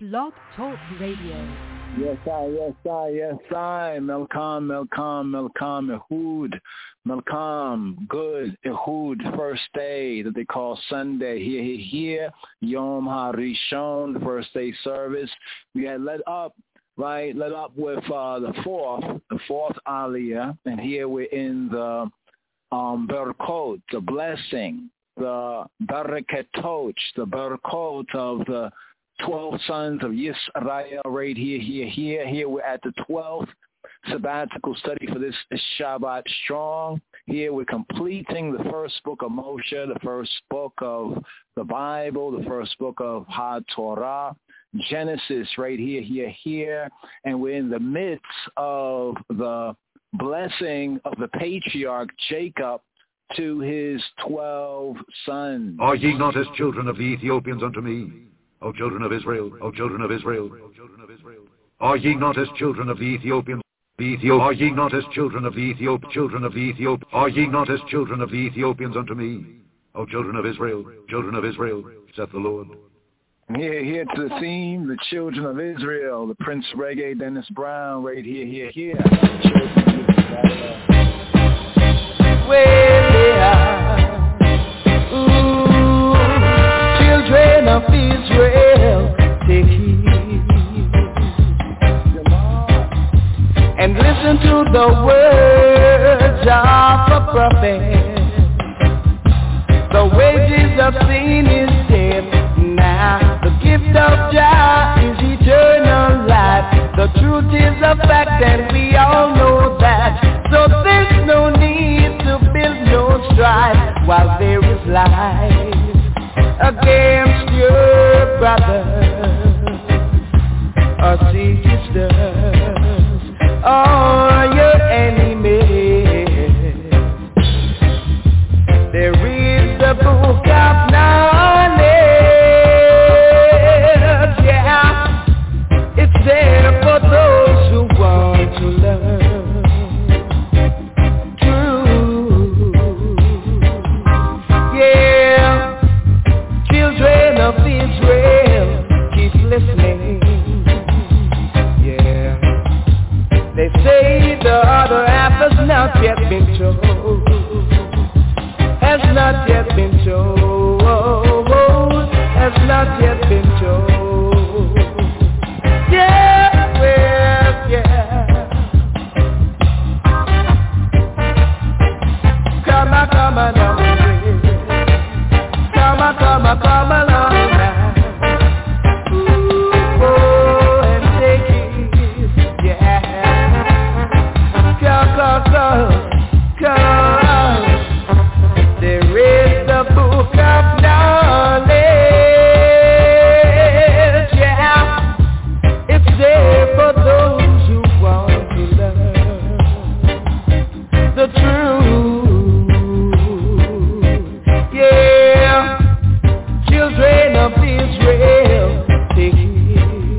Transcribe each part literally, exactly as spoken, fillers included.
Blog Talk Radio. Yes, I, yes, I, yes, I. Melkam, Melkam, Melkam, Ehud. Melkam, good, Ehud, first day that they call Sunday. Here, here, here. Yom HaRishon, the first day service. We had led up, right, led up with uh, the fourth, the fourth Aliyah. And here we're in the um, Berkot, the blessing, the Baraketot, the Berkot of the twelve sons of Yisrael right here, here, here. Here we're at the twelfth sabbatical study for this Shabbat Strong. Here we're completing the first book of Moshe, the first book of the Bible, the first book of HaTorah, Genesis right here, here, here. And we're in the midst of the blessing of the patriarch Jacob to his twelve sons. Are ye not as children of the Ethiopians unto me? O children of Israel, O children of Israel, O children of Israel. Are ye not as children of the Ethiopians? The Ethiop, are ye not as children of the Ethiop, children of the Ethiop? Are ye not as children of the Ethiopians unto me? O children of Israel, children of Israel, saith the Lord. Here, here to the theme, the children of Israel, the Prince Reggae, Dennis Brown, right here, here, here. Where they are, ooh, children of Israel, take heed and listen to the words of a prophet. The wages of sin is death. Now the gift of Jah is eternal life. The truth is a fact and we all know that. So there's no need to build no strife while there is life against your brothers or sisters or your enemies. There is the book of knowledge, yeah. It's there for those who want to learn truth, yeah. Children of Israel, keep listening, yeah. They say the other half has not yet been told, has not yet been told, has not yet been told. Yeah, well, yeah. Come on, come on, now. Come on, come on, come along now. Ooh, oh, and take it, yeah. Come, come, come, come. There is the book of knowledge, yeah. It's there for those who want to learn the truth, yeah. Children of Israel, take heed,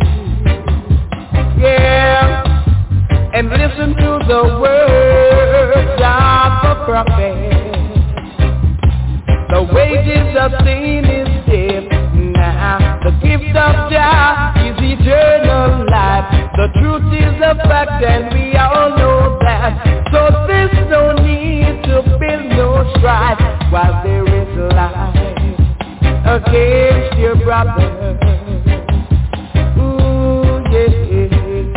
yeah. And listen to the words of a prophet. The wages of sin is death. Now the gift of Jah is eternal life. The truth is a fact and we all know that. So there's no need to build no strife while there is life against your brother. Ooh, yeah.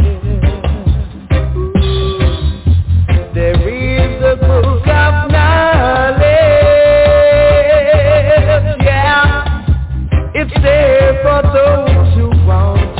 There is a book of knowledge, yeah. It's there for those who want to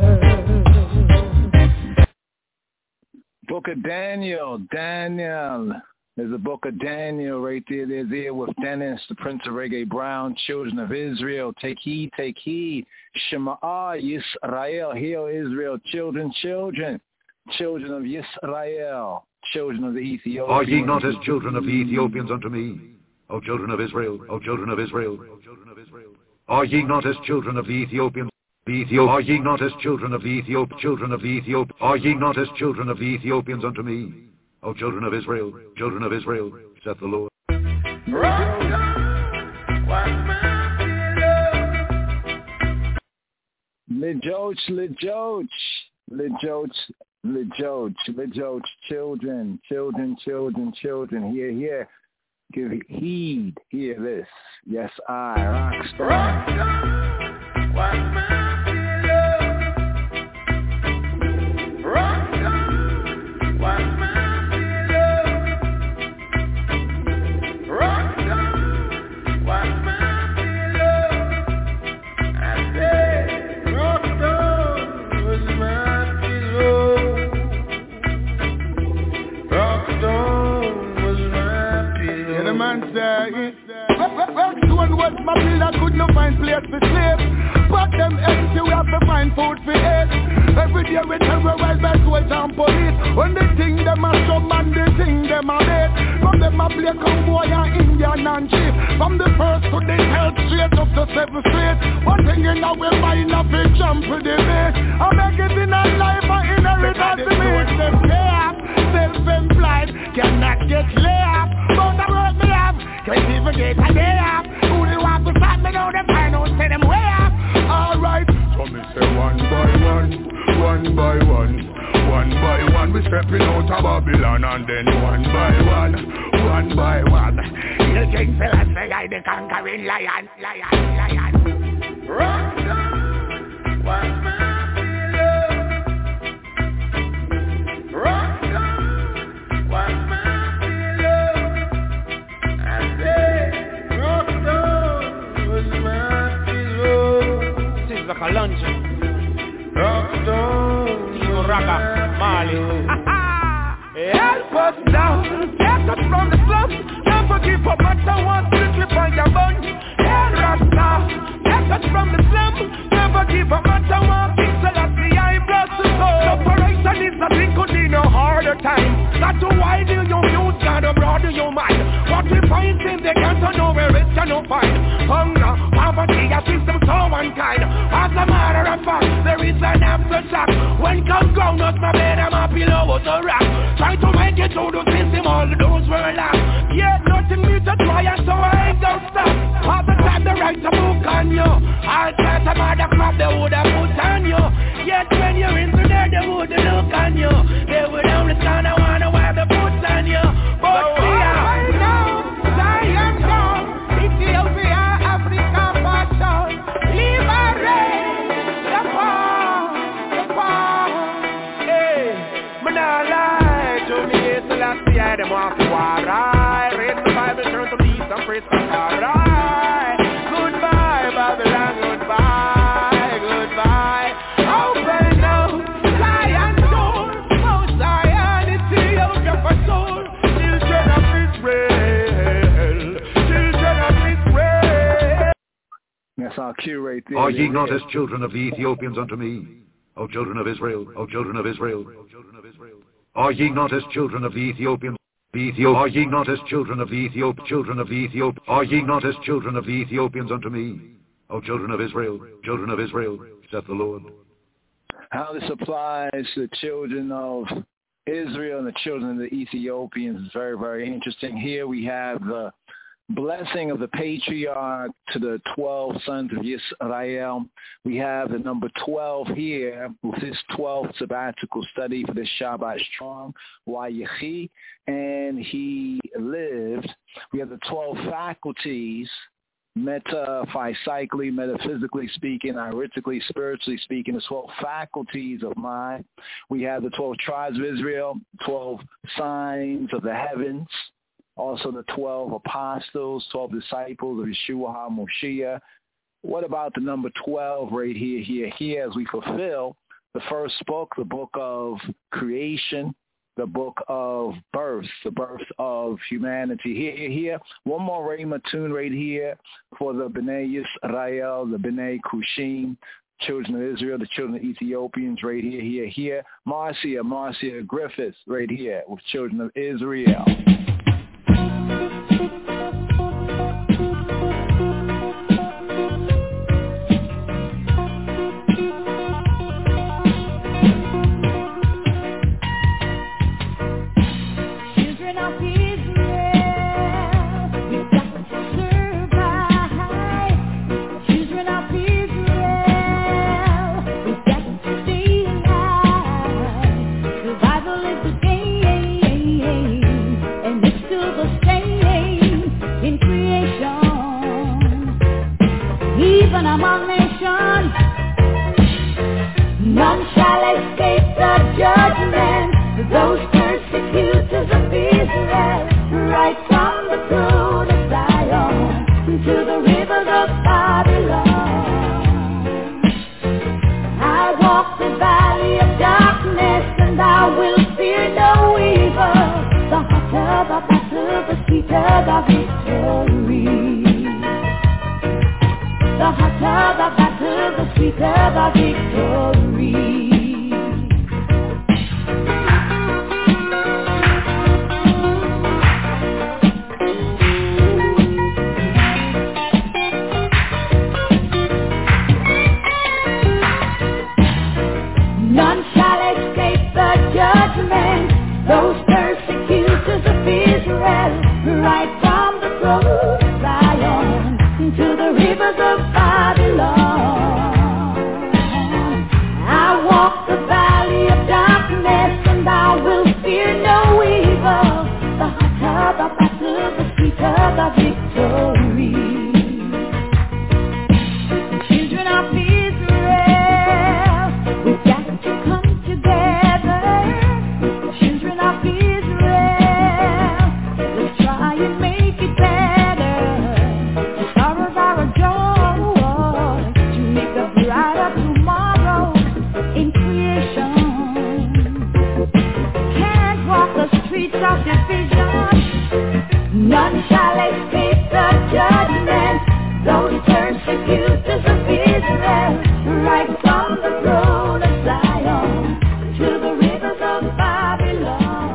learn. Book of Daniel, Daniel. There's a book of Daniel right there. There's there with Dennis, the Prince of Reggae Brown, children of Israel. Take heed, take heed. Shema'ah Yisrael, hear Israel, children, children, children of Yisrael, children of the Ethiopians. Are ye not as children of the Ethiopians unto me? O children of Israel, O children of Israel, O children of Israel. Are ye not as children of the Ethiopians? The Ethiop, are ye not as children of the Ethiop, children of the Ethiop? Are ye not as children of the Ethiopians unto me? O children of Israel, children of Israel, saith the Lord. Lijoch, Lijoch, Lijoch, Lijoch, Lijoch, children, children, children, children, hear, hear, give heed, hear this. Yes, I, Rockstar. Rockstar, what's my pillow? Rockstar, what's my pillow? Rockstar, what's my pillow? I said, Rockstar was my pillow. Rockstar was my pillow. Yeah, the man say, Rockstone was my pillow, could not find place for sleep. But them empty, we have to find food for eat. Every day we terrorize by soldiers and police. When they think them a some and they think them a dead. From them a play cowboy and Indian and chief. From the first to the health straight up to seventh street. One thing in our mind of a jump for the base. I make it in a life and inheritance to me. Them pay up, self-employed, cannot get laid up. But the work me have, can't even get a day up. Who they want to stop me now, them find out, say them way up. Alright, so me say one by one, one by one, one by one. We stepping out of Babylon and then one by one, one by one. You King Selassie, I the conquering lion, lion, lion. Rockstar, what's my pillow? Rockstar, what's my pillow? I said, Rockstar was my pillow. Seems like a luncheon. Rockstar, Timo Raka, Mali. Help us now, get us from the slums. Never give up, matter what, strictly by your bun. Help us now, get us from the slums. Never give up, matter what, King Selassie, I bless the soul. Separation is a thing, could be no harder time. Not to widen your views, gotta broaden your mind. What we find in the cancer, nowhere else can no find. Hunger, poverty, a system so unkind. As a matter of fact, there is an aftershock. When come ground out my bed, I'm a pillow out the rock. Try to make it through the system, all those were lost. Yeah, nothing new to try, and so I ain't gonna stop. All the time they write a book on you. All kinds of other crap they would have put on you. Yet when you're into there, they would look on you. They would only stand and wanna wear the boots on you. But so see I know, Zion gone, Ethiopia, Africa, fashion, liberate the poor, the poor. Hey, man, I lie to me, Selassie, I them want to war, right? Read the Bible, turn to peace and praise for God, right? Goodbye, Babylon, goodbye, goodbye. Open now, Zion door, oh Zion, Ethiopia for soul. Children of Israel, children of Israel. That's our cue right there. Are ye not as children of the Ethiopians unto me, O children of Israel, O children of Israel, O children of Israel? Are ye not as children of the Ethiopians? The Ethiop- are ye not as children of the Ethiop, children of the Ethiop? Are ye not as children of the Ethiopians unto me, O children of Israel, children of Israel, saith the Lord? How this applies to the children of Israel and the children of the Ethiopians is very, very interesting. Here we have the blessing of the patriarch to the twelve sons of Israel. We have the number twelve here with this twelfth sabbatical study for this Shabbat Strong, Wayechi, and he lived. We have the twelve faculties, metaphysically, metaphysically speaking, aritically, spiritually speaking, the twelve faculties of mind. We have the twelve tribes of Israel, twelve signs of the heavens, also the twelve apostles, twelve disciples of Yeshua HaMoshiach. What about the number twelve right here, here, here, as we fulfill the first book, the book of creation, the book of birth, the birth of humanity. Here, here, here. One more Rhema tune right here for the B'nai Yisrael, the B'nai Kushim, children of Israel, the children of Ethiopians right here, here, here. Marcia, Marcia Griffiths right here with children of Israel. the victory. The hotter the battle, the sweeter the victory. None shall escape the judgment, those persecutors of Israel, right from the throne of Zion to the rivers of Babylon. I walk the valley of darkness and I will fear no evil. The hotter the battle, the sweeter the victory. Children of Israel, we've got to come together. Children of Israel, let's try and make it better. Sorrows are a joy to make a brighter tomorrow in creation. Can't walk the streets of division. None shall escape the judgment. Those persecutors of Israel, right from the throne of Zion to the rivers of Babylon.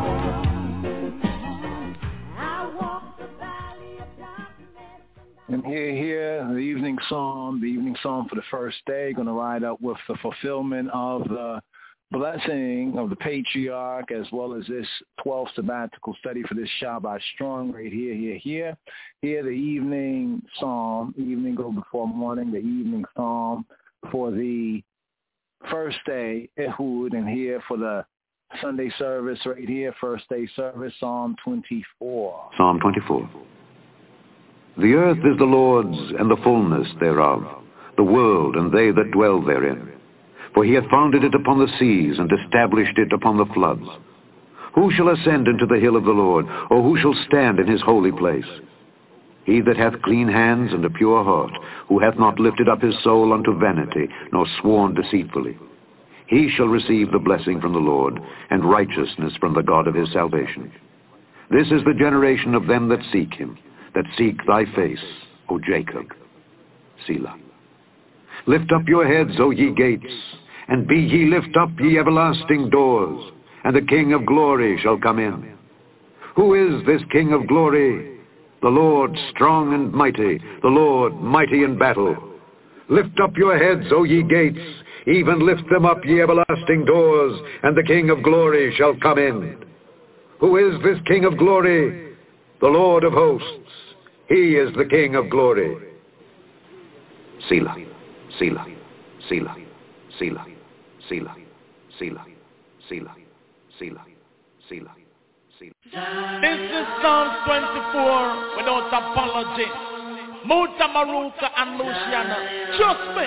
I walk the valley of darkness. And here, here, the evening psalm, the evening psalm for the first day, going to ride up with the fulfillment of the blessing of the patriarch, as well as this twelfth sabbatical study for this Shabbat strong right here, here, here. Here, the evening psalm, evening go before morning, the evening psalm for the first day, Ehud, and here for the Sunday service right here, first day service, Psalm twenty-four. Psalm twenty-four. The earth is the Lord's, and the fullness thereof, the world and they that dwell therein. For he hath founded it upon the seas, and established it upon the floods. Who shall ascend into the hill of the Lord, or who shall stand in his holy place? He that hath clean hands and a pure heart, who hath not lifted up his soul unto vanity, nor sworn deceitfully. He shall receive the blessing from the Lord, and righteousness from the God of his salvation. This is the generation of them that seek him, that seek thy face, O Jacob. Selah. Lift up your heads, O ye gates, and be ye lift up, ye everlasting doors, and the King of glory shall come in. Who is this King of glory? The Lord strong and mighty, the Lord mighty in battle. Lift up your heads, O ye gates, even lift them up, ye everlasting doors, and the King of glory shall come in. Who is this King of glory? The Lord of hosts. He is the King of glory. Selah, Selah, Selah, Selah, Selah, Selah, Selah, Selah, Selah, Selah. This is Psalm twenty-four without apology. Muta Maruka and Luciana. Trust me.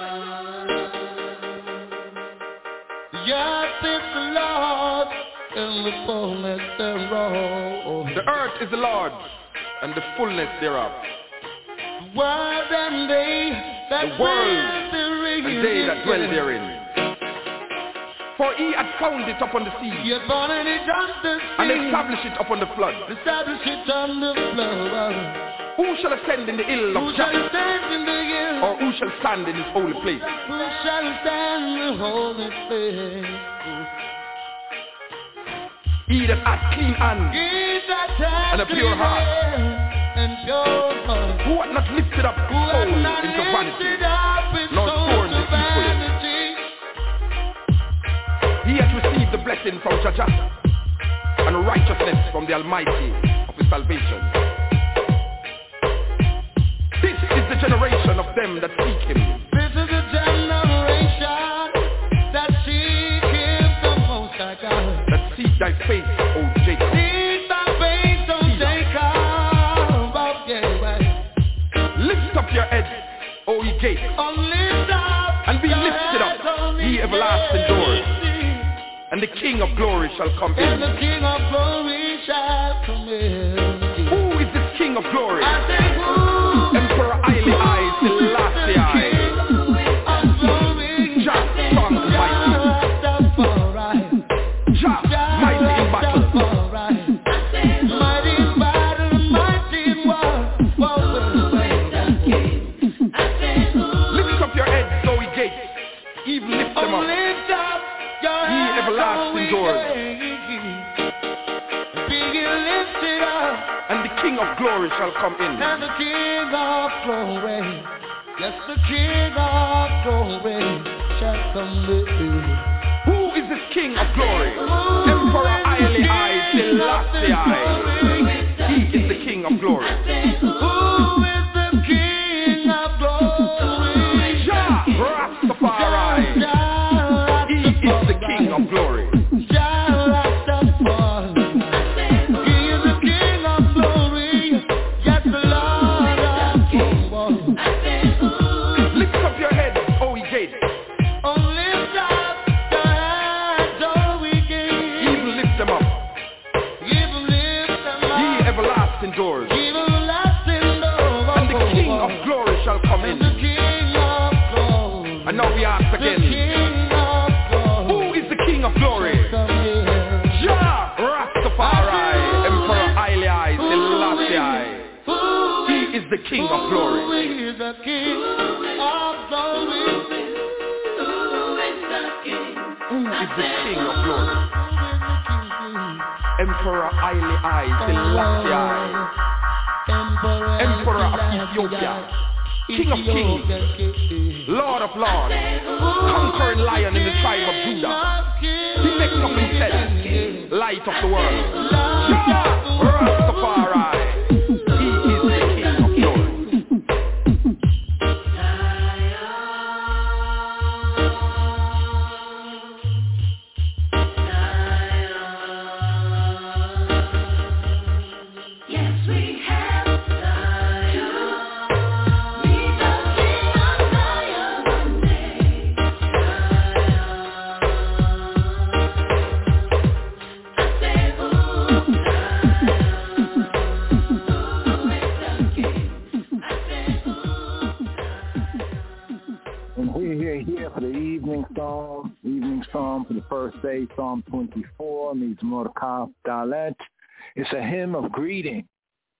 Yes, it's the Lord and the fullness thereof. The earth is the Lord's and the fullness thereof. The world and they that The world dwell and they that dwell therein. For he had founded it upon the sea, He hath founded it on the sea, and established it upon the flood. established it on the flood. Who shall ascend in the hill Who of shall Jacob, stand in the hill? or who shall stand in his holy place? Who shall stand in the holy place? He that hath clean hands, He that hath And a pure clean heart. hands and pure heart. who hath not lifted up his Who hath soul not into vanity, lifted up his nor soul sworn to deceitfully. vanity. He hath received the blessing from Jah Jah, and righteousness from the Almighty of his salvation. This is the generation of them that seek him, This is the generation that seek Him, the Most High God. that seek thy face, O Jacob. Seek thy face, O Jacob. Oh, yeah, right. Lift up your heads, O ye gates, Oh, lift up and be your lifted heads, up, O ye everlasting gates, doors, and the King of glory shall come and the in. King of glory shall come in. Who is this King of glory? I say, who Emperor Haile I Selassie I. Jah strong and mighty. Jah mighty in battle. them up. Lift up your Ye head, everlasting so doors. be ye lifted up, And the King of glory shall come in. and the King of glory, yes, the King of glory shall come in. Who is this King of glory? Emperor Haile Selassie. He is the King of glory. Who is the King of glory? Jah Rastafari. He is the King of glory. Jah Rastafari. He is the King of glory. Yes, the Lord of kings. Lift up your head, O ye gates. Oh, lift up your heads, oh, we gates. Even lift them up. Even lift them up. Ye everlasting doors. Even lasting doors. And the King of glory shall come And in. the King of glory. And now we ask The again, King of glory. who is the King of glory? Come here. Jah Rastafari, Emperor Haile Selassie. He is the King of glory. Who is the King of glory? Who is the King of glory? Emperor Haile Selassie, Emperor of Ethiopia, King of kings, Lord of lords, conquering lion in the tribe of Judah. He makes of himself light of the world. Jah Rastafari, he is the King of glory. And we're here, here for the evening psalm, evening psalm for the first day, Psalm twenty-four, Mizmor Kaf Dalet. It's a hymn of greeting.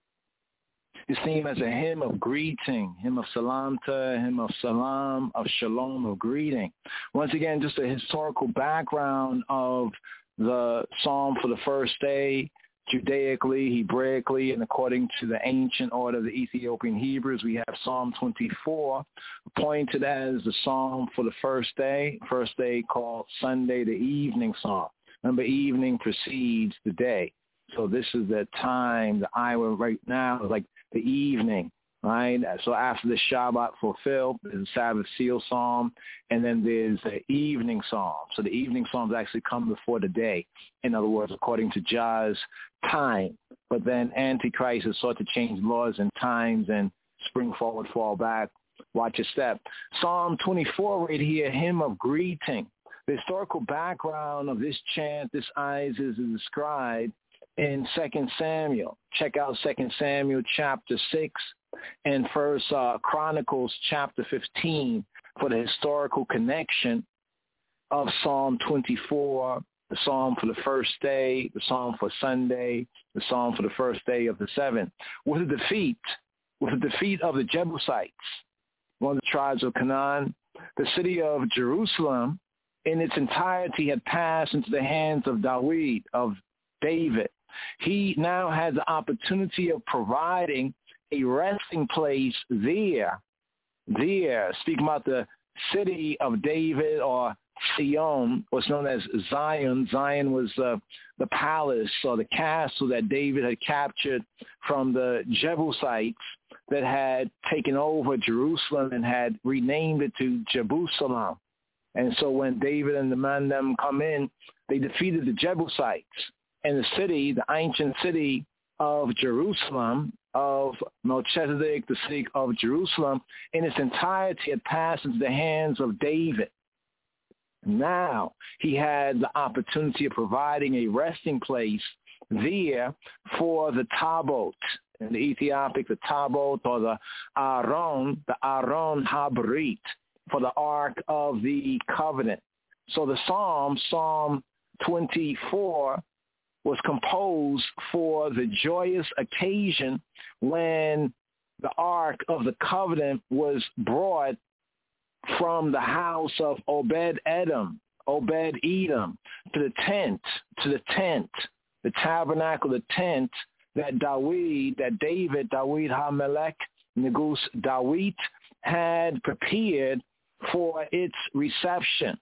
It's seen as a hymn of greeting, hymn of salamta, hymn of salam, of shalom, of greeting. Once again, just a historical background of the psalm for the first day. Judaically, Hebraically, and according to the ancient order of the Ethiopian Hebrews, we have Psalm twenty-four, appointed as the psalm for the first day, first day called Sunday, the evening psalm. Remember, evening precedes the day. So this is the time, the hour right now, like the evening, right? So after the Shabbat fulfilled, there's a Sabbath seal psalm, and then there's the evening psalm. So the evening psalms actually come before the day. In other words, according to Jah's time. But then Antichrist has sought to change laws and times and spring forward, fall back. Watch your step. Psalm twenty-four right here, hymn of greeting. The historical background of this chant, this eyes is described in Second Samuel. Check out Second Samuel chapter six and First uh, Chronicles chapter fifteen for the historical connection of Psalm twenty-four, the psalm for the first day, the psalm for Sunday, the psalm for the first day of the seventh. With the defeat, with the defeat of the Jebusites, one of the tribes of Canaan, the city of Jerusalem in its entirety had passed into the hands of Dawid, of David. He now had the opportunity of providing a resting place there, there, speaking about the city of David, or Sion, what's known as Zion. Zion was uh, the palace or the castle that David had captured from the Jebusites that had taken over Jerusalem and had renamed it to Jerusalem. And so when David and the men them come in, they defeated the Jebusites. And the city, the ancient city of Jerusalem, of Melchizedek, the city of Jerusalem, in its entirety had passed into the hands of David. Now he had the opportunity of providing a resting place there for the Tabot. In the Ethiopic, the Tabot, or the Aron, the Aron Habrit, for the Ark of the Covenant. So the Psalm, Psalm twenty-four, was composed for the joyous occasion when the Ark of the Covenant was brought from the house of Obed-Edom, Obed-Edom, to the tent, to the tent, the tabernacle, the tent that David, that David, David HaMelech, Negus David, had prepared for its reception.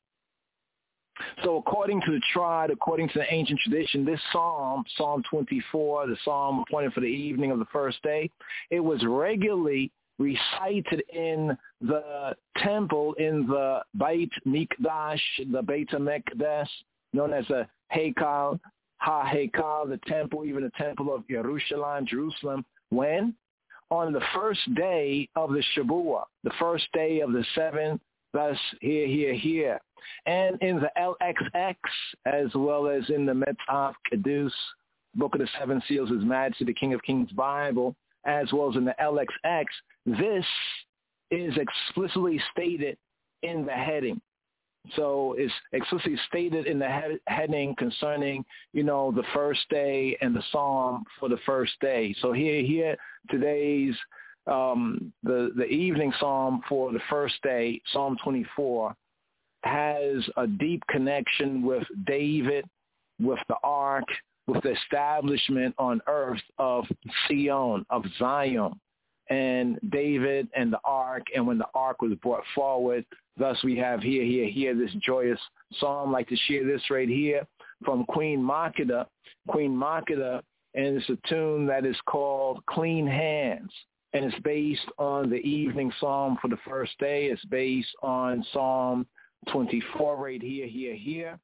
So according to the tribe, according to the ancient tradition, this psalm, Psalm twenty-four, the psalm appointed for the evening of the first day, it was regularly recited in the temple, in the Beit Mikdash, the Beit HaMikdash, known as the Heikal, Ha-Heikal, the temple, even the temple of Jerusalem, Jerusalem. When? On the first day of the Shabuah, the first day of the seventh, thus here, here, here. And in the L X X, as well as in the Metzaf Kedus, Book of the Seven Seals, His Majesty, the King of Kings Bible, as well as in the L X X, this is explicitly stated in the heading. So it's explicitly stated in the head, heading concerning, you know, the first day and the psalm for the first day. So here, here, today's, um, the, the evening psalm for the first day, Psalm twenty-four, has a deep connection with David, with the ark, with the establishment on earth of Zion, of Zion, and David and the ark, and when the ark was brought forward. Thus we have here, here, here, this joyous psalm. I'd like to share this right here from Queen Makeda, Queen Makeda, and it's a tune that is called Clean Hands, and it's based on the evening psalm for the first day. It's based on Psalm twenty-four right here, here, here.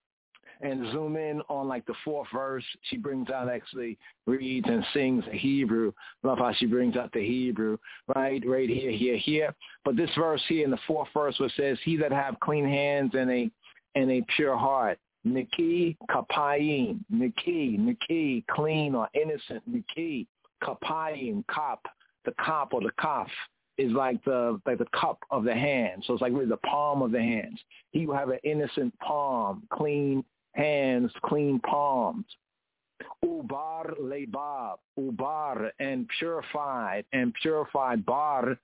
And zoom in on like the fourth verse. She brings out, actually reads and sings Hebrew. Love how she brings out the Hebrew, right? Right here, here, here. But this verse here in the fourth verse, which says, he that have clean hands and a and a pure heart. Niki kapayim. Niki, Niki, clean or innocent. Niki kapayim, kap. The kap or the kaf is like the like the cup of the hand. So it's like really the palm of the hands. He will have an innocent palm, clean hands, clean palms. Ubar lebab, ubar, and purified, and purified. Bar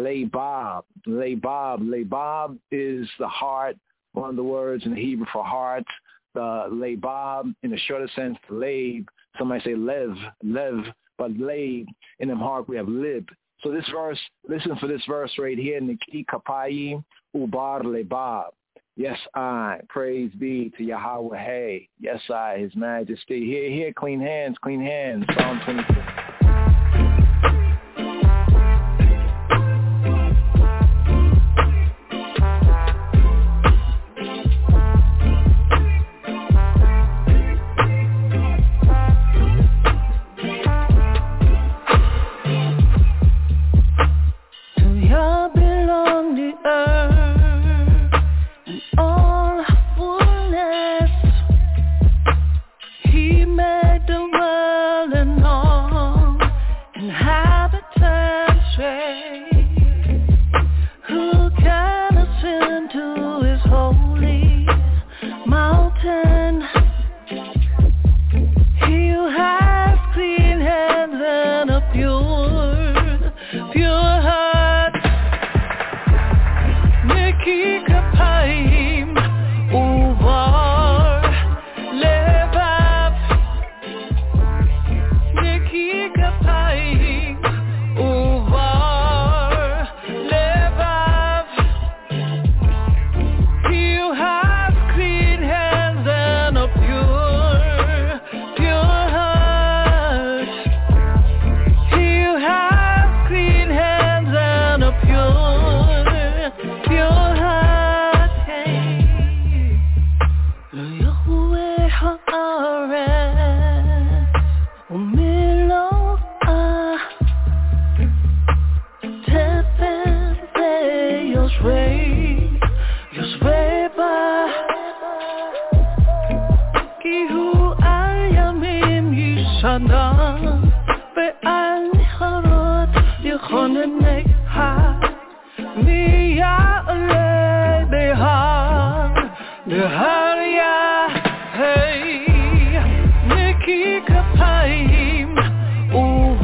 lebab, lebab, lebab is the heart, one of the words in the Hebrew for heart. The lebab, in the shorter sense, lab. Somebody say lev, lev, but lab, in the heart we have lib. So this verse, listen for this verse right here, Niki kapayim, ubar lebab. Yes, I. Praise be to Yahweh. Hey. Yes, I. His Majesty. Here, here. Clean hands. Clean hands. Psalm twenty-four.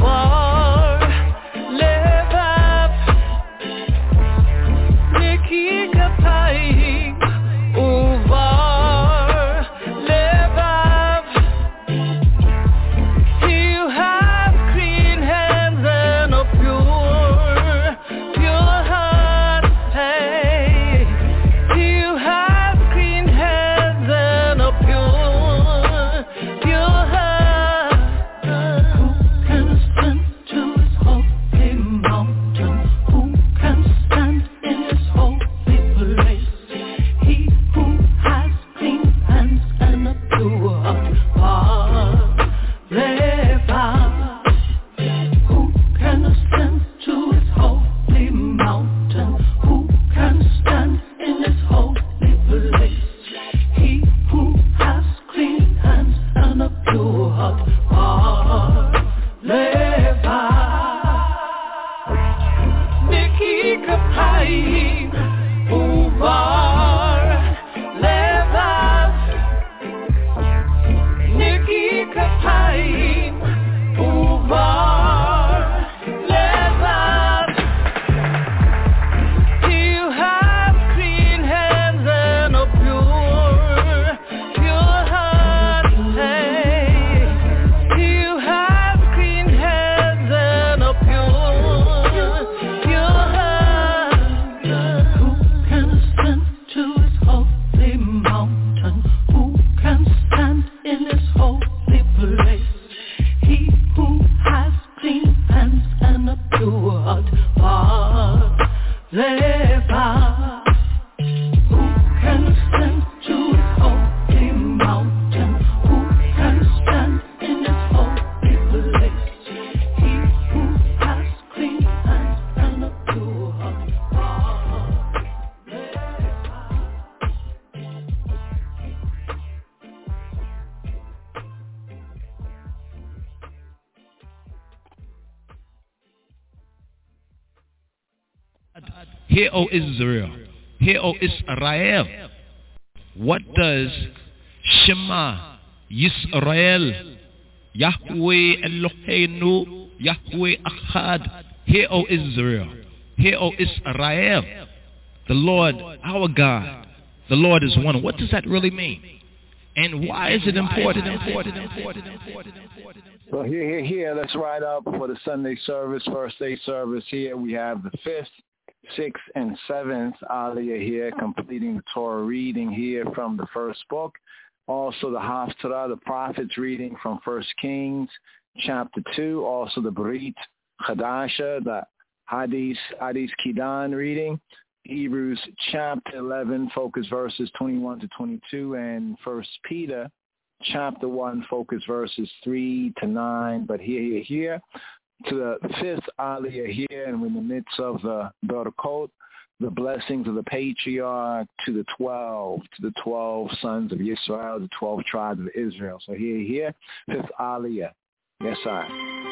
Keep Hear, O Israel. Hear, O Israel. What does Shema Yisrael, Yahweh Eloheinu, Yahweh Echad. Hear, O Israel. Hear, O Israel. The Lord, our God, the Lord is one. What does that really mean? And why is it important? important, important, important, important? Well, here, here, here, let's ride up for the Sunday service, first day service here. We have the fifth, sixth, and seventh Aliyah here, completing the Torah reading here from the first book. Also the Haftarah, the prophets reading from First Kings, chapter two. Also the Brit Chadasha, the Hadith, Hadith Kidan reading. Hebrews chapter eleven, focus verses twenty-one to twenty-two, and First Peter chapter one, focus verses three to nine. But here, here, here, to the fifth Aliyah here, and we're in the midst of the Barakot, the blessings of the patriarch to the twelve, to the twelve sons of Israel, the twelve tribes of Israel. So here, here, fifth Aliyah. Yes, I.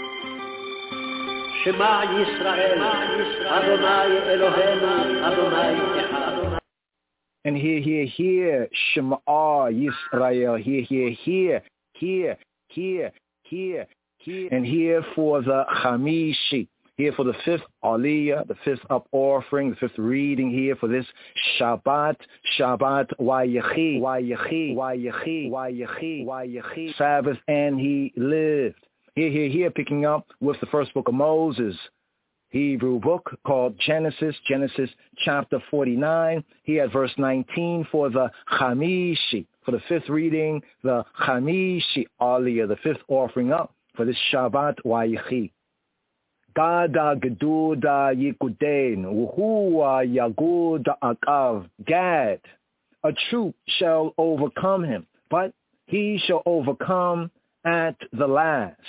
Shema Yisrael, Adonai Eloheinu, Adonai Echad. And here, here, here, Shema Yisrael, here, here, here, here, here, here, here, and here for the Chamishi, here for the fifth Aliyah, the fifth up offering, the fifth reading here for this Shabbat, Shabbat Wayechi, Wayechi, Wayechi, Wayechi, Wayechi, Sabbath, and he lived. Here, here, here, picking up with the first book of Moses, Hebrew book called Genesis, Genesis chapter forty-nine. Here at verse nineteen for the Chamishi, for the fifth reading, the Chamishi Aliyah, the fifth offering up for this Shabbat Wayechi. Gada Geduda Yikudain, Uhua Yagud Akav, Gad, a troop shall overcome him, but he shall overcome at the last.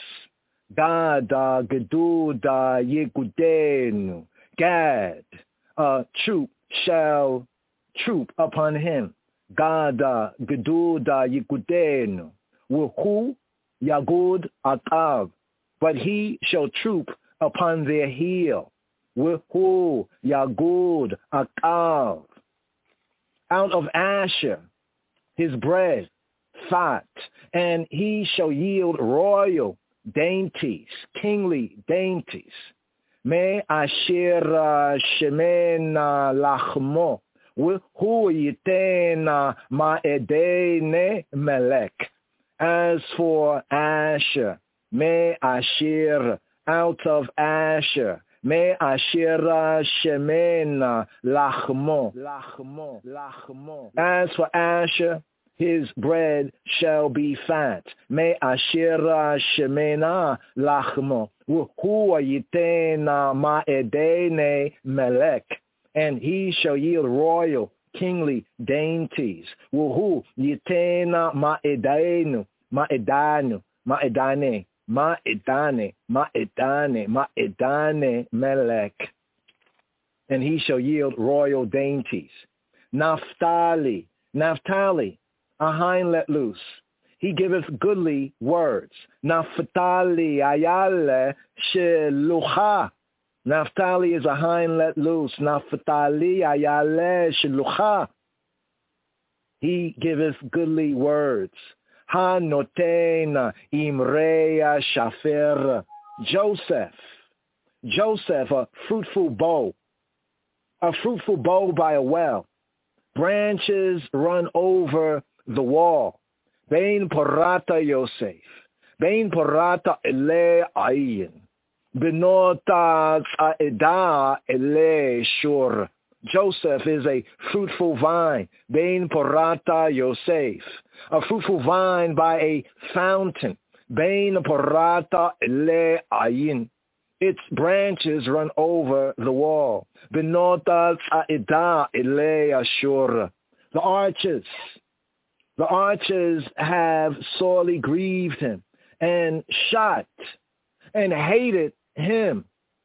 Gada Geduda Yekudenu, Gad, a troop shall troop upon him. Gada Geduda Yekudenu, Wuhu Yagud Akav, but he shall troop upon their heel. Wuhu Yagud Akav. Out of Asher, his bread, fat, and he shall yield royal dainties, kingly dainties. Me asher shemena lachmo, who yitena ma'edene melek. As for Asher, me asher, out of Asher, me asher shemena lachmo, lachmo, lachmo. As for Asher, his bread shall be fat. Me ashira shemena lachmo. Wuhua yitena ma'edene melek. And he shall yield royal, kingly dainties. Wuhu yitena ma'edanu, ma'edanu, ma'edane, ma'edane, ma'edane, ma'edane melek. And he shall yield royal dainties. Naphtali, Naphtali, a hind let loose. He giveth goodly words. Naphtali ayale shelucha. Naphtali is a hind let loose. Naphtali ayale shelucha. He giveth goodly words. Ha notena imreya shafer. Joseph. Joseph, a fruitful bow. A fruitful bow by a well. Branches run over the wall. Bein porata Yosef. Bein porata ele ayin. Benota tza'eda ele shur. Joseph is a fruitful vine. Bein porata Yosef. A fruitful vine by a fountain. Bein porata ele ayin. Its branches run over the wall. Benota tza'eda ele ashur. The archers. The archers have sorely grieved him and shot and hated him.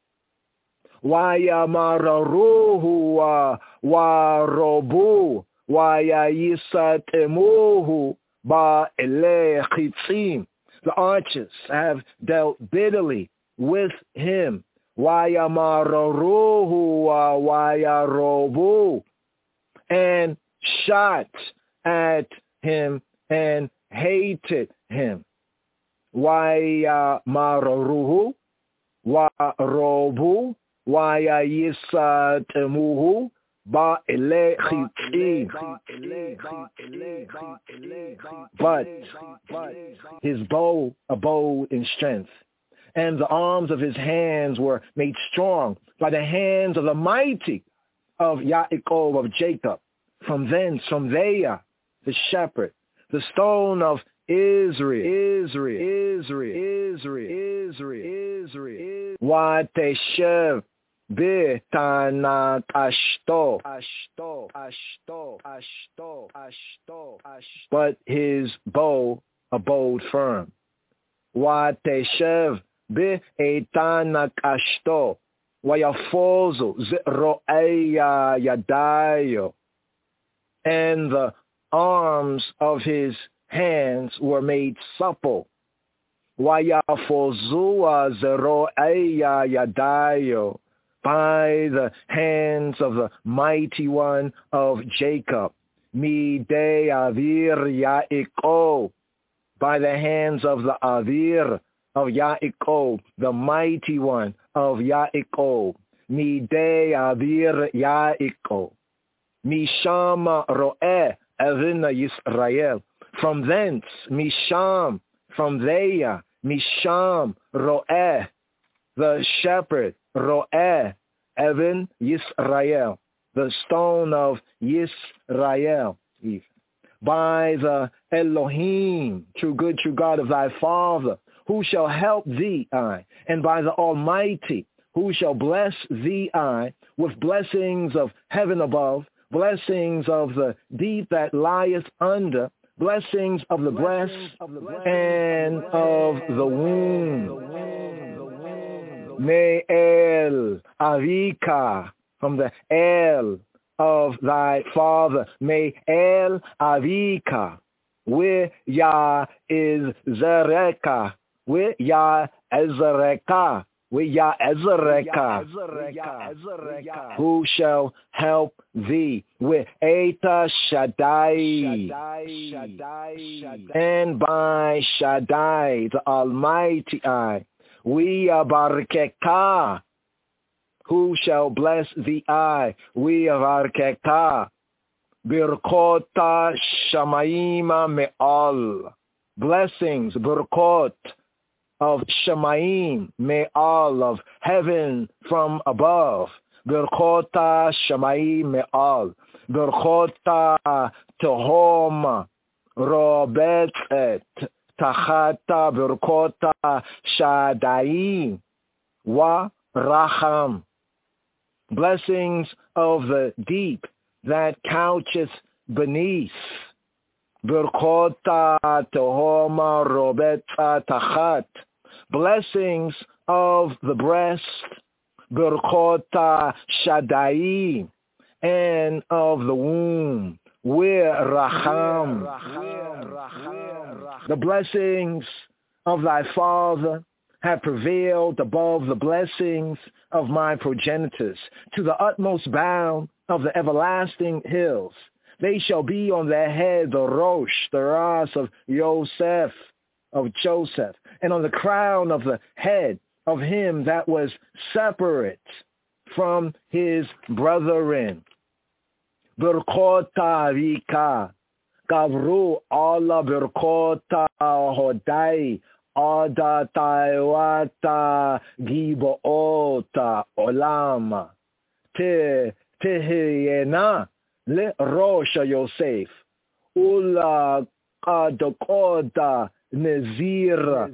Wayamararuhu wa robu wayayisatemuhu ba ele chitzim. The archers have dealt bitterly with him. Wayamaruhu Wayarobu, and shot at him and hated him. Wayamaruhu Warobu Wayayisatemuhu Ba'elechitim. But his bow abode in strength, and the arms of his hands were made strong by the hands of the mighty of Yaakov of Jacob. From thence, from there, the shepherd, the stone of Israel, Israel, Israel, Israel, Israel, Israel, Wateshev B'Tanat Ashto, Ashto, Ashto, Ashto, Ashto, but his bow abode firm. Wateshev B'Tanat Ashto, Wayafozu Zeroeya Yadayo, and the arms of his hands were made supple. Wayafozua Zeroeya Yadayo, by the hands of the mighty one of Jacob. Midei Avir Yaakov, by the hands of the Avir of Yaakov, the mighty one of Yaakov. Midei Avir Yaakov. Misham Ro'eh Evin Yisrael. From thence, Misham, from there, Misham Ro'eh, the shepherd, Ro'eh, Evan Yisrael, the stone of Yisrael, by the Elohim, true good, true God of thy father, who shall help thee, I, and by the Almighty, who shall bless thee, I, with blessings of heaven above, blessings of the deep that lieth under, blessings of the breast and of the womb. Me'el Avika, from the El of thy father. Me'el Avika, where Yah is Zereka, where Yah Ezereka, where Yah Ezereka, who shall help thee, with Eta Shaddai, and by Shaddai, the Almighty I, we abarkeka, who shall bless thee I, we abarkeka, birkota shamayima me'al, blessings, birkot, of shamayim me'al, of heaven from above, birkota shamayim me'al, birkota tehom robetet, Tachata Birkota Shaddai Wa Racham, blessings of the deep that coucheth beneath. Birkota Tehoma Robeta Tachat, blessings of the breast. Birkota Shaddai, and of the womb. Where Racham, the blessings of thy father have prevailed above the blessings of my progenitors, to the utmost bound of the everlasting hills. They shall be on their head the Rosh, the Ras of Yosef, of Joseph, and on the crown of the head of him that was separate from his brethren. Birkota Vika, Gavru Allah Birkota Hodai, Ada Taiwata Giboota Olama, Te Tehiyena, Le Rosha Yosef, Ula Kadokoda Nazir,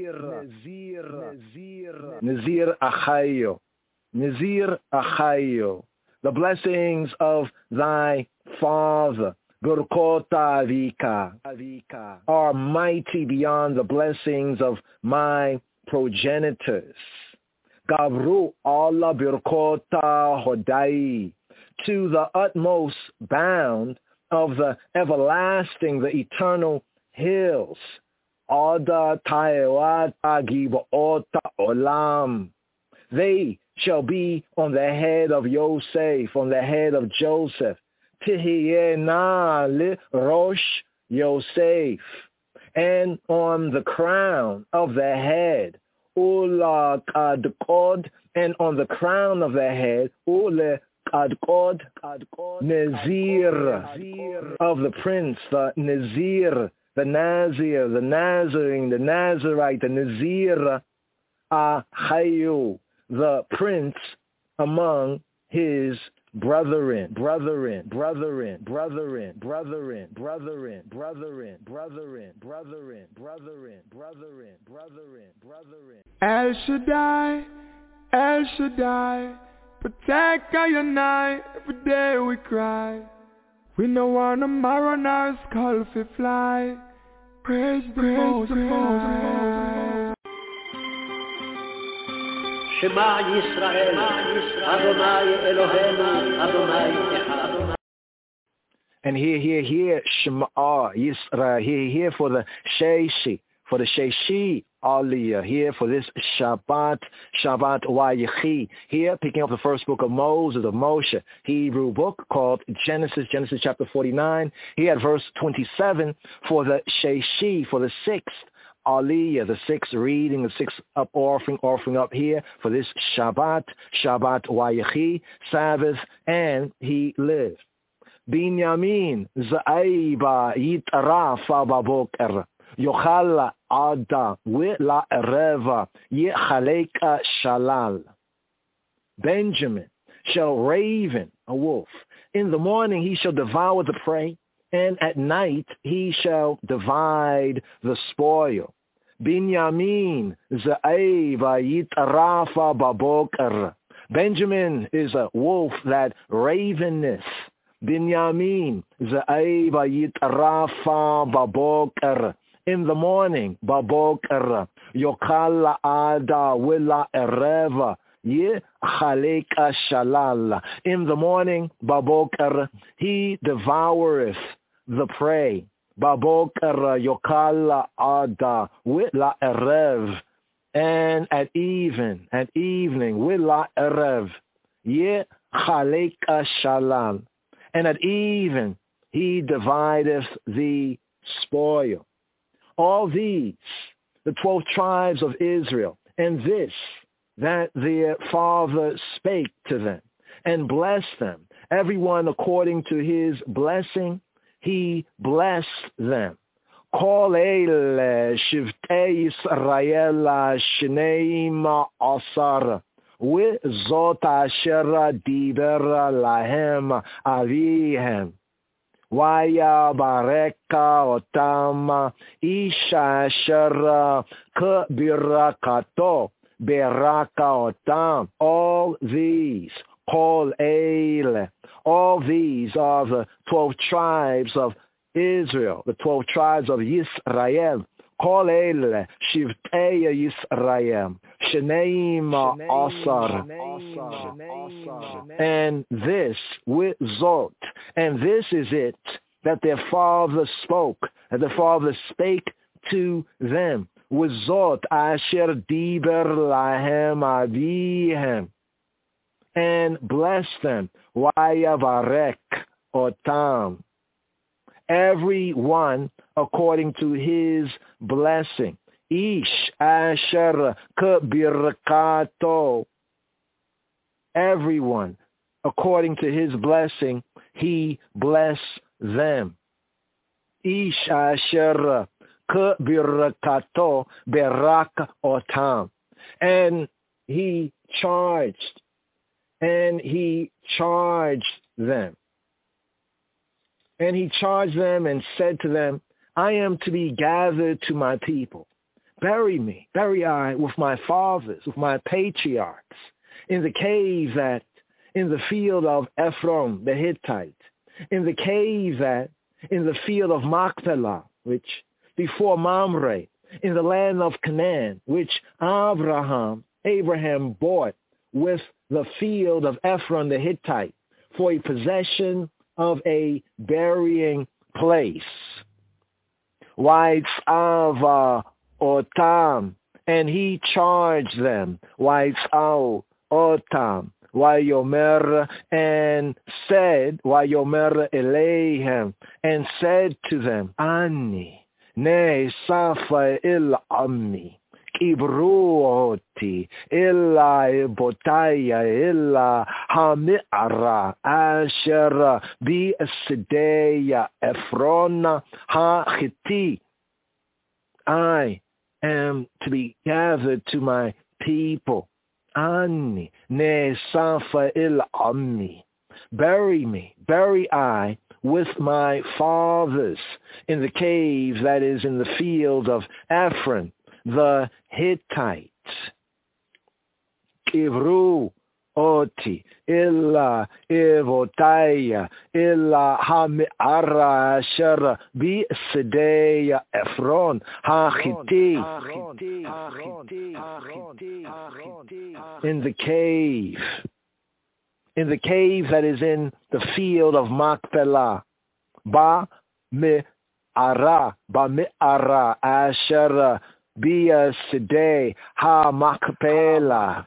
Nazir Achayo, Nazir Achayo. The blessings of thy father, Birkota Vika, are mighty beyond the blessings of my progenitors. Gavru Allah Birkota Hodai, to the utmost bound of the everlasting, the eternal hills. Ada Taiwata Gibaota Olam, They shall be on the head of Yosef, on the head of Joseph. Tihiyena li Rosh Yosef. And on the crown of the head, Ula Kadkod, and on the crown of the head, Ule Kadkod, Nazir, of the prince, the Nazir, the Nazir, the Nazarene, the Nazarite, the Nazir, Ahayu, the prince among his brethren, brethren, brethren, brethren, brethren, brethren, brethren, brethren, brethren, brethren, brethren, brethren, brethren. El Shaddai, El Shaddai, protect our unite, every day we cry. We no want tomorrow, now skull fi fly. Praise the Most High. Shema Yisrael, Adonai Eloheinu, Adonai Echad. And here, here, here, Shema Yisrael, here, here for the Sheishi, for the Sheishi Aliyah, here for this Shabbat, Shabbat Wayechi, here picking up the first book of Moses, of Moshe, Hebrew book called Genesis, Genesis chapter forty-nine, here at verse twenty-seven for the Sheishi, for the sixth Aliyah, the sixth reading, the sixth up offering, offering up here for this Shabbat, Shabbat Wayechi, Sabbath, and he lived. Binyamin Zaiba Yitrafa Baboker Yochal Ada Wila Ereva Yechaleka Shalal. Benjamin shall raven, a wolf. In the morning he shall devour the prey, and at night he shall divide the spoil. Binyamin Zaiba Yitrafa Baboker. Benjamin is a wolf that raveneth. Binyamin Zaiba Yitrafa Baboker. In the morning, Baboker, Yokal Ada Wila Ereva, Ye Chaleka Shalal. In the morning, Baboker, he devoureth the prey. Baboker, Yokal Ada Wila Erev. And at even, at evening, Wila Erev, Ye Chaleka Shalal. And at even, he divideth the spoil. All these, the twelve tribes of Israel, and this, that their father spake to them, and blessed them, everyone according to his blessing, he blessed them. Kol ele shivtei Yisrael shneim asar, v'zot asher diber lahem avihem. Waya bareka otam isha asher k'birakato beraka otam. All these, kol eile, all these are the twelve tribes of Israel, the twelve tribes of Yisrael. Kol eile shivtei Yisrael, shneim asar. And this with Zot, and this is it that their father spoke, that the father spake to them. With Zot asher diber lahem avihem, and bless them. Vayavarek otam. Every one according to his blessing. Ish asher k'birkato. Everyone according to his blessing, he bless them. Ish asher k'birkato berak otam. And he charged, and he charged them. And he charged them and said to them, I am to be gathered to my people. Bury me, bury I with my fathers, with my patriarchs, in the cave that, in the field of Ephron the Hittite, in the cave that, in the field of Machpelah, which before Mamre, in the land of Canaan, which Abraham, Abraham bought with the field of Ephron the Hittite for a possession of a burying place. Waitz Ava Otam, And he charged them, Waitzau otam, Wayomer, and said, Wayomer Eleihem, and said to them, Ani, ne safa il ammi, Kibruoti, illa botaya, illa hami'ara, asher bi sedeya, Ephron ha-chiti. I am to be gathered to my people. Ani ne safa il ammi. Bury me, bury I with my fathers in the cave that is in the field of Ephron, the Hittites. Kivru oti illa evotaya illa hami'ara asher bi sedeya Ephron ha-chiti. In the cave, in the cave that is in the field of Machpelah, ba mi'ara, ba mi'ara asher Bia Sideh Ha Machpelah,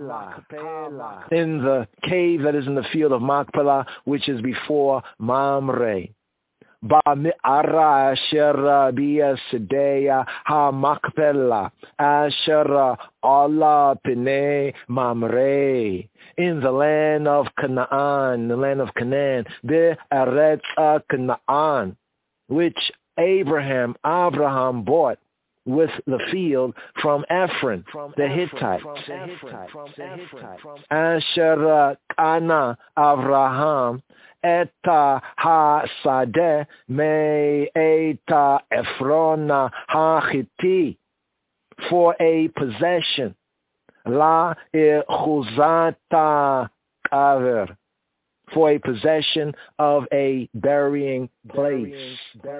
in the cave that is in the field of Machpelah, which is before Mamre. Ba mi'ara asher Bia Sideh Ha Machpelah asher Allah Pene Mamre, in the land of Canaan, the land of Canaan, Be Eretz Canaan, which Abraham, Abraham bought with the field from Ephron, the Hittites. Asher kana Avraham eta ha-sadeh me eta Ephron ha-chiti, for a possession, la echuzata kaver, for a possession of a burying place.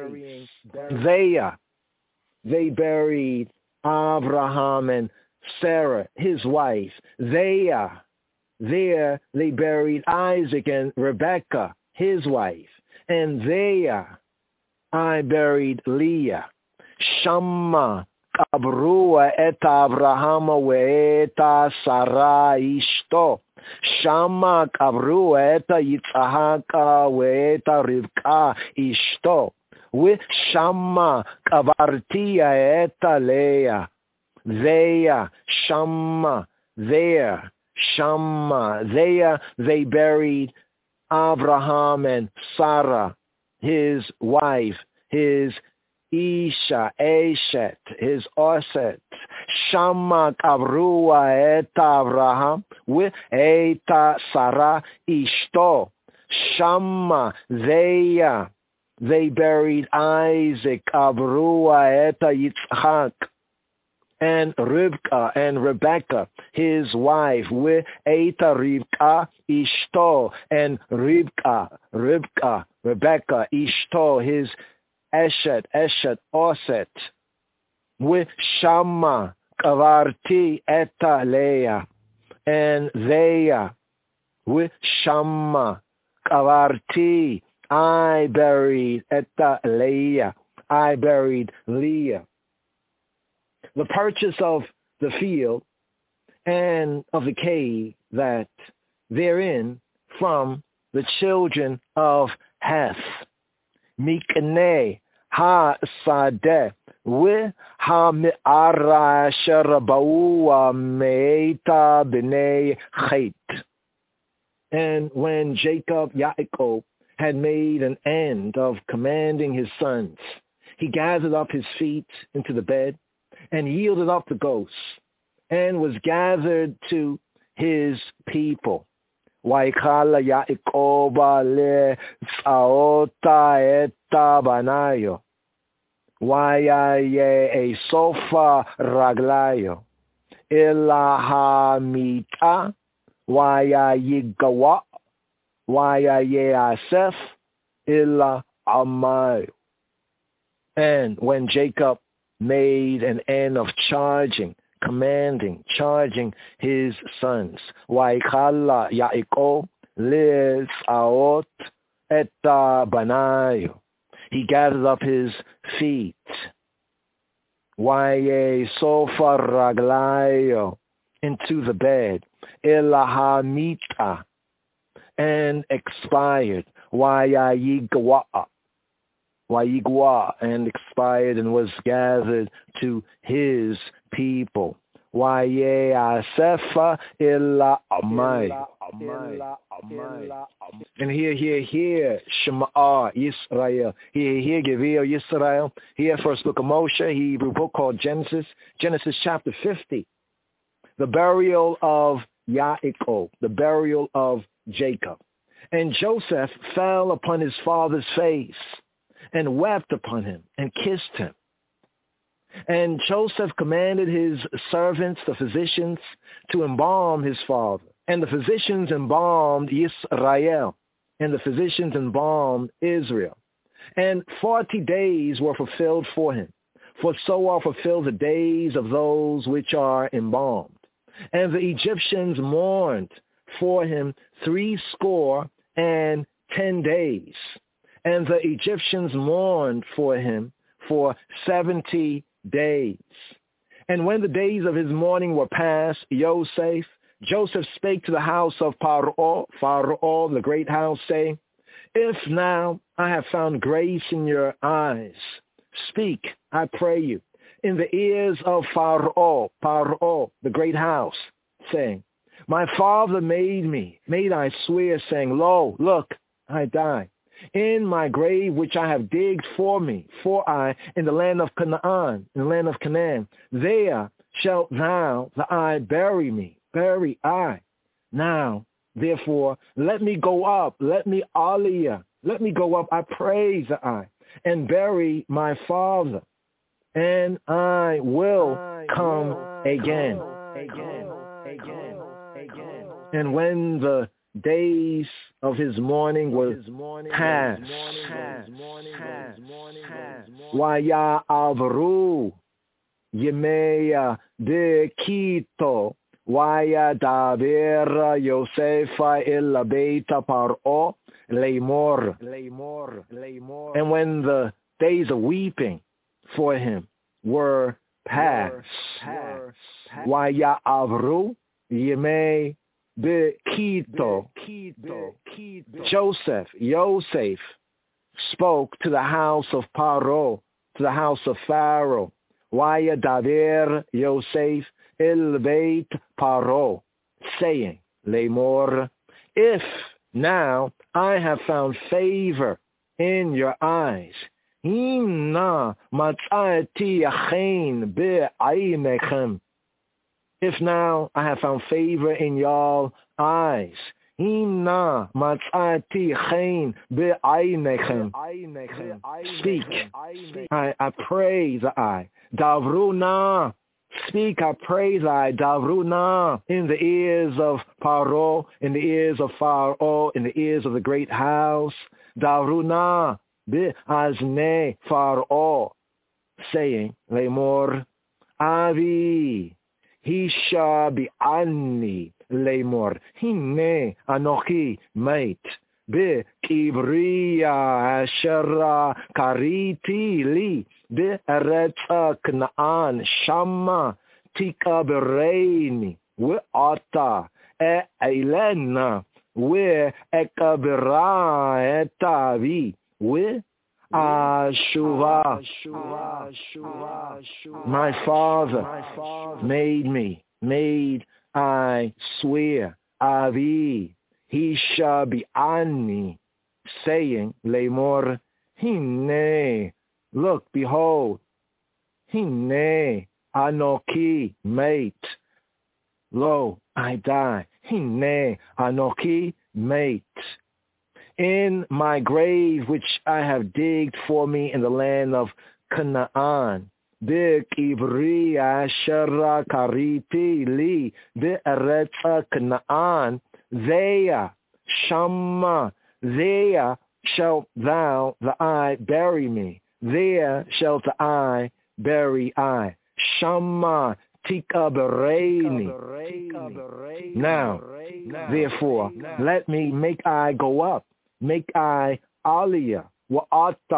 There, they buried Abraham and Sarah, his wife. There, there they buried Isaac and Rebekah, his wife. And there I buried Leah. Shamma kabrua et Abraham ve'eta Sarah ishto. Shamma kabrua et Yitzhak ve'eta Rivka ishto. With Shamma kavartia eta Leah. There, Shamma, there, Shamma, there they buried Abraham and Sarah, his wife, his Isha, Eshet, his Oset. Shamma kavrua eta Abraham with eta Sarah ishto. Shamma, there they buried Isaac, Abrua eta Yitzchak, and Rivka and Rebekah, his wife, with eta Rivka ishto, and Rivka, Rivka, Rebekah ishto, his Eshet, Eshet, Oset, with Shamma, Kavarti eta Leah, and Leah, with Shamma, Kavarti, I buried Etta Leah. I buried Leah. The purchase of the field and of the cave that therein from the children of Heth. Mikneh ha-sadeh we ha-mi'ara asher ba'ua me'eta b'nei Chet. And when Jacob, Yaakov, had made an end of commanding his sons, he gathered up his feet into the bed and yielded up the ghosts and was gathered to his people. Waikala Yaakova le saota eta banayo. Wayaye e sofa raglayo. Ila hamita. Wayayigawa. Wayayeasef illa amayo. And when Jacob made an end of charging, commanding, charging his sons, Waikala Yaakov lesaot eta banayo, he gathered up his feet. Waye sofa raglayo, into the bed, ilahamita, and expired. Wayayigwa, Wayigwa, and expired and was gathered to his people. Waye asefa illa amai. And here, here, here, Shema Yisrael. Here, here, Gevil Yisrael. Here, first book of Moshe, Hebrew book called Genesis. Genesis chapter fifty. The burial of Yaakov, the burial of Jacob. And Joseph fell upon his father's face and wept upon him and kissed him. And Joseph commanded his servants, the physicians, to embalm his father. And the physicians embalmed Yisrael, and the physicians embalmed Israel. And forty days were fulfilled for him, for so are fulfilled the days of those which are embalmed. And the Egyptians mourned for him three score and ten days. And the Egyptians mourned for him for seventy days. And when the days of his mourning were past, Yosef, Joseph spake to the house of Paro, Pharaoh, the great house, saying, if now I have found grace in your eyes, speak, I pray you, in the ears of Pharaoh, Paro, the great house, saying, my father made me, made I swear, saying, lo, look, I die. In my grave which I have digged for me, for I, in the land of Canaan, in the land of Canaan, there shalt thou, the I, bury me, bury I. Now, therefore, let me go up, let me aliyah, let me go up, I praise I, and bury my father, and I will I come will again. Come again, again, again. And when the days of his mourning were past, Waya avru, Yemeya de Kito, Waya Davera Yosefa illa Beta Paro, Lemor. And when the days of weeping for him were past, Waya avru, Yemei de Kito, Joseph, Yosef, spoke to the house of Paro, to the house of Pharaoh. Waya Daver Yosef el Beit Paro, saying, Lemor, if now I have found favor in your eyes, Inna matzati achein be'ainechem. If now I have found favor in your eyes, Inna matzati achein be'ainechem. Speak, I, I praise I. Davruna, speak, I praise I. Davruna, in the ears of Paro, in the ears of Pharaoh, in the ears of the great house. Davruna, Be'azne Pharaoh, saying, Lemor, Avi, Hisha bi'anni, Lemor, Hine anochi mate, Be Kibriya Ashera Kariti li, Be Eretza Knaan Shama, Tika Bereini, We Ata, E Elena, We Ekabera Etavi, We Ashuva. My father made me, made I swear, Avi, Hisha bi'ani, saying, Lemor, Hine, look, behold, Hine, Anoki, mate, lo, I die, Hine, Anoki, mate. In my grave which I have digged for me in the land of Canaan, Bik Ivri Ashera Kariti Li, Be'eretza Canaan, there, Shama, there shalt thou, the I, bury me, there shalt I bury I, Shama, Tika Bereini. Now, therefore, let me make I go up, make I aliyah, wa'ata,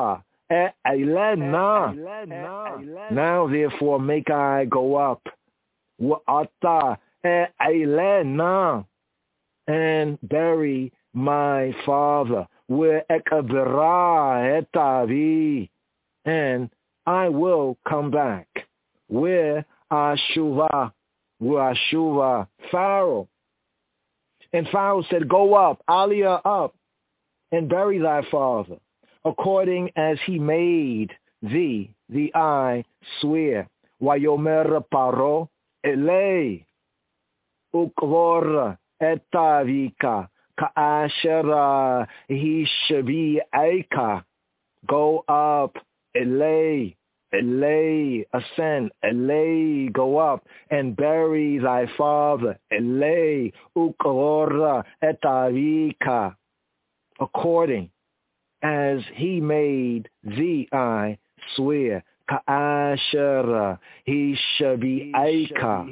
Elena. Now therefore make I go up. Wa'ata Elena. And bury my father. We'ekabira etavi. And I will come back. Where Ashuva. Where Ashuva. Pharaoh. And Pharaoh said, go up, Aliyah up, and bury thy father, according as he made thee, the I swear. Wayomer paro elei ukvor etavika kaashera hishabi aika. Go up, elei, elei, ascend, elei, go up and bury thy father, elei ukvor etavika, according as he made thee I swear. Ka'ashara, he shall be Aika.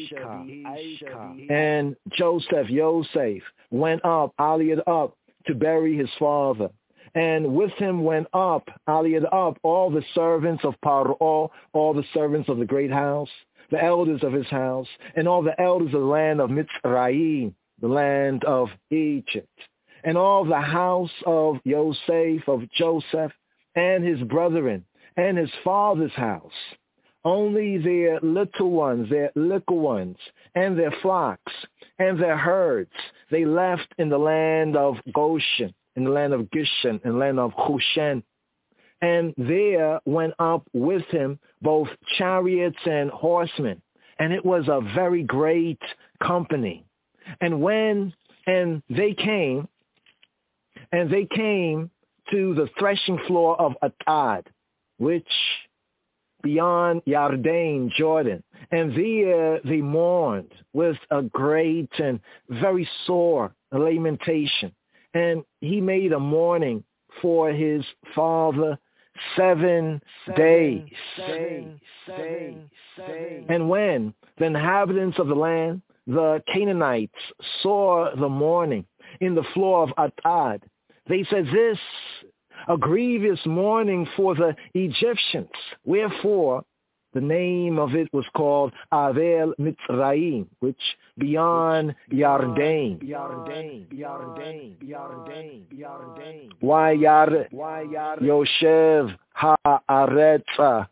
And Joseph, Yosef, went up, Aliyah up, to bury his father. And with him went up, Aliyah up, all the servants of Paro, all the servants of the great house, the elders of his house, and all the elders of the land of Mitzrayim, the land of Egypt. And all the house of Yosef, of Joseph, and his brethren, and his father's house. Only their little ones, their little ones, and their flocks, and their herds, they left in the land of Goshen, in the land of Goshen, in the land of Hushan. And there went up with him both chariots and horsemen. And it was a very great company. And when, and they came, and they came to the threshing floor of Atad, which beyond Yarden, Jordan. And there they mourned with a great and very sore lamentation. And he made a mourning for his father seven, seven days. Seven, seven, seven. And when the inhabitants of the land, the Canaanites, saw the mourning in the floor of Atad, they said, this a grievous mourning for the Egyptians. Wherefore, the name of it was called Avel Mitzrayim, which beyond Yarden. Yarden, Yarden, Yarden, Yarden. Why Yar Yoshev Haaretza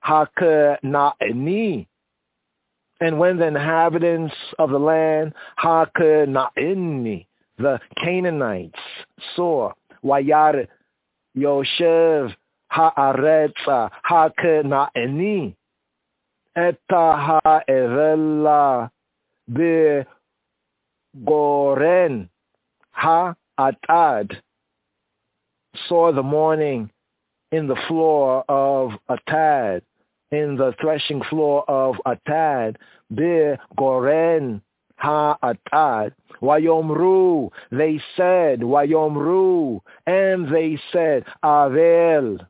Hakena'eni. And when the inhabitants of the land Hakena'eni, the Canaanites, saw Wayar Yoshev haaretza hakena'eni eta ha'evela begoren ha'atad, saw the mourning in the floor of Atad, in the threshing floor of Atad, begoren ha'atad. Wayomru, they said, Wayomru, and they said, Avel,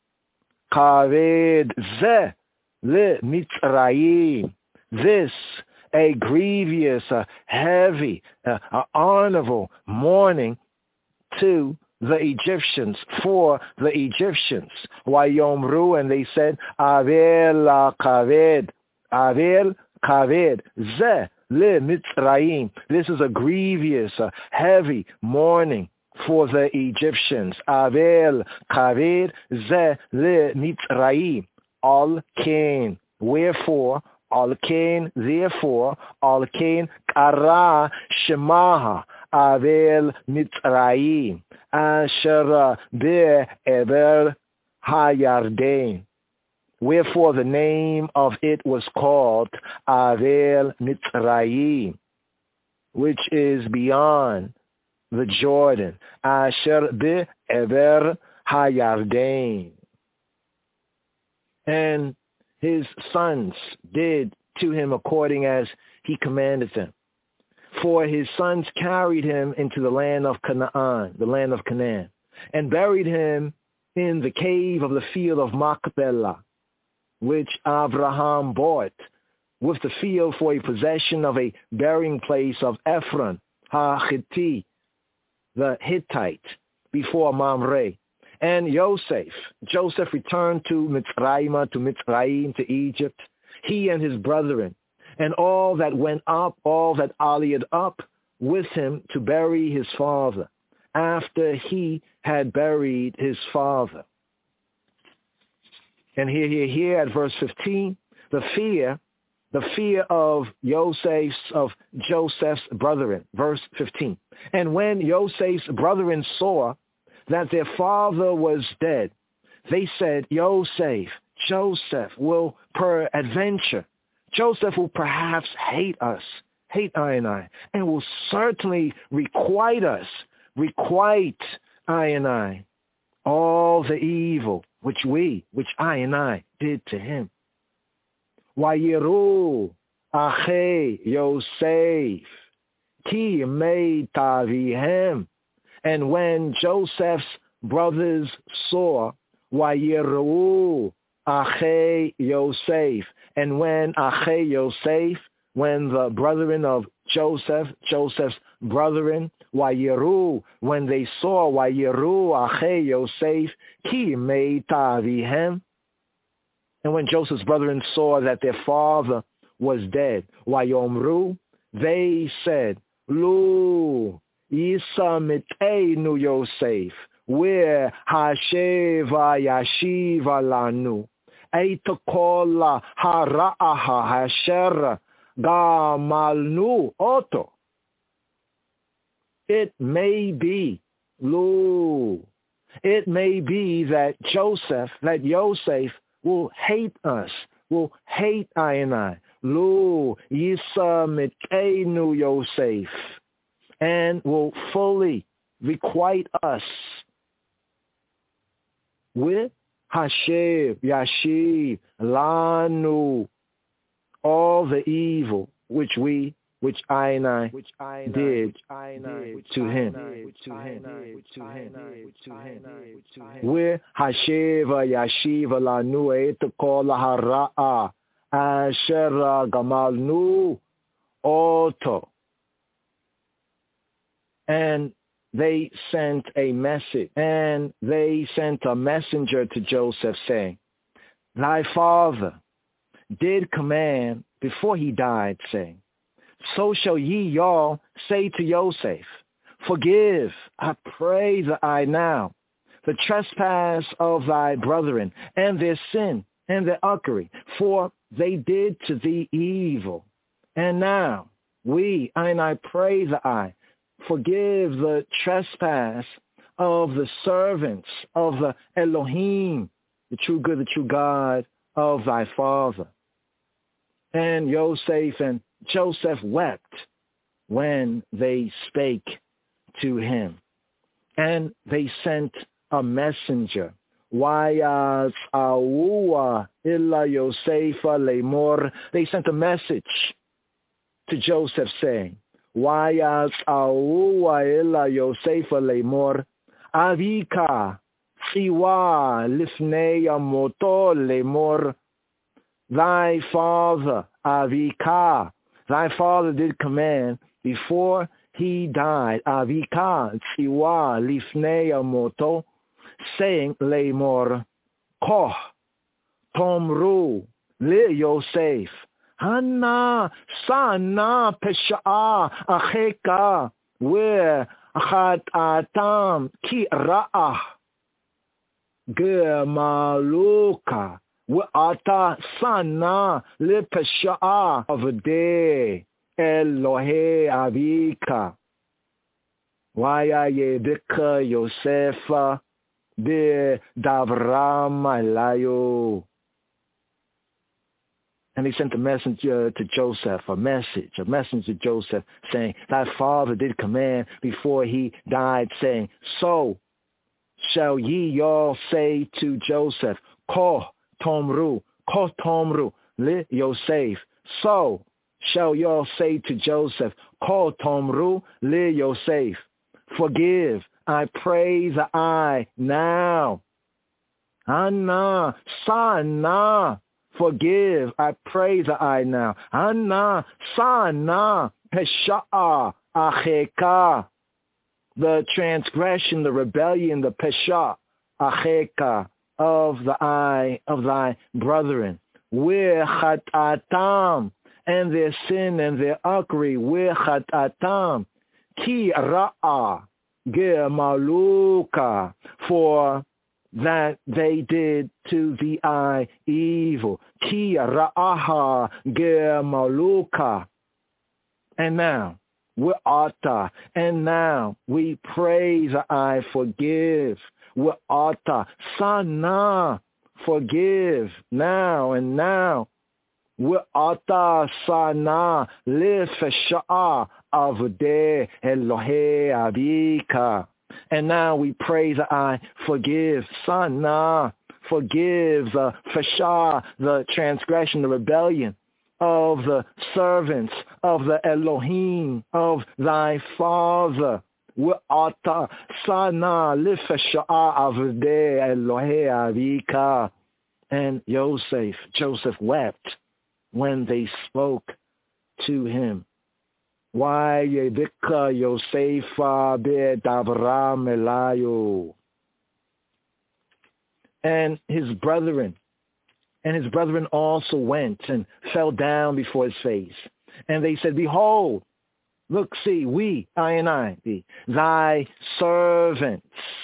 Kaved ze, le Mitzrayim, this, a grievous, a heavy, a, a honorable mourning to the Egyptians, for the Egyptians. Wayomru, and they said, Avel Kaved, Avel Kaved ze, Le Mitzrayim. This is a grievous, uh, heavy mourning for the Egyptians. Avel kaved ze le Mitzrayim. Al kain. Wherefore, al kain, therefore, al kain kara shemaha. Avel Mitzrayim. Asher be ever hayarden. Wherefore the name of it was called Avel Mitzrayim, which is beyond the Jordan. Asher be'ever hayarden. And his sons did to him according as he commanded them. For his sons carried him into the land of Canaan, the land of Canaan, and buried him in the cave of the field of Machpelah, which Abraham bought with the field for a possession of a burying place of Ephron, ha-Hitti, the Hittite, before Mamre. And Yosef, Joseph returned to Mitzrayim, to Mitzrayim, to Egypt, he and his brethren, and all that went up, all that allied up with him to bury his father, after he had buried his father. And here, here, here at verse fifteen, the fear, the fear of Joseph's, of Joseph's brethren, verse fifteen. And when Joseph's brethren saw that their father was dead, they said, Joseph, Joseph will peradventure, Joseph will perhaps hate us, hate I and I, and will certainly requite us, requite I and I, all the evil which we, which I and I did to him. Vayiru achei Yosef ki meitavihem. And when Joseph's brothers saw, Vayiru achei Yosef, and when achei Yosef, when the brethren of Joseph, Joseph's brethren, Vayiru, when they saw, Vayiru achei Yosef ki meitavihem, and when Joseph's brethren saw that their father was dead, Vayomru, they said, Lu Isa mitenu Yosef, where Hasheva Yashiva Lanu, Eita kola Hara'aha Hasher Gamalnu Oto. It may be, Lu, it may be that Joseph, that Yosef will hate us, will hate I and I. Lu Yisa Mitenu Yosef, and will fully requite us with Hashev, Yashiv, Lanu, all the evil which we, which I and I did to him. Where Hasheva, Yashiva, Lanu, Etakol, Hara'a, Asher, Gamalnu, Oto. And they sent a message, and they sent a messenger to Joseph saying, thy father did command before he died, saying, so shall ye y'all say to Joseph, forgive, I pray that I now, the trespass of thy brethren, and their sin, and their uckery, for they did to thee evil. And now, we, and I pray that I, forgive the trespass of the servants of the Elohim, the true good, the true God of thy father. And Yosef and Joseph wept when they spake to him. And they sent a messenger. Wayaz awua illa Yosefa lemor. They sent a message to Joseph saying, Wayaz awua illa Yosefa lemor. Avika siwa lifnei amoto lemor. Thy father, Avika, thy father did command before he died, Avika siwa lifnei amoto, saying, lemor, koh, tomru, le Yosef, Hana, sana, pesha'a, acheka, where achat atam, ki ra'ah, gemaluka, Wa'ata sana le pesha'a avde Elohe avika. Waya yedika Yosefa de davram alayo. And he sent a messenger to Joseph, a message, a message to Joseph saying, thy father did command before he died, saying, so shall ye y'all say to Joseph, Koh Tomru, Koh Tomru, li Yosef. So shall y'all say to Joseph, Koh Tomru, li Yosef. Forgive, I pray the I now. Anna, sana, forgive, I pray the I now. Anna, sana, pesha'a, acheka. The transgression, the rebellion, the pesha acheka, of the eye of thy brethren, Wechatatam, and their sin and their uckery, Wechatatam, ki ra'a gemaluka, for that they did to the eye evil, ki ra'aha gemaluka. And now, We'ata, and now we praise I forgive. We'ata, sana, forgive now and now. We'ata sana lifasha'a avde Elohe abika. And now we praise I forgive. Sana, forgive the fasha, the transgression, the rebellion of the servants of the Elohim, of thy Father. We'ata sana lifasha'a avde Elohe abika. And Joseph, Joseph wept when they spoke to him. Why yedika Yosefa be Davram Elayo. And his brethren, and his brethren also went and fell down before his face. And they said, behold, look, see, we, I and I, the, thy servants,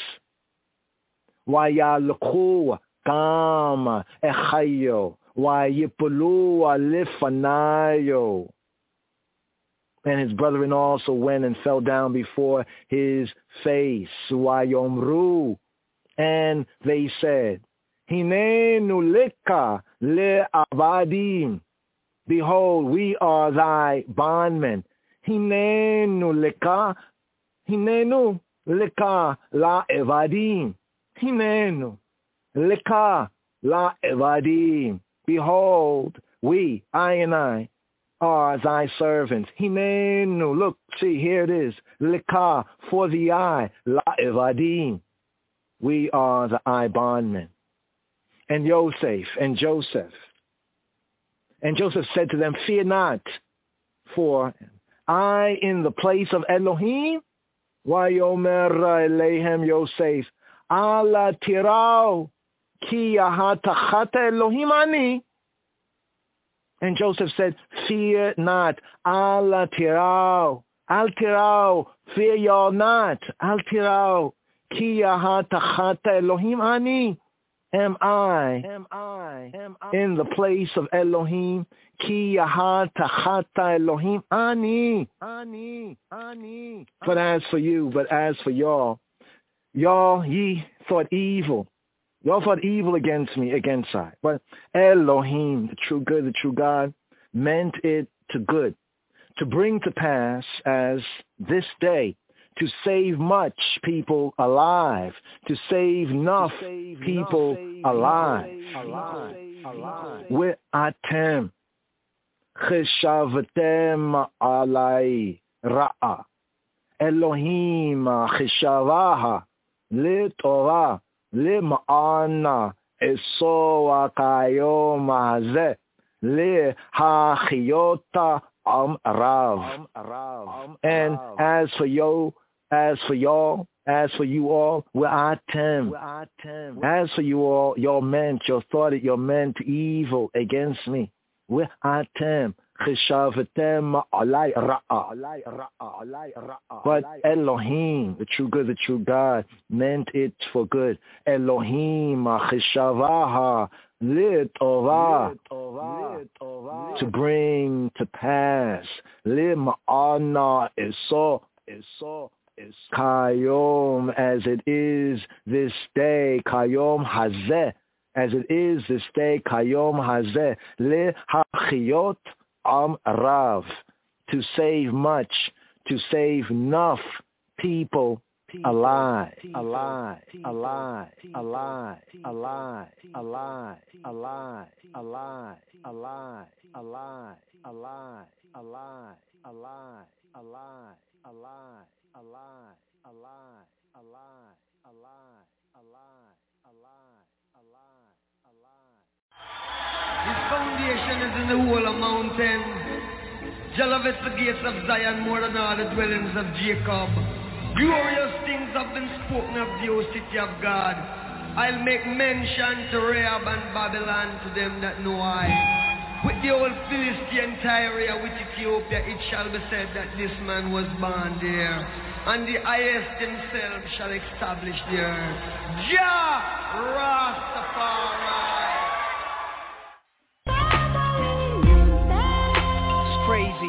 Wayalku Kama Echayo, Wayipulu Alifanayo. And his brethren also went and fell down before his face. Wayomru. And they said, Hinenu leka le'avadim. Behold, we are thy bondmen. Hinenu leka, hinenu leka la'evadim. Hinenu leka la'evadim. Behold, we, I and I, are thy servants. Hinenu, look, see, here it is. Leka, for the eye, la'evadim. We are the eye bondmen. And Yosef, and Joseph. And Joseph said to them, fear not, for I in the place of Elohim, Vayomer Eleihem Yosef, Ala tirau, ki yahatachata Elohim ani. And Joseph said, fear not, Ala tirau, al tirau, fear y'all not, al tirau, ki yahatachata Elohim ani. Am I, am I, am I in the place of Elohim? Ki yahatachata Elohim ani, ani, ani. But as for you, but as for y'all, y'all ye thought evil. Y'all thought evil against me, against I. But Elohim, the true good, the true God, meant it to good, to bring to pass as this day, to save much people alive, to save enough people alive. Ve'atem cheshavtem alai ra'a. Elohim cheshavaha le'torah le'ma'ana esoa kayom hazeh le'hachiyota am rav. And as for you, As for y'all, as for you all, we'atem. As for you all, y'all meant, y'all thought it, y'all meant evil against me. We'atem. But Elohim, the true good, the true God, meant it for good. Elohim, to bring to pass. Lim'ana eso, eso. Kayom, as it is this day, Kayom hazeh, as it is this day, Kayom hazeh, le hachiyot am rav, to save much, to save enough people alive, alive, alive, alive, alive, alive, alive, alive, alive, alive, alive, alive, alive, alive, alive. Alive, alive, alive, alive, alive, alive, alive, alive. His foundation is in the whole of mountain. Jah loveth the gates of Zion more than all the dwellings of Jacob. Glorious things have been spoken of the O city of God. I'll make mention to Rahab and Babylon to them that know I. With the old Philistine Tyre, with Ethiopia, it shall be said that this man was born there, and the highest himself shall establish the earth. Jah Rastafari. It's crazy.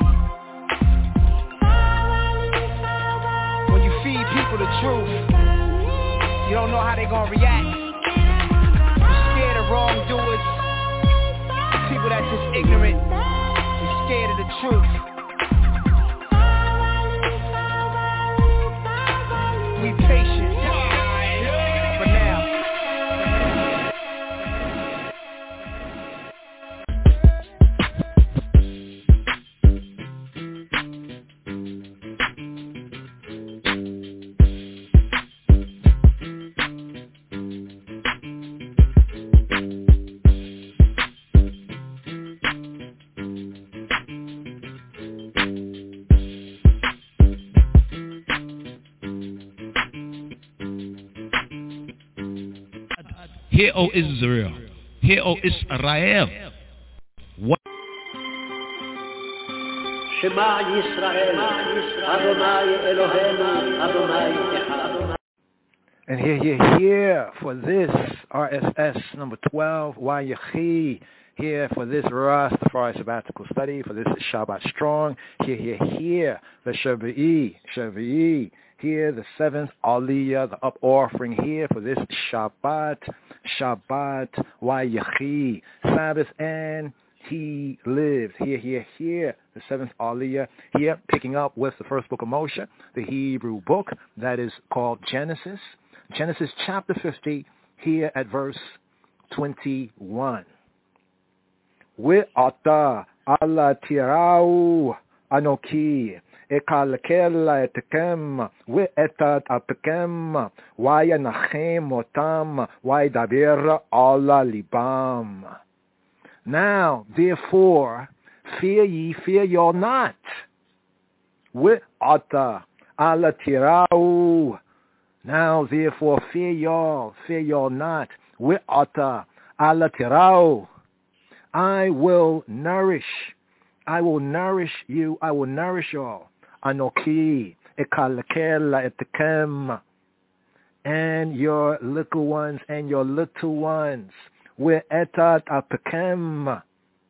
When you feed people the truth, you don't know how they gonna react. You're scared of wrongdoers. People that's just ignorant. They're scared of the truth. Be patient. For now. Hear, O Israel. Hear, O Israel. What? Shema Yisrael, Adonai Eloheinu, Adonai Echad. And here, here, here for this R S S number twelve, Wayachi. Here for this Rastafari sabbatical study, for this Shabbat Strong. Here, here, here, the Shavu'i, Shavu'i. Here, the seventh Aliyah, the up offering here for this Shabbat, Shabbat, Wayachi, Sabbath, and he lived. Here, here, here, the seventh Aliyah. Here, picking up with the first book of Moshe, the Hebrew book that is called Genesis. Genesis chapter fifty, here at verse twenty-one. We'ata ala tirau anoki. Ekalkela etkem, we etat apkem, waya nachem otam, why daber ala libam. Now, therefore, fear ye, fear y'all not. We ata ala tirau. Now, therefore, fear y'all, fear y'all not. We ata ala tirau. I will nourish, I will nourish you, I will nourish y'all. Anoki, ekalkela etkem, and your little ones, and your little ones, we etat apkem,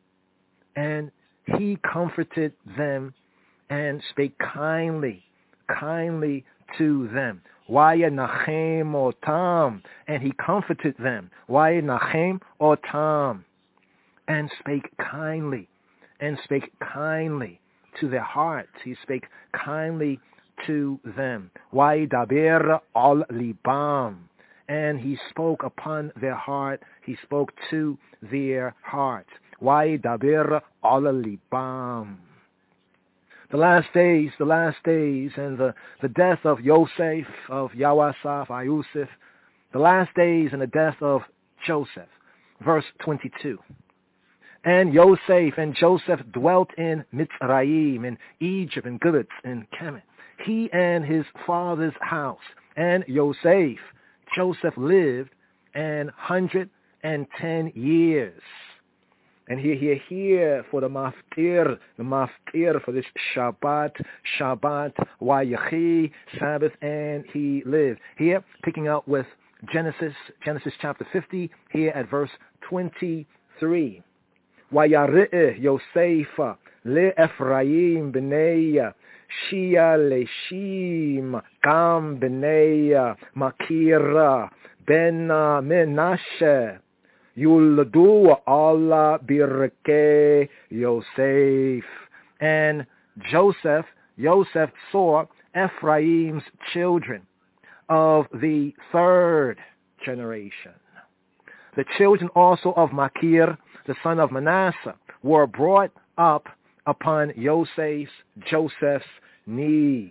and he comforted them and spake kindly, kindly to them. Waya nachem otam, and he comforted them. Waya nachem otam, and spake kindly, and spake kindly to their hearts. He spake kindly to them. Why daber al libam, and he spoke upon their heart. He spoke to their hearts. Why daber al libam. The last days, the last days, and the, the death of Yosef, of Yawasaf, Ayusif, the last days and the death of Joseph. Verse twenty-two. And Yosef and Joseph dwelt in Mitzrayim, in Egypt, in Gilad, in Kemet. He and his father's house. And Yosef, Joseph lived an hundred and ten years. And here, here, here for the maftir, the maftir for this Shabbat, Shabbat, Wayachi, Sabbath, and he lived. Here, picking up with Genesis, Genesis chapter fifty, here at verse twenty-three. Wayareh Yosef le Ephraim b'nei Shia leshim kam b'nei Makira ben Menashe yuldu Allah birke Yosef. And Joseph, Joseph saw Ephraim's children of the third generation. The children also of Makir, the son of Manasseh, were brought up upon Yosef's, Joseph's knees.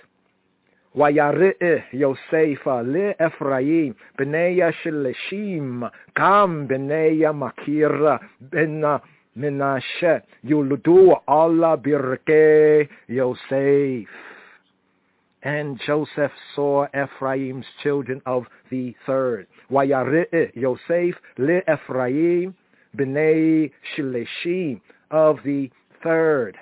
Wayareh Yosef le Ephraim b'nei Sheleshim kam b'nei Makir ben Menashe yuludu Allah birke Yosef. And Joseph saw Ephraim's children of the third. Wayare Yosef le Ephraim b'nei Shileshim, of the third.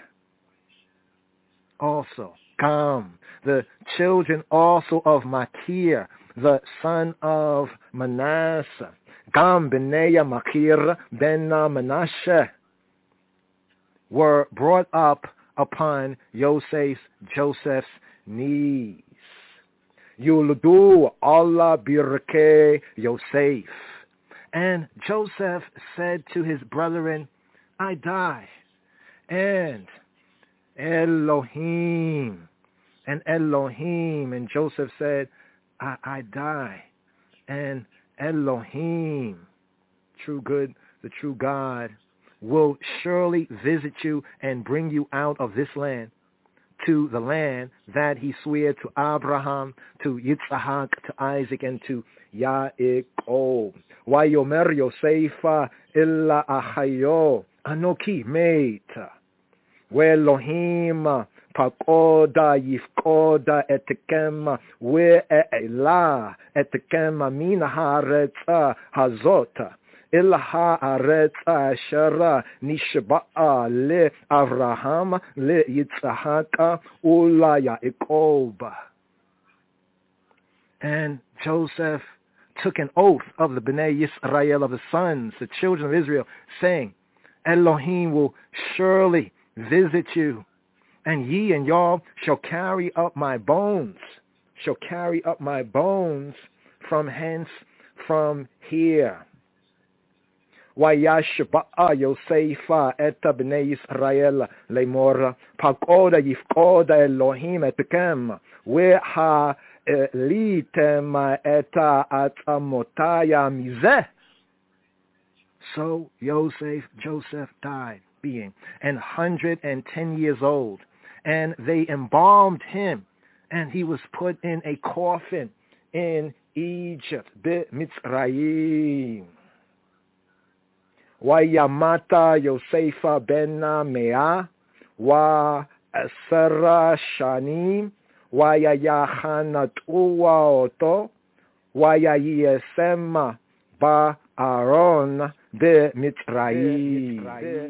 Also, Gam, the children also of Machir, the son of Manasseh. Gam b'nei Machir ben Manasseh were brought up upon Joseph's, Joseph's knees. Yuludu Allah birke Yosef. And Joseph said to his brethren, I die. And Elohim, and Elohim, and Joseph said, I, I die. And Elohim, true good, the true God, will surely visit you and bring you out of this land to the land that he swore to Abraham, to Yitzhak, to Isaac, and to Yaakov. Wayomer Yosefa illa achayo anoki meita. We'Elohim pakoda yifkoda etkem we'elah etkem min haaretz hazot. Ilha aretz ashara nishba'a le Avraham le Yitzhak ula Yaakov. And Joseph took an oath of the Bnei Yisrael, of the sons, the children of Israel, saying, Elohim will surely visit you, and ye and y'all shall carry up my bones, shall carry up my bones from hence, from here. Wayashba'a Yosefa et bnei Yisrael lemor pakoda yifkoda Elohim etkem weha litem et atamotaya mizeh. So Joseph, Joseph died, being an hundred and ten years old, and they embalmed him, and he was put in a coffin in Egypt, Mitzrayim. Wayamata Yosefa ben Mea wa Asara Shanim Wayayachanat Uwa Oto Wayayesema ba Aaron de Mitzrayim.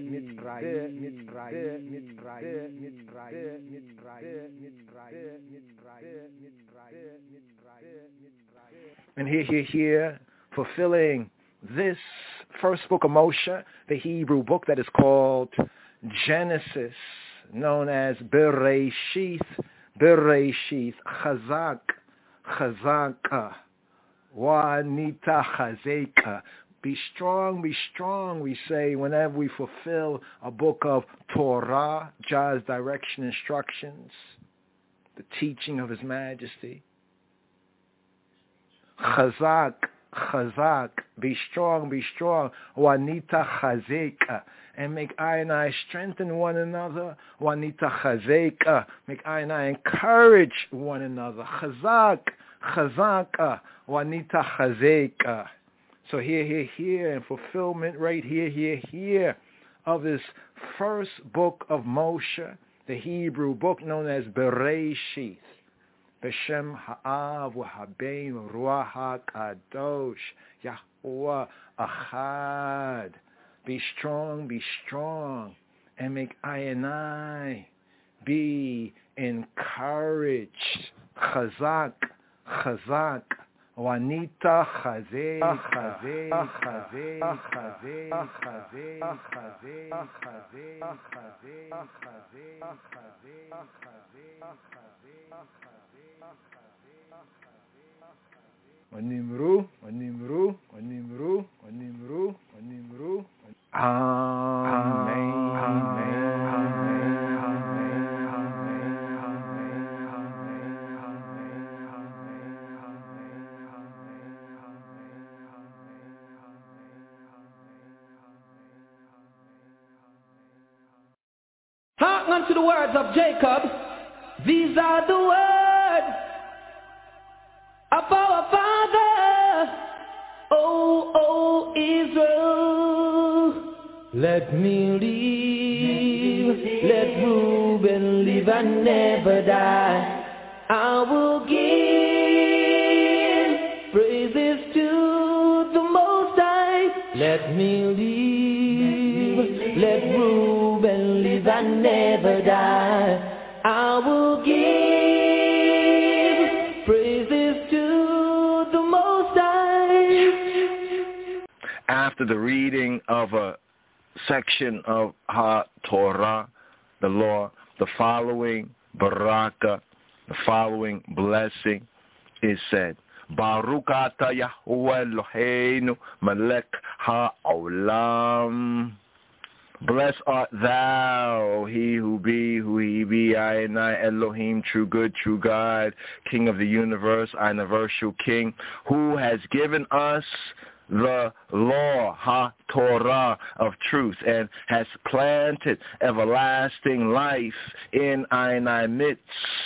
And here, here, here, fulfilling this first book of Moshe, the Hebrew book that is called Genesis, known as Bereshith, Bereshith, Chazak, Chazaka, Wanita Chazeka. Be strong, be strong, we say whenever we fulfill a book of Torah, Jah's direction, instructions, the teaching of His Majesty. Chazak, Chazak, be strong, be strong. Wanita Chazeka, and make I and I strengthen one another. Wanita Chazeka, make I and I encourage one another. Chazak, Chazaka, Wanita Chazeka. So here, here, here, and fulfillment right here, here, here, of this first book of Moshe, the Hebrew book known as Bereshith. B'Shem Ha'av V'Habein Ruach HaKadosh Yahuwah Achad. Be strong, be strong, and make I and I be encouraged. Chazak, Chazak, Wanita Chazek, Chazek, Chazek, Chazek, Chazek, Chazek, Chazek, Chazek, Onimru, Onimru, Onimru, Onimru, Onimru. Amen. Amen. Hearken unto the words of Jacob. These are the words of our father, O, O Israel. Let me live, let Reuben live and never die. I will give praises to me live, let Reuben live and never die. I will give praises to the Most High. After the reading of a section of HaTorah, the law, the following baraka, the following blessing is said. Baruch atah Yahweh Eloheinu melech ha'olam. Blessed art thou, he who be, who he be, I and I, Elohim, true good, true God, King of the universe, universal King, who has given us the law, HaTorah, of truth, and has planted everlasting life in our midst.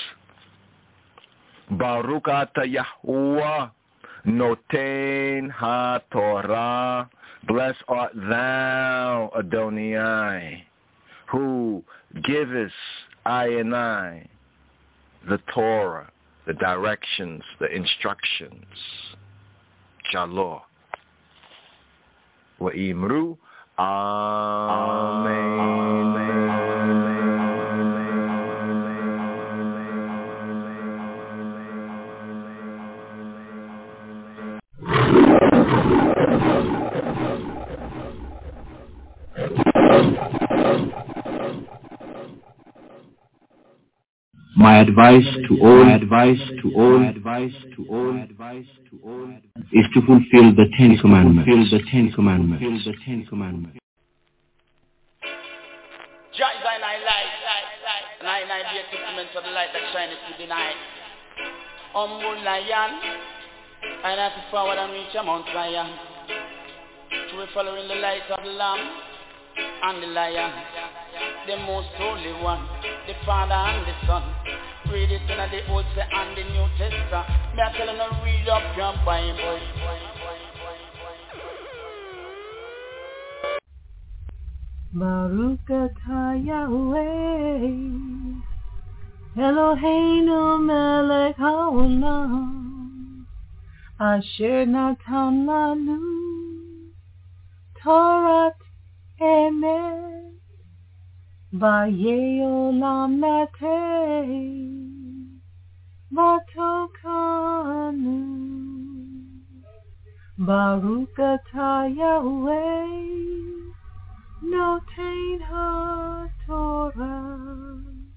Baruch atah Yahuwah noten HaTorah. Blessed art thou, Adonai, who givest I and I the Torah, the directions, the instructions. Shalom. Wa'imru, Amen. My advice to all, my advice to all, my advice to all, advice to all, is to fulfill the Ten Commandments. Fulfill the Ten Commandments. Fulfill the Ten Commandments. Jah is I light, and I and I be a testament of the light that shineth through the night. Humble lion, and I have to forward and reach a Mount Zion. To be following the light of the Lamb and the Lion, the most holy one, the Father and the Son. Read it in the Old and the New Testament. Me I tell you to read up your Bible. Baruch atah Yahweh Eloheinu melech haolam asher natan lanu Torat emet Vaye olam natei Vatokanu Baruch atah Yahweh Noten HaTorah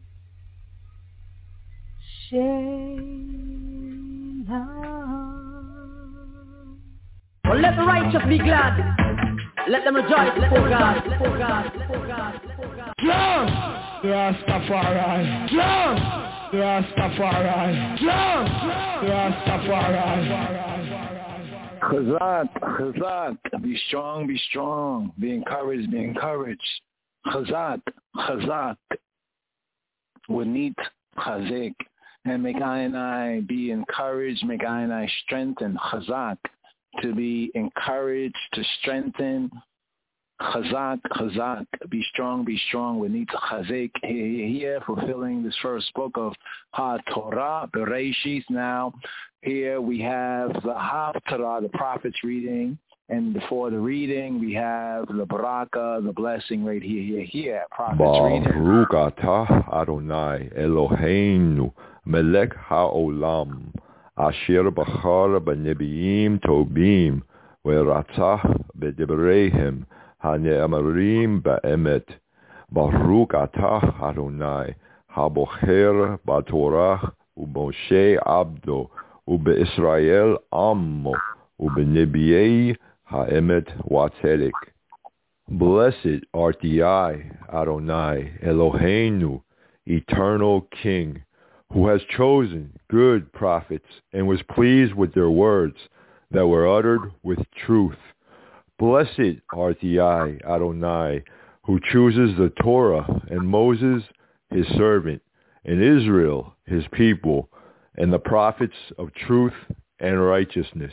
Shelah. Well, let the righteous be glad. Let them rejoice before God. Before God. Before God. Before God. Yes! Rastafari. Yes! Rastafari. Yes! Rastafari. Chazak, Chazak, be strong, be strong, be encouraged, be encouraged. Chazak, Chazak, Wanit, Chazak, and make I and I be encouraged, make I and I strengthen. Chazak, to be encouraged, to strengthen. Chazak, Chazak, be strong, be strong. We need to Chazak here, here, fulfilling this first book of HaTorah, Bereshit. Now, here we have the Haftarah, the prophet's reading, and before the reading, we have the Baraka, the blessing right here, here, here. Prophet's reading. Baruch atah Adonai Eloheinu melech haolam asher bachar b'nebiim tobim ve'ratzah b'debreihem hane'amarim ba'emet. Baruch atah Adonai habocher b'torah u'Moshe abdo u'be'Israel ammo u'b'nebiei ha'emet wa'tzedek. Blessed art I, Adonai Eloheinu, eternal King, who has chosen good prophets and was pleased with their words that were uttered with truth. Blessed art I, Adonai, who chooses the Torah and Moses, his servant, and Israel, his people, and the prophets of truth and righteousness.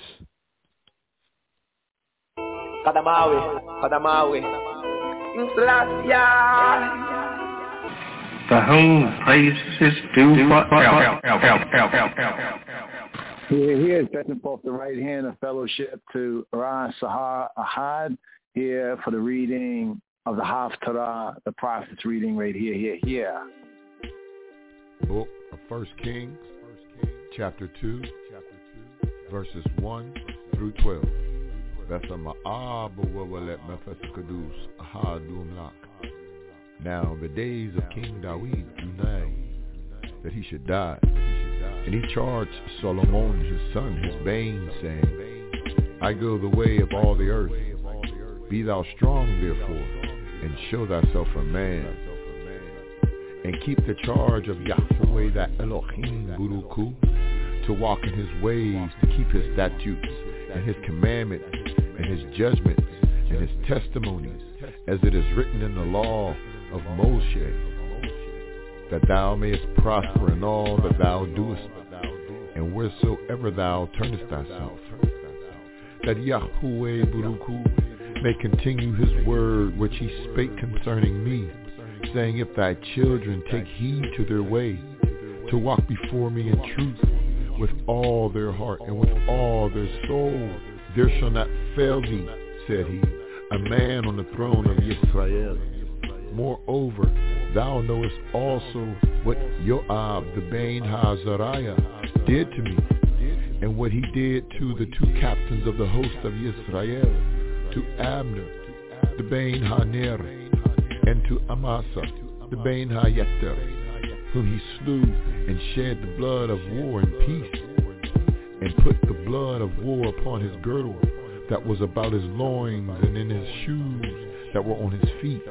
Kadamawi, Kadamawi, Selassie. To whom praises due forever. Here, here, stretching forth the right hand of fellowship to Ra Sahar Ahad, here for the reading of the Haftarah, the prophet's reading right here, here, here. Book of First Kings, chapter two, verses one through twelve. Now the days of King Dawid drew nigh that he should die, and he charged Solomon his son, his bane, saying, I go the way of all the earth. Be thou strong therefore, and show thyself a man, and keep the charge of Yahweh thy Elohim Buruku, to walk in his ways, to keep his statutes, and his commandments, and his judgments, and his testimonies, as it is written in the law of Moshe, that thou mayest prosper in all that thou doest, and wheresoever thou turnest thyself, that Yahweh Buruku may continue his word which he spake concerning me, saying, if thy children take heed to their way, to walk before me in truth, with all their heart and with all their soul, there shall not fail thee, said he, a man on the throne of Israel. Moreover, thou knowest also what Joab the Bane HaZariah did to me, and what he did to the two captains of the host of Israel, to Abner the Bane HaNer, and to Amasa the Bane HaYeter, whom he slew and shed the blood of war in peace, and put the blood of war upon his girdle that was about his loins, and in his shoes that were on his feet.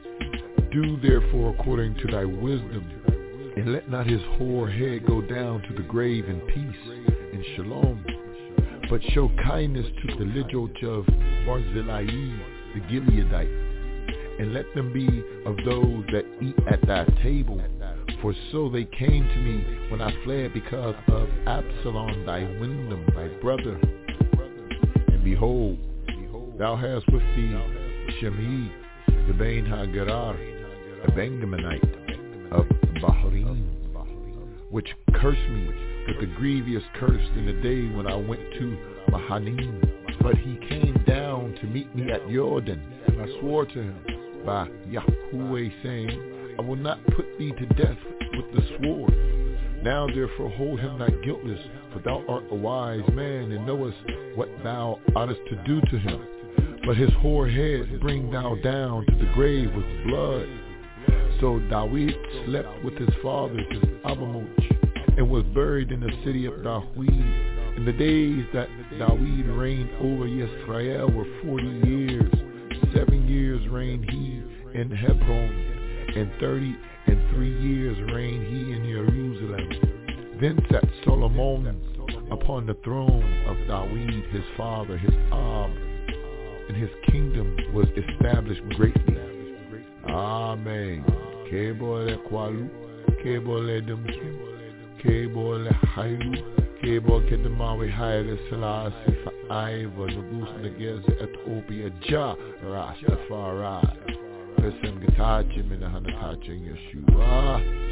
Do therefore according to thy wisdom, and let not his hoar head go down to the grave in peace, in shalom, but show kindness to the Lidjot of Barzillai the Gileadite, and let them be of those that eat at thy table. For so they came to me when I fled because of Absalom thy Windom, thy brother. And behold, thou hast with thee Shimei, the Bane HaGerar, a Benjaminite of Bahrain, which cursed me with the grievous curse in the day when I went to Mahanim. But he came down to meet me at Jordan, and I swore to him by Yahweh, saying, I will not put thee to death with the sword. Now therefore hold him not guiltless, for thou art a wise man, and knowest what thou oughtest to do to him. But his hoar head bring thou down to the grave with blood. So Dawid slept with his fathers, his Abamoch, and was buried in the city of Dawid. In the days that Dawid reigned over Israel were forty years. Seven years reigned he in Hebron, and thirty and three years reigned he in Jerusalem. Then sat Solomon upon the throne of Dawid his father, his Ab, and his kingdom was established greatly. Amen. Kebole kwalu, kebole dumsu, kebole hailu, kebole kedemawi haile selasi fa'aiva nubus negeze Ethiopia ja Rastafari. Listen, Gatachi Minahanatachi Yeshua.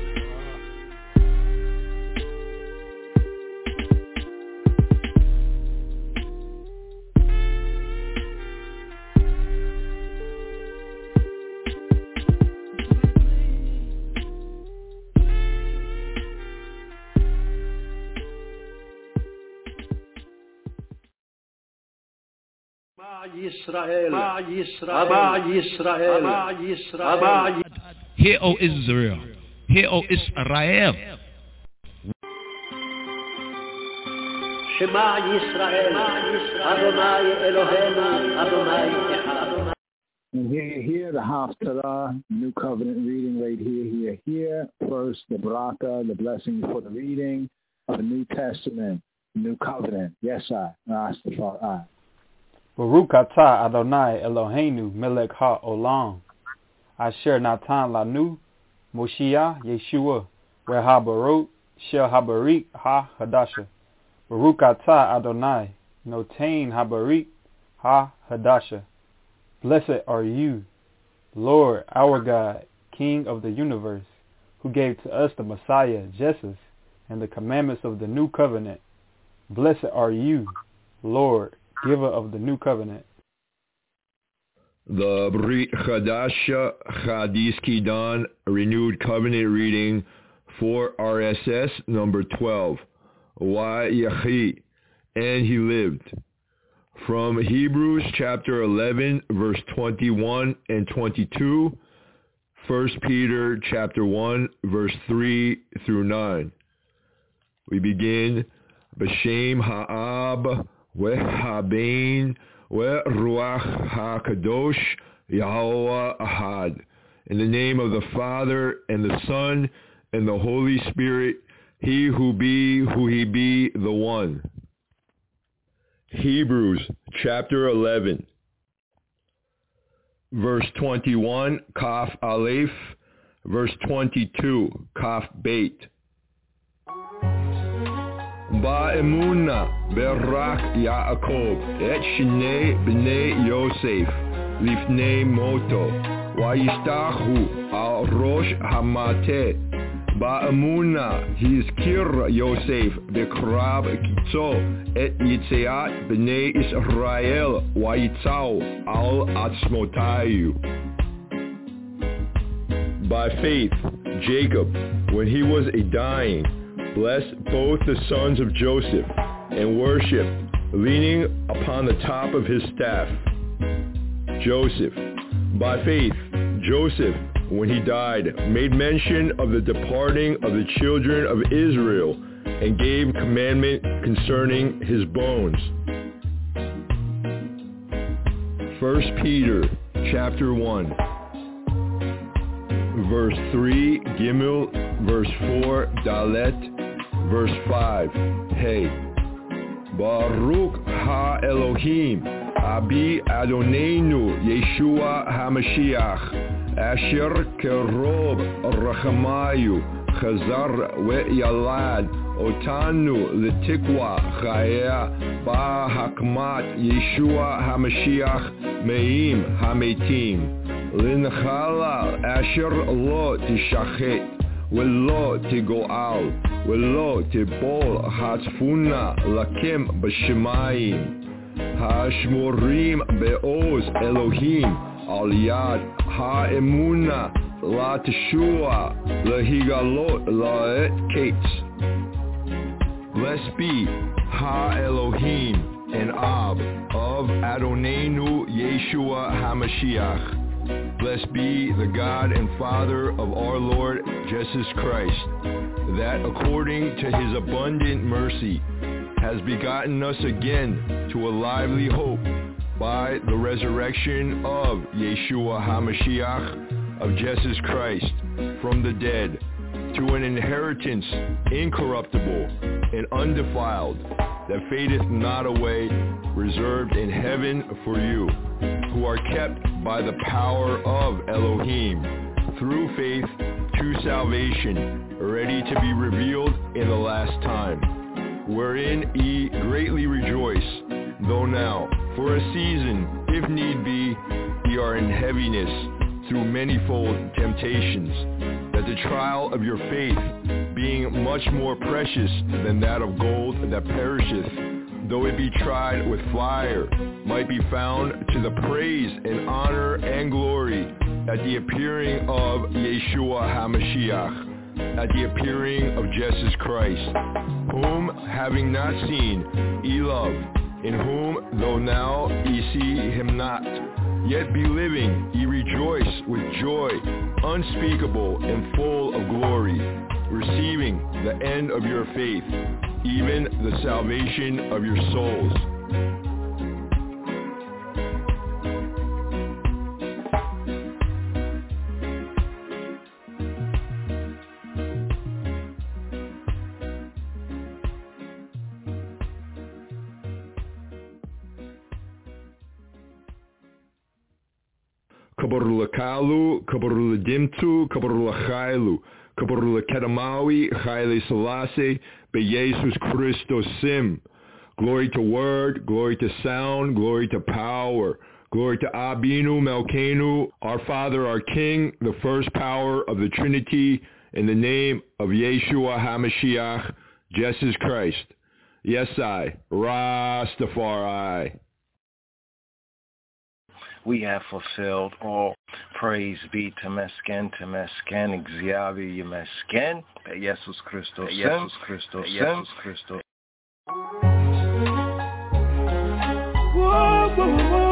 Hear, O Israel, hear, O Israel. Shema Yisrael, Adonai Eloheinu, Adonai Echad. And here, here, the Haftarah, New Covenant reading right here, here, here. First, the Baraka, the blessing for the reading of the New Testament, New Covenant. Yes, I, Rastafari. Baruch atah Adonai Eloheinu melech ha'olam, asher natan lanu Moshiach Yeshua rehabarot shel habarik ha-hadasha. Baruch atah Adonai notain habarik ha-hadasha. Blessed are you, Lord, our God, King of the universe, who gave to us the Messiah, Jesus, and the commandments of the new covenant. Blessed are you, Lord, giver of the new covenant. The Brit Chadasha Chadis Kidan Renewed Covenant Reading for R S S number twelve. Wayachi, and he lived. From Hebrews chapter eleven, verse twenty-one and twenty-two, First Peter chapter one, verse three through nine. We begin, B'Shem Ha'ab Ve'Habein Ve'Ruach HaKadosh Yahweh Ahad. In the name of the Father, and the Son, and the Holy Spirit, he who be, who he be, the one. Hebrews chapter eleven, verse twenty-one, Kaf Aleph, verse twenty-two, Kaf Beit. Ba'emuna berak Yaakov et shnei bnei Yosef lifnei moto vayishtachu al rosh hamateh. Ba'emuna hizkir Yosef bekrav kitzo et yitzeat bnei Israel vayitzau al atzmotayu. By faith, Jacob, when he was a dying, blessed both the sons of Joseph and worshipped, leaning upon the top of his staff. Joseph. By faith, Joseph, when he died, made mention of the departing of the children of Israel and gave commandment concerning his bones. First Peter chapter one, verse three, Gimel, verse four, Dalet, verse five, Hey. Baruch ha-Elohim, Abi Adonenu Yeshua HaMashiach, Asher Kerob Rachamayu, Chazar Ve'Yalad, Otanu L'Tikwa Chaya, Ba-Hakmat Yeshua HaMashiach, Me'im HaMetim, L'Nchala Asher Lo Tishachet, V'lo Tigoal, V'lo Tibol Hatzfuna Lakim B'Shemayim, Hashmorim Be'oz Elohim, Al Yad Ha'emuna La Teshua Lehigalot La'et Kates. Blessed be Ha-Elohim and Ab of Adonenu Yeshua HaMashiach. Blessed be the God and Father of our Lord Jesus Christ, that according to his abundant mercy has begotten us again to a lively hope by the resurrection of Yeshua HaMashiach, of Jesus Christ, from the dead, to an inheritance incorruptible and undefiled, that fadeth not away, reserved in heaven for you, who are kept by the power of Elohim, through faith to salvation, ready to be revealed in the last time, wherein ye greatly rejoice, though now, for a season, if need be, ye are in heaviness through manifold temptations, that the trial of your faith, being much more precious than that of gold that perisheth, though it be tried with fire, might be found to the praise and honor and glory at the appearing of Yeshua HaMashiach, at the appearing of Jesus Christ, whom having not seen, ye love, in whom, though now ye see him not, yet be living, ye rejoice with joy unspeakable and full of glory, receiving the end of your faith, even the salvation of your souls. Kabarulakalu, Kabaruladimtu, Kabarulachailu, Kabarulakedamawi, Chaile Selassie, Beyesus Christos Sim. Glory to word, glory to sound, glory to power. Glory to Abinu Melkenu, our Father, our King, the first power of the Trinity, in the name of Yeshua HaMashiach, Jesus Christ. Yes, I, Rastafari. we have fulfilled. All praise be to Mesken, to Mesken, Xavier Mesken, Jesus Christos, Jesus Christos, Jesus Christos. Whoa, whoa, whoa.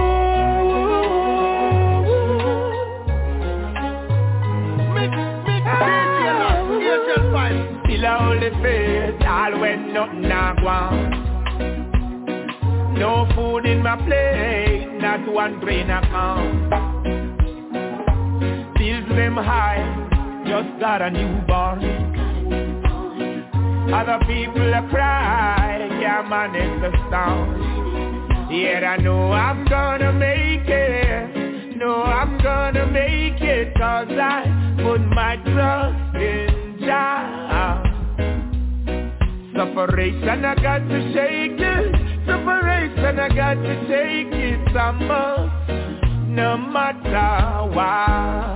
Still I only faith, all when nothing I want. No food in my plate, not one grain I count. Bills them high, just got a newborn. Other people are cry, can't manage the sound. Yet I know I'm gonna make it, know I'm gonna make it, cause I put my trust in Jah. Separation, I got to shake it. Separation, I got to shake it. I must, no matter what.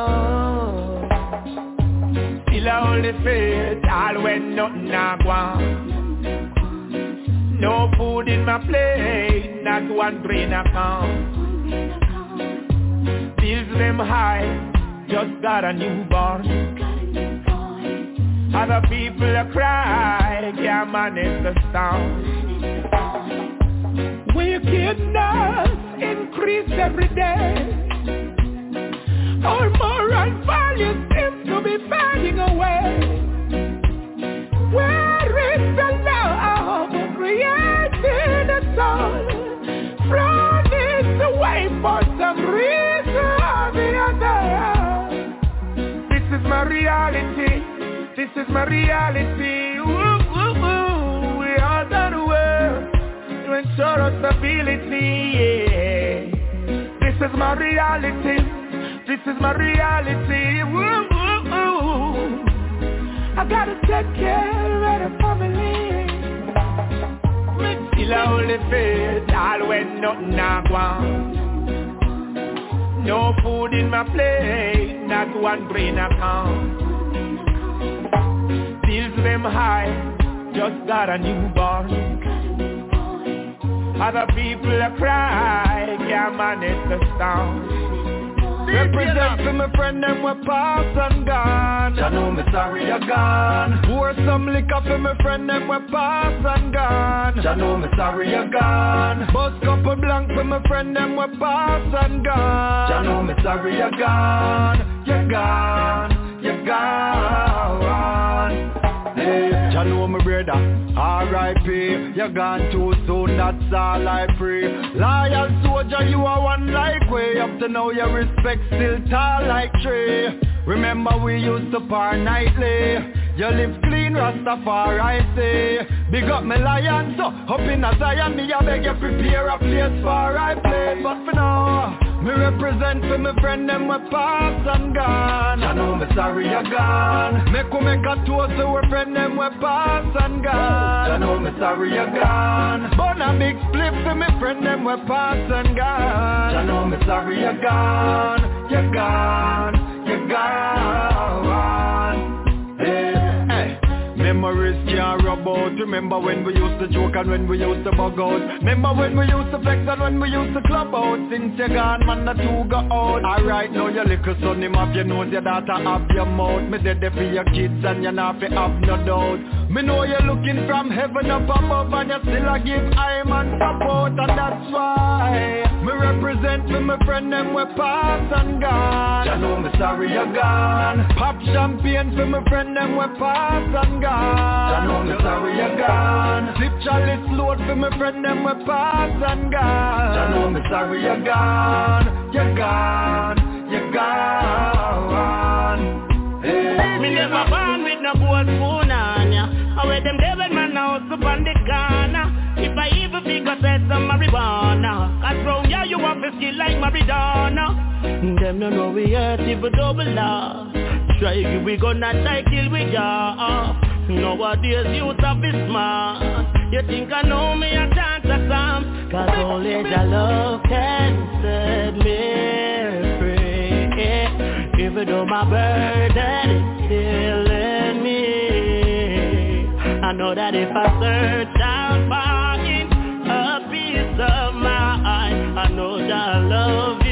Still I only faith, all when nothing I want. No food in my plate, not one grain I count. Bills them high, just got a newborn. Other people are cry, can't manage the sound. Wickedness increase every day. All moral values seem to be fading away. Where is the love created a soul? From its away for some reason or the other. This is my reality. This is my reality. Ooh, ooh, ooh. We are done well to ensure our stability. Yeah. This is my reality. This is my reality. Ooh, ooh, ooh. I gotta take care of the family. Still I only faith, all when nothing I want. No food in my plate, not one grain I count. Bills them high, just got a newborn. Other people are cry, can't manage the sound. Represent for my friend them we pass and gone. I know me sorry you gone. Pour some liquor for my friend them we pass and gone. I know me sorry you gone. Bust couple blank for my friend them we pass and gone. I know me sorry you gone. You gone, you gone. Hey, you know me brother, R I P. You gone too soon, that's all I pray. Loyal soldier, you are one like way. Up to now your respect still tall like tree. Remember we used to par nightly. You live clean, Rastafari say. Big up me lion, so up in a Zion. Me I beg you prepare a place for I play. But for now, me represent for me friend them we pass and gone. I know me sorry you gone. Make we make a toast to we friend them we pass and gone. I know me sorry you gone. Burn a big split for me friend them we pass and gone. I know me sorry you gone. You gone, you gone. Hey, hey. Memories can't rub out. Remember when we used to joke and when we used to bug out. Remember when we used to flex and when we used to club out. Since you gone, man, the two go out. Alright, now your little son, him have your nose, your daughter have your mouth. Me dead there for your kids and you not fi have no doubt. Me know you're looking from heaven up above and you still a give I'm and support. And that's why me represent for my friend them we pass and gone. I know me sorry you gone. Pop champagne for my friend them we pass and gone. I know me sorry you gone. Sip chalice load for my friend them we pass and gone. I know me sorry you gone. You gone, you gone. Hey. Me never born with no gold spoon on ya. I wear them devil man house up on the corner. If I even figure say some marijuana, cause round ya you want to skill like Maradona. Them no know we hurt if we double up. Try we gonna try kill we ya. Nowadays youth have be smart. You think I know me a chance of some, cause only the love can set me free. Even though my burden is still in me, I know that if I search I'll find a peace of mind. I know that I love you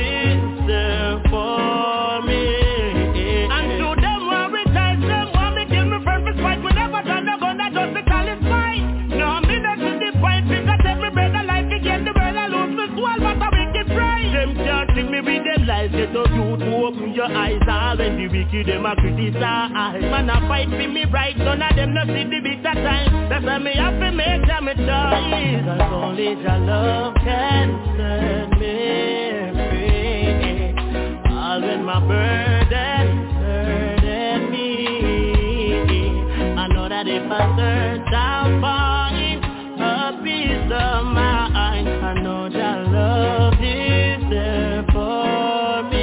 your eyes all when the wicked them a criticize. Man a fight for me right, none of them no see the bitter time. That's why me have to make them a choice. Cause only your love can set me free. All when my burden burden me, I know that if I search I'll find a peace of mind. I know that love is there for me.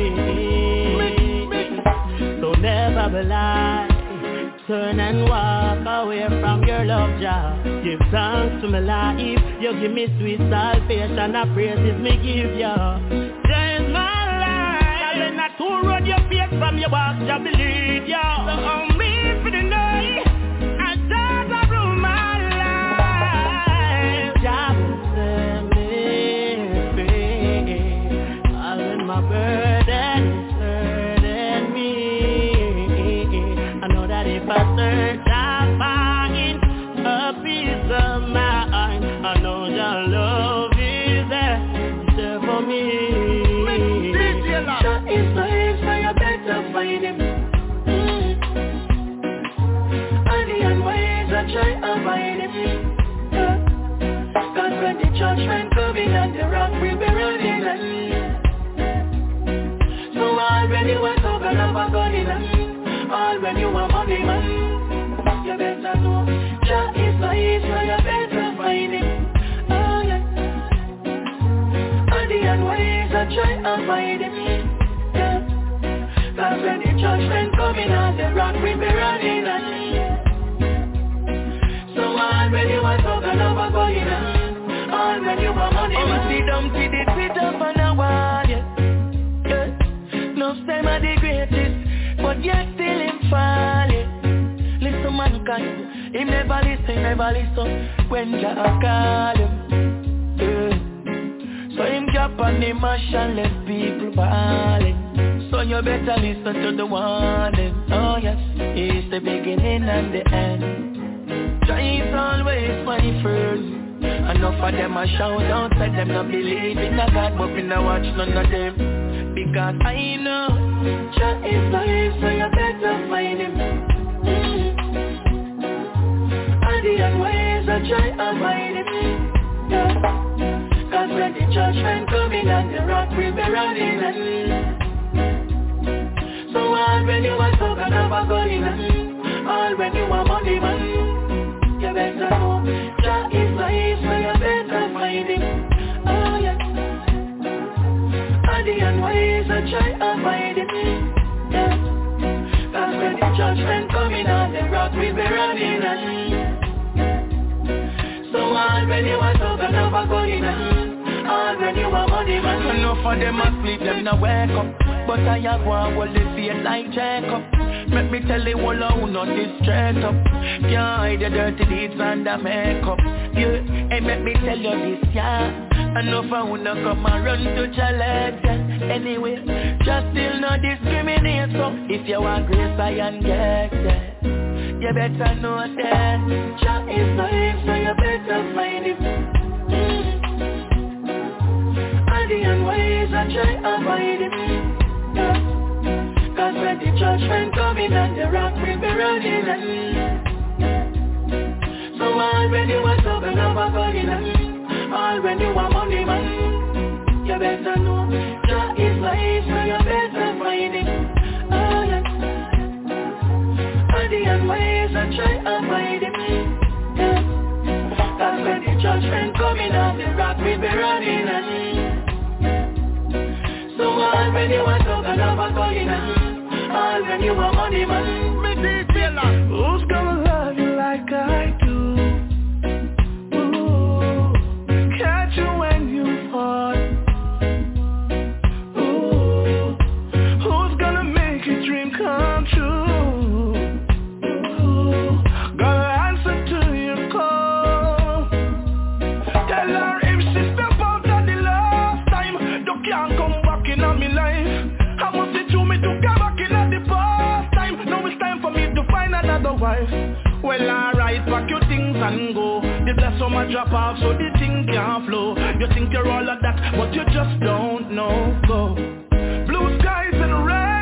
So never will I turn and walk away from your love, Jah. Give thanks to my life. You give me sweet salvation. I praises me give ya. There is my life. And I two road your face from your walk, Jah believe ya. So on me for the night. I just a rule my life. Jah will set me free. All in my burden is hurting me. I know that if I search I'll find a peace of mind. I know that love is there, it's there for me. Jah is life, so you better find him. And the unwise I try to find him. Cause when the judgment coming and the rock will be running and so all when you want to go up a gun in and all when you want money man, you better know Jah is life, so you better find him. Oh yeah. And the unwise I try to find him. Yeah. Cause when the judgment coming and the rock will be running and so all when you want to go up a gun in and all when you want money man, see them see the pit up on a wall, yeah. Yeah. No time are the greatest, but yet still in falling. Listen mankind, he never listen, never listen when Jah call him. Yeah. So him drop on the mash and let people balling. So you better listen to the warning. Oh yes, it's the beginning and the end. Jah is always my first. Enough of them a shout out, let them not believe in a God, but me not watch none of them. Because I know Jah is life, so you better find him. And the unwise I try to find him. Yeah. Cause when the judgment coming and the rock will be running and so all when you want to go up a gun in and all when you want money man, you better know Jah is life, so you better find him. Oh yeah. And the unwise I try to find him. Yeah. Cause when the judgment coming and the rock will be running and so all when you want to go up a gun in and all when you want money man, enough of them a sleep, them not wake up. But I have one whole face like Jacob. Let me tell you all who not this straight up. Can't hide the dirty deeds and the makeup. Yeah, and let me tell you this, yeah. Enough of who not come and run to challenge. Anyway, just still not discriminate. So if you want grace, I can get that. You better know that Jah is life, so you better find him. And the unwise I try to find him. Yeah. Cause when the judgment coming and the rock will be running and so all when you want to go up a gun in and all when you want money man, you better know Jah is life, so you better find him. Oh yeah. And the unwise I try to find him. Yeah. Cause when the judgment coming and the rock will be running and so all when you want to go up a gun in and all when you want money man, who's gonna love you like I do? Ooh, catch you when you fall. Ooh, who's gonna make your dream come true? Ooh, gonna answer to your call. Tell her if she step out at the last time, you can't come back in on me life. I must see to me to come back in at the past time. Now it's time for me to find another wife. Well, alright, pack your things and go. The bless on my drop off so the thing can't flow. You think you're all of that, but you just don't know. Go. Blue skies and red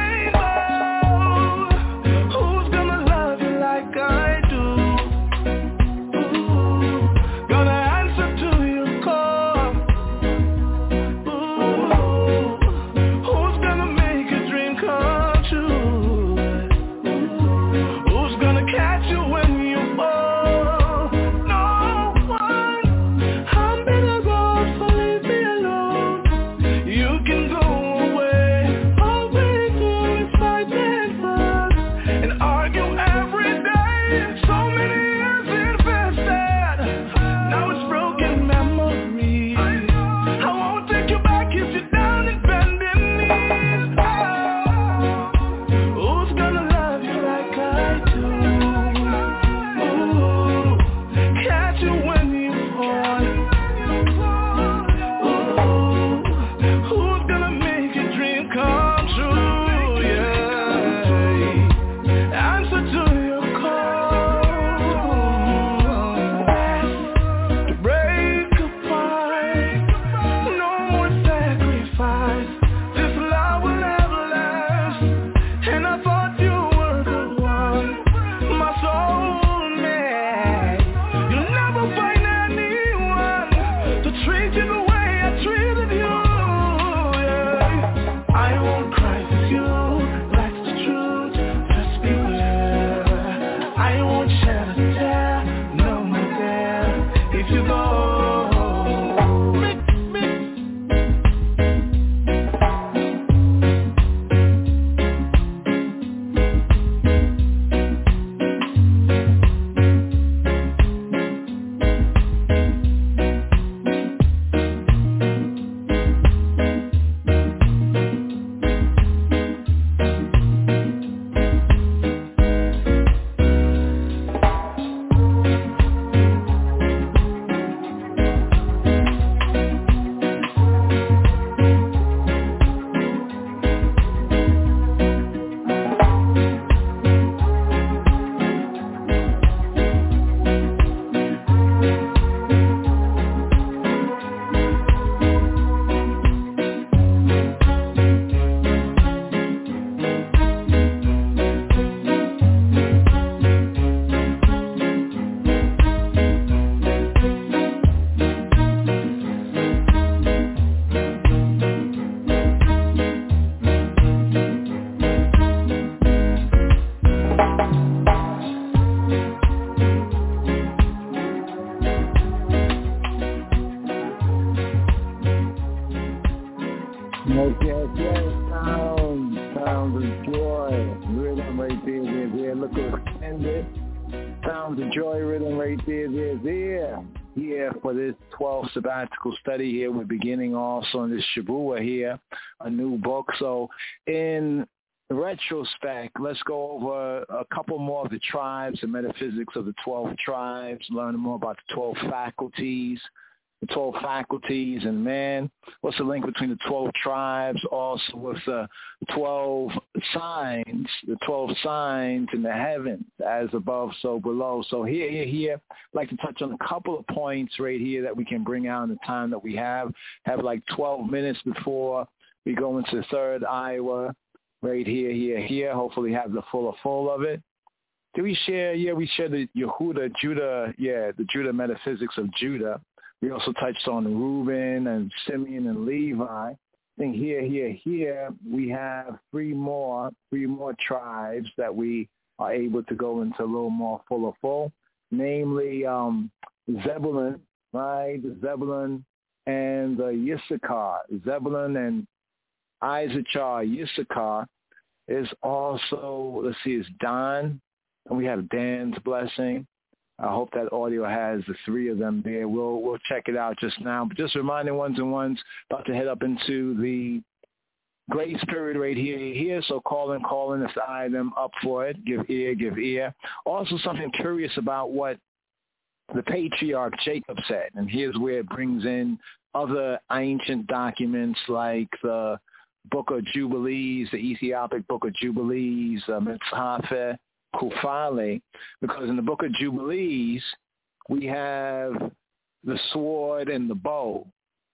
Joy rhythm right there, there, there. Look at extended. Sounds of joy rhythm right there, there, there. Here for this twelfth sabbatical study here. We're beginning also on this Shavua here, a new book. So in retrospect, let's go over a couple more of the tribes and metaphysics of the twelve tribes, learn more about the twelve faculties, the twelve faculties and man. What's the link between the twelve tribes? Also with the twelve signs, the twelve signs in the heavens, as above, so below. So here, here, here, I'd like to touch on a couple of points right here that we can bring out in the time that we have. Have like twelve minutes before we go into the third Iowa. Right here, here, here. Hopefully have the full full of it. Did we share? Yeah, we shared the Yehuda, Judah, yeah, the Judah metaphysics of Judah. We also touched on Reuben and Simeon and Levi. I think here, here, here, we have three more, three more tribes that we are able to go into a little more full of full, namely um, Zebulun, right? Zebulun and the Issachar. Zebulun and Issachar, Issachar is also, let's see, it's Dan, and we have Dan's blessing. I hope that audio has the three of them there. We'll we'll check it out just now. But just reminding ones and ones, about to head up into the grace period right here, here. So call in, call in if the eye them up for it. Give ear, give ear. Also something curious about what the patriarch Jacob said. And here's where it brings in other ancient documents like the Book of Jubilees, the Ethiopic Book of Jubilees, uh, Mitzhafe, Kufale, because in the Book of Jubilees, we have the sword and the bow.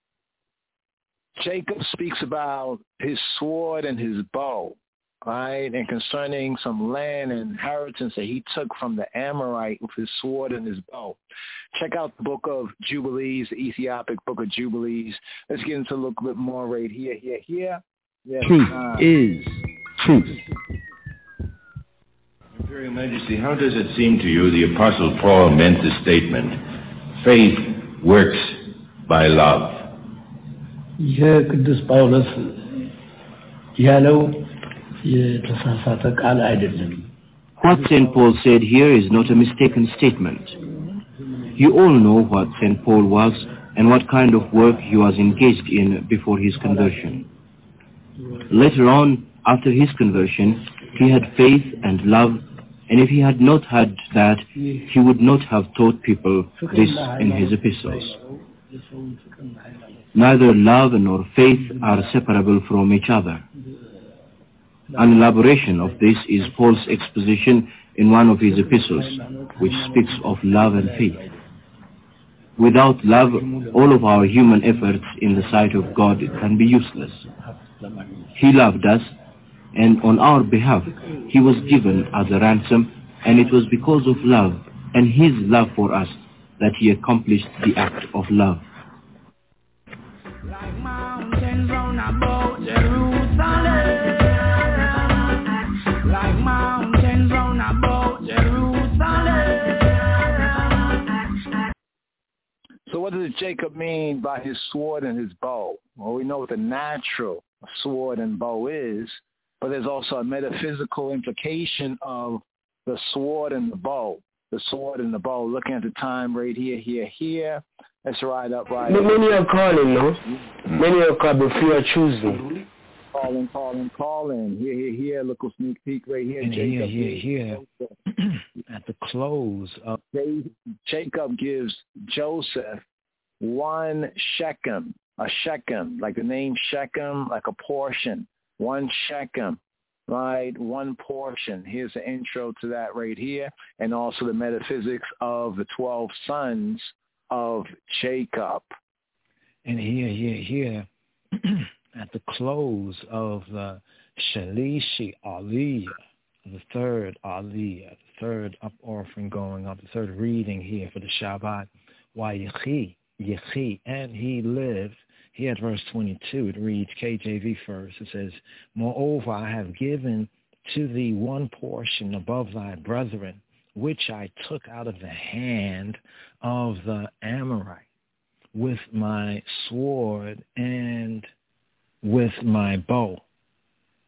Jacob speaks about his sword and his bow, right, and concerning some land and inheritance that he took from the Amorite with his sword and his bow. Check out the Book of Jubilees, the Ethiopic Book of Jubilees. Let's get into a little bit more right here, here, here. Yes, truth uh, is truth. Imperial Majesty, how does it seem to you the Apostle Paul meant the statement, faith works by love? ይህ ቅዱስ ጳውሎስ ያለው የተሳሳተ ቃል አይደለም። What Saint Paul said here is not a mistaken statement. You all know what Saint Paul was and what kind of work he was engaged in before his conversion. Later on, after his conversion, he had faith and love, and if he had not had that, he would not have taught people this in his epistles. Neither love nor faith are separable from each other. An elaboration of this is Paul's exposition in one of his epistles, which speaks of love and faith. Without love, all of our human efforts in the sight of God can be useless. He loved us, and on our behalf, he was given as a ransom, and it was because of love and his love for us that he accomplished the act of love. Like mountains round about Jerusalem, like mountains round about Jerusalem. So what does Jacob mean by his sword and his bow? Well, we know what the natural sword and bow is, but there's also a metaphysical implication of the sword and the bow. The sword and the bow. Looking at the time right here, here, here. Let's ride up, right. Many are calling, no? Many are calling, but few are choosing. Calling, calling, calling. Here, here, here. Look a sneak peek right here. And Jacob here, here, here. At the close of Jacob gives Joseph one Shechem, a Shechem, like the name Shechem, like a portion, one Shechem, right, one portion. Here's the intro to that right here, and also the metaphysics of the twelve sons of Jacob. And here, here, here, at the close of the Shalishi Aliyah, the third Aliyah, the third up offering going up, the third reading here for the Shabbat, why Yechi, Yechi, and he lived. Here at verse twenty-two, it reads, K J V first, it says, moreover, I have given to thee one portion above thy brethren, which I took out of the hand of the Amorite with my sword and with my bow.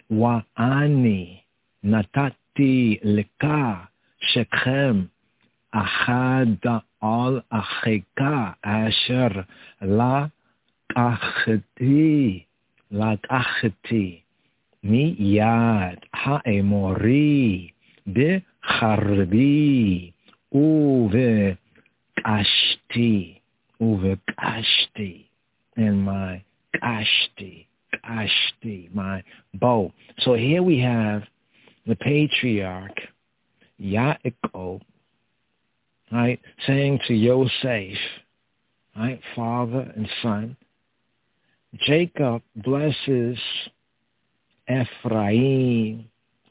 wa ani natati leka shekhem ahad al acheka asher la kachti la kachti miyad ha'emori b'charbi uve kashti uve kashti and my kashti kashti my bow. So here we have the patriarch Yaakov, right, saying to Yosef, right, father and son. Jacob blesses Ephraim,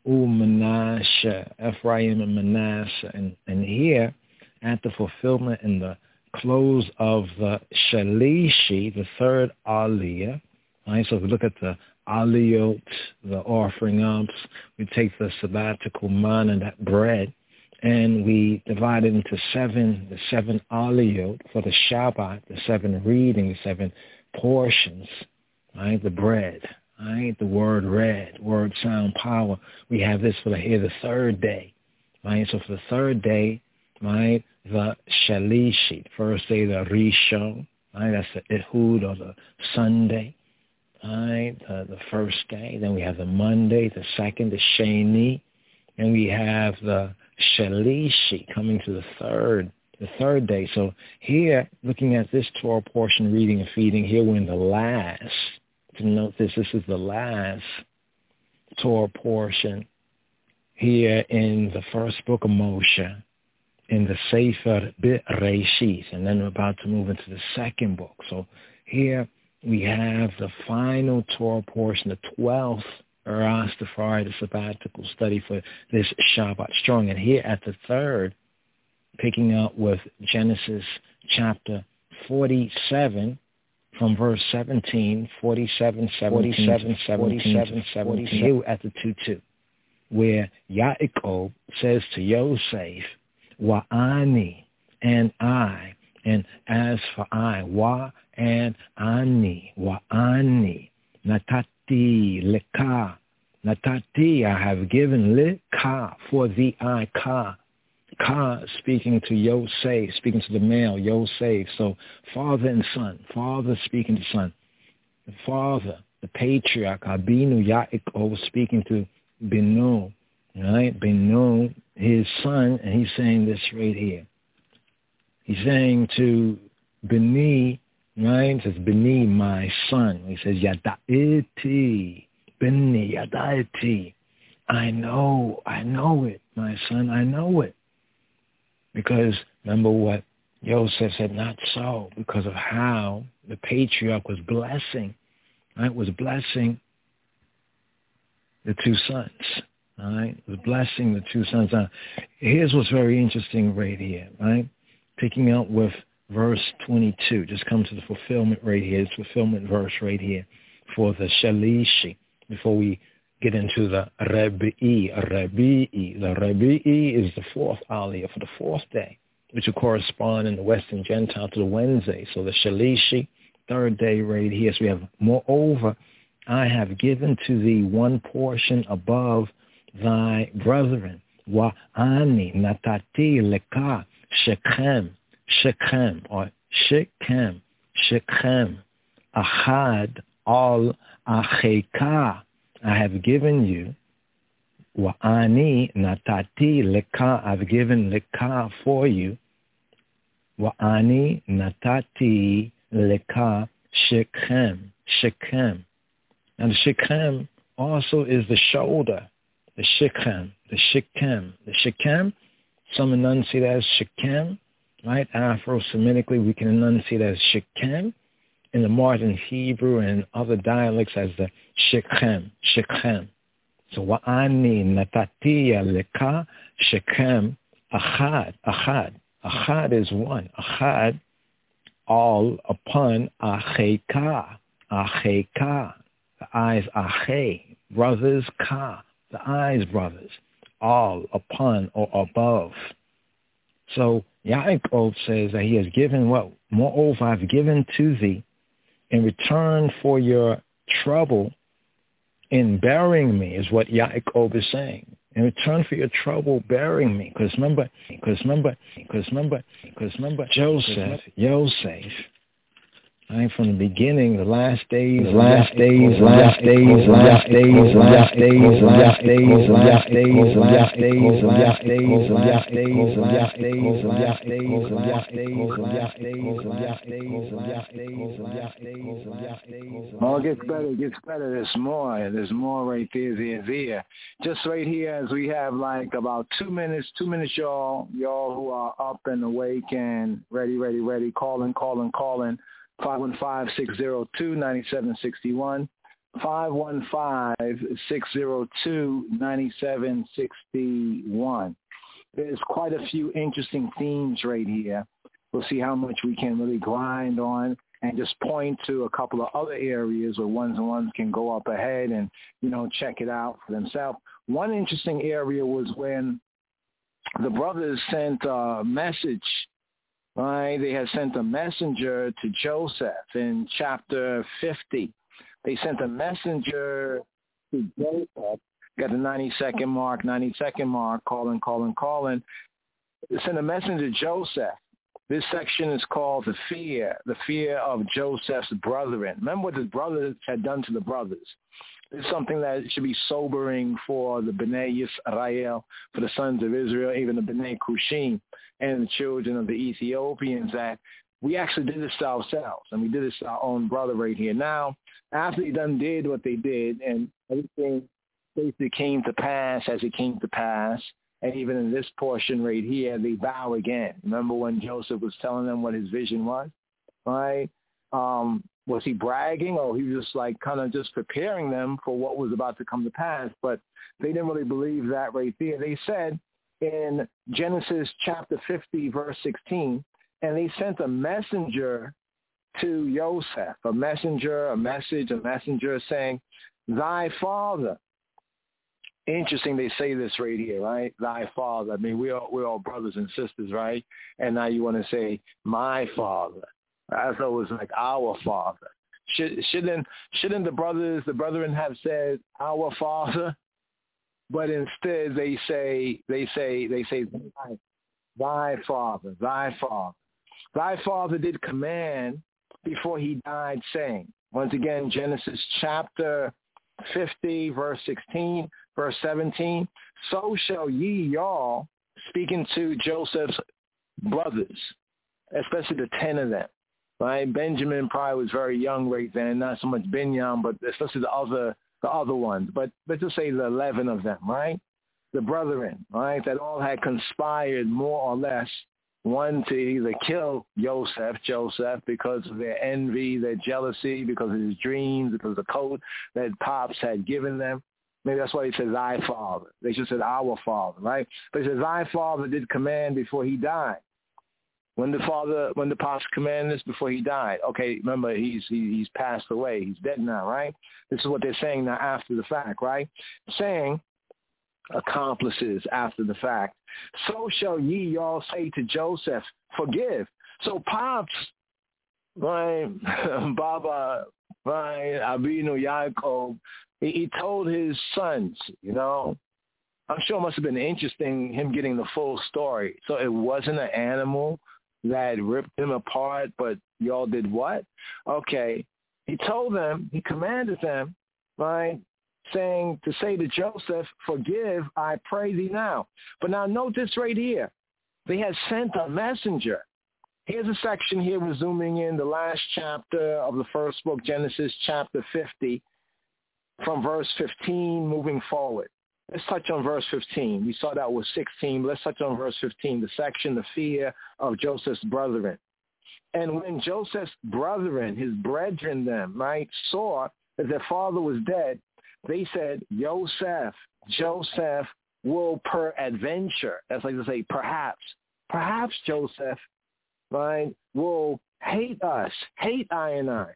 Manasseh, Ephraim and Manasseh, and, and here at the fulfillment in the close of the Shalishi, the third Aliyah, right? So if we look at the Aliyot, the offering ups, we take the sabbatical man and that bread, and we divide it into seven, the seven Aliyot for the Shabbat, the seven readings, seven portions, right? The bread, right? The word red, word sound power. We have this for the, here the third day, right? So for the third day, right, the Shalishi, first day the Rishon, right? That's the Ehud or the Sunday, right? The, the first day. Then we have the Monday, the second, the Sheni, and we have the Shalishi coming to the third, the third day. So here, looking at this Torah portion, reading and feeding, here we're in the last. To note this, this is the last Torah portion here in the first book of Moshe, in the Sefer Bereshit, and then we're about to move into the second book. So here we have the final Torah portion, the twelfth Rastafari, the sabbatical study for this Shabbat strong. And here at the third, picking up with Genesis chapter forty-seven, from verse seventeen, forty-seven, seventeen, forty-seven, seventeen, here at the two two, where Yaakov says to Yosef, wa ani, and I, and as for I, wa and ani, wa ani, natati leka, natati, I have given leka, for thee I ka, ka, speaking to Yosef, speaking to the male, Yosef. So father and son, father speaking to son, the father, the patriarch, Abinu Yaakov, speaking to Benu, right? Benu, his son, and he's saying this right here. He's saying to Beni, right? He says, Beni, my son. He says, Yada'iti, Beni, Yada'iti. I know, I know it, my son, I know it. Because remember what Yosef said, not so, because of how the patriarch was blessing, right? Was blessing the two sons, right? Was blessing the two sons. Now, here's what's very interesting right here, right? Picking up with verse twenty-two, just come to the fulfillment right here, this fulfillment verse right here for the Shalishi, before we get into the Rebi'i. Rebi'i. The Rebi'i is the fourth Aliyah for the fourth day, which will correspond in the Western Gentile to the Wednesday. So the Shalishi, third day right here. So we have, moreover, I have given to thee one portion above thy brethren. Wa ani natati leka Shechem, Shechem, or Shechem, Shechem, Ahad al Acheka. I have given you, wa ani natati leka, I've given leka for you, wa ani natati leka Shechem, Shechem. And the Shechem also is the shoulder, the Shechem, the Shechem, the Shechem. Some enunciate as Shechem, right? Afro-Semitically, we can enunciate as Shechem. In the modern Hebrew and other dialects as the Shechem, Shechem. So wa'ani natatiya leka Shechem achad, achad. Achad is one. Achad, all upon acheka, acheka. The eyes ache, brothers ka. The eyes, brothers, all upon or above. So Yaakov says that he has given what? Moreover, I've given to thee in return for your trouble, in burying me, is what Yaakov is saying. In return for your trouble burying me. Because remember, because remember, because remember, because remember, Joseph, Yosef, right, from the beginning, the last days, the last days, last days, last days, last days, last days, last days, last days, last days, last days, last days, last days, last days, last days, last days, last days, last days, last days. Oh, it gets better, it gets better. There's more. There's more right there, there, there. Just right here, as we have like about two minutes, two minutes, y'all, y'all who are up and awake and ready, ready, ready, calling, calling, calling. five one five, six zero two, nine seven six one, five one five, six zero two, nine seven six one. There's quite a few interesting themes right here. We'll see how much we can really grind on and just point to a couple of other areas where ones and ones can go up ahead and, you know, check it out for themselves. One interesting area was when the brothers sent a message. Right, they had sent a messenger to Joseph in chapter fifty. They sent a messenger to Joseph, got the ninety-second mark, ninety-second mark, calling, calling, calling. They sent a messenger to Joseph. This section is called the fear, the fear of Joseph's brethren. Remember what his brothers had done to the brothers. It's something that should be sobering for the Bnei Yisrael, for the sons of Israel, even the Bnei Cushim and the children of the Ethiopians, that we actually did this to ourselves, and we did this to our own brother right here. Now, after they done did what they did, and everything basically came to pass as it came to pass, and even in this portion right here, they vow again. Remember when Joseph was telling them what his vision was, right? Um, was he bragging, or he was just like kind of just preparing them for what was about to come to pass? But they didn't really believe that right there. They said in Genesis chapter fifty, verse sixteen, and they sent a messenger to Joseph, a messenger, a message, a messenger saying, thy father. Interesting they say this right here, right? Thy father. I mean, we're all, we're all brothers and sisters, right? And now you want to say, my father. I thought it was like our father. Should, shouldn't shouldn't the brothers, the brethren have said our father? But instead they say they say they say thy, thy father, thy father. Thy father did command before he died, saying, once again, Genesis chapter fifty, verse sixteen, verse seventeen, so shall ye y'all, speaking to Joseph's brothers, especially the ten of them. Right, Benjamin probably was very young right then, not so much Binyamin, but especially the other the other ones. But let's just say the eleven of them, right? The brethren, right, that all had conspired more or less, one to either kill Joseph, Joseph, because of their envy, their jealousy, because of his dreams, because of the code that Pops had given them. Maybe that's why he said thy father. They should have said our father, right? But he said thy father did command before he died. When the father, when the Pops commanded this before he died, okay, remember he's he, he's passed away, he's dead now, right? This is what they're saying now after the fact, right? Saying accomplices after the fact. So shall ye y'all say to Joseph, forgive. So Pops, right, Baba, right, Abinu Yaakov, he, he told his sons, you know, I'm sure it must have been interesting him getting the full story. So it wasn't an animal that ripped him apart, but y'all did what? Okay. He told them, he commanded them, right, saying to say to Joseph, forgive, I pray thee now. But now note this right here. They had sent a messenger. Here's a section here, we're zooming in the last chapter of the first book, Genesis chapter fifty, from verse fifteen moving forward. Let's touch on verse fifteen. We saw that was sixteen. Let's touch on verse fifteen, the section, the fear of Joseph's brethren. And when Joseph's brethren, his brethren them, right, saw that their father was dead, they said, Joseph, Joseph will peradventure, that's like to say perhaps, perhaps Joseph, right, will hate us, hate I and I,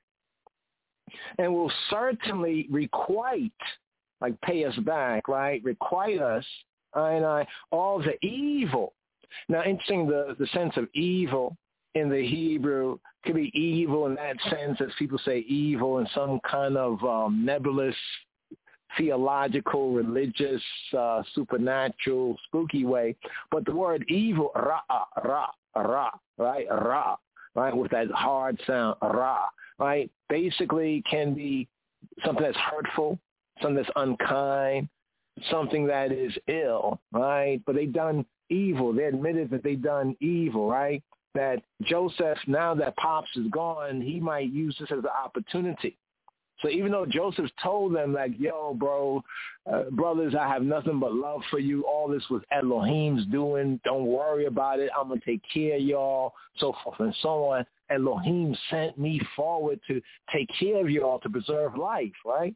and will certainly requite, like pay us back, right? Requite us, I and I, all the evil. Now, interesting, the, the sense of evil in the Hebrew could be evil in that sense, as people say evil in some kind of um, nebulous theological, religious, uh, supernatural, spooky way. But the word evil, ra, ra, ra, right, ra, right, with that hard sound, ra, right, basically can be something that's hurtful, something that's unkind, something that is ill, right? But they done evil. They admitted that they done evil, right? That Joseph, now that Pops is gone, he might use this as an opportunity. So even though Joseph told them, like, yo, bro, uh, brothers, I have nothing but love for you. All this was Elohim's doing. Don't worry about it. I'm going to take care of y'all, so forth and so on. Elohim sent me forward to take care of y'all, to preserve life, right?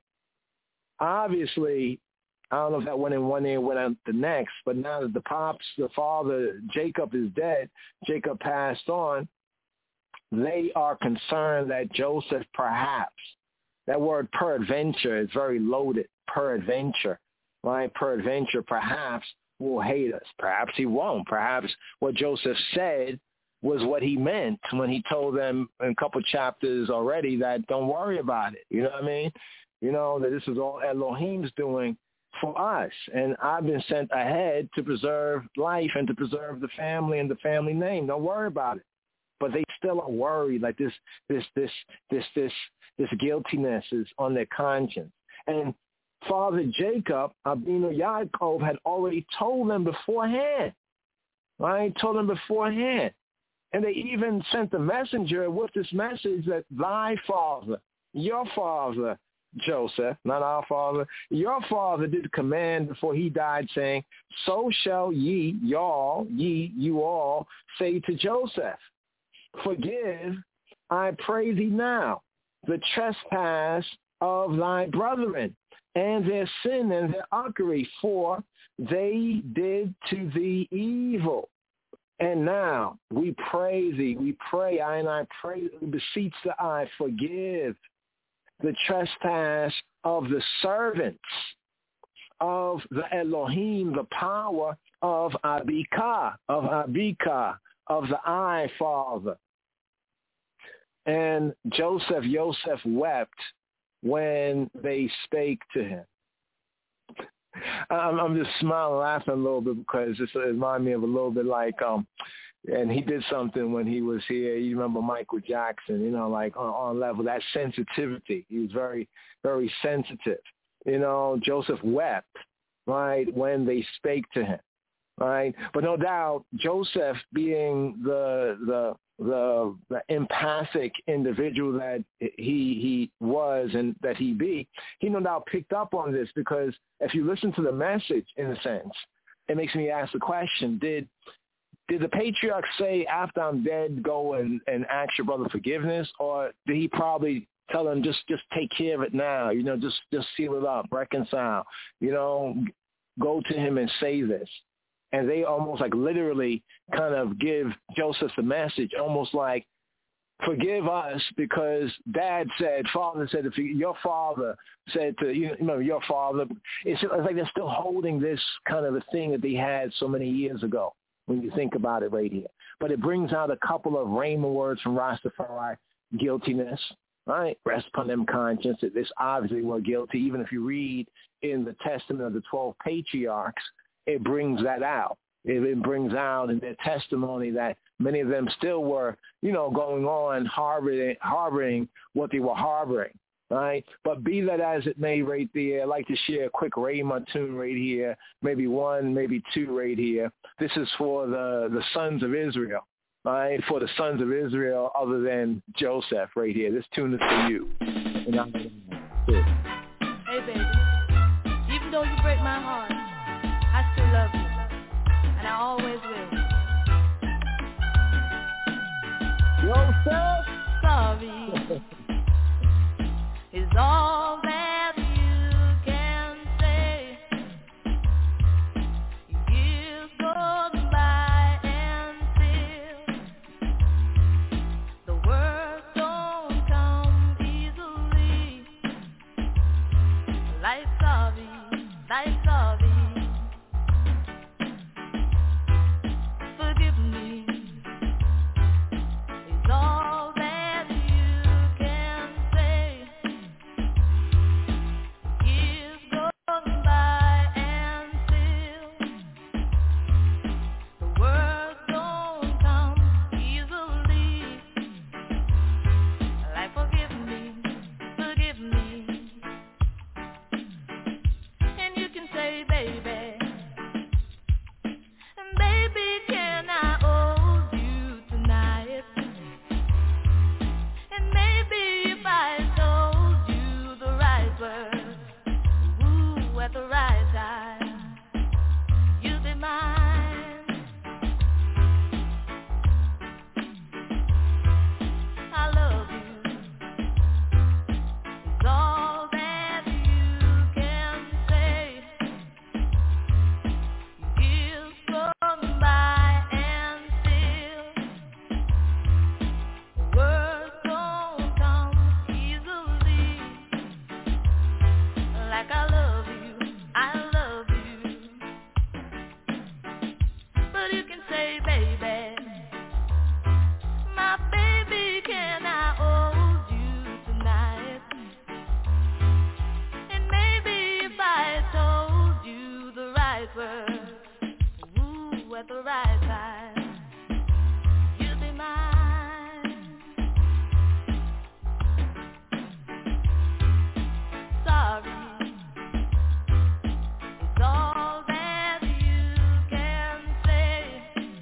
Obviously, I don't know if that went in one ear and went out the next, but now that the Pops, the father, Jacob is dead, Jacob passed on, they are concerned that Joseph perhaps, that word peradventure is very loaded, peradventure, right? Peradventure perhaps will hate us. Perhaps he won't. Perhaps what Joseph said was what he meant when he told them in a couple chapters already that don't worry about it. You know what I mean? You know, that this is all Elohim's doing for us. And I've been sent ahead to preserve life and to preserve the family and the family name. Don't worry about it. But they still are worried, like this, this, this, this, this, this guiltiness is on their conscience. And Father Jacob, Abinu Yaakov, had already told them beforehand, right? Told them beforehand. And they even sent the messenger with this message that thy father, your father, Joseph, not our father, your father did command before he died, saying, so shall ye, y'all, ye, you all, say to Joseph, forgive, I pray thee now, the trespass of thy brethren, and their sin and their uckery, for they did to thee evil. And now we pray thee, we pray, I and I pray, beseech the I, forgive the trespass of the servants of the Elohim, the power of Abika, of Abika, of the I, Father. And Joseph, Joseph wept when they spake to him. I'm, I'm just smiling, laughing a little bit because this reminds me of a little bit like, um, and he did something when he was here. You remember Michael Jackson, you know, like on, on level, that sensitivity. He was very, very sensitive. You know, Joseph wept, right, when they spake to him, right? But no doubt, Joseph being the the the, the empathic individual that he he was and that he be, he no doubt picked up on this, because if you listen to the message, in a sense, it makes me ask the question, did did the patriarch say, after I'm dead, go and, and ask your brother forgiveness? Or did he probably tell him, just just take care of it now, you know, just, just seal it up, reconcile, you know, go to him and say this? And they almost like literally kind of give Joseph the message, almost like, forgive us because dad said, father said, if you, your father said to, you know, your father, it's, it's like they're still holding this kind of a thing that they had so many years ago when you think about it right here. But it brings out a couple of Rhema words from Rastafari, guiltiness, right? Rest upon them conscience. This obviously were guilty. Even if you read in the testament of the twelve patriarchs, it brings that out. It, it brings out in their testimony that many of them still were, you know, going on harboring, harboring what they were harboring, right? But be that as it may right there, I'd like to share a quick Rhema tune right here, maybe one, maybe two right here. This is for the, the sons of Israel, right? For the sons of Israel other than Joseph right here. This tune is for you. And I'm hey, baby, even though you break my heart, I still love you, and I always will. Joseph! Sorry is all that you can say. Years go by and still the words don't come easily. Life's sorry, life's sorry. Forgive me is all that you right words, ooh, at the right time, you'll be mine. Sorry. All that you can say.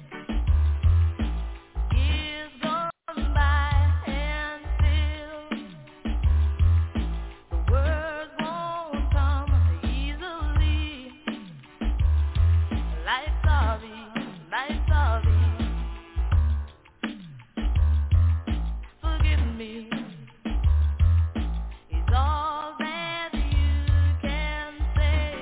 Years gone by and still the words won't come easily. Like sorry, like sorry. Forgive me. Is all that you can say.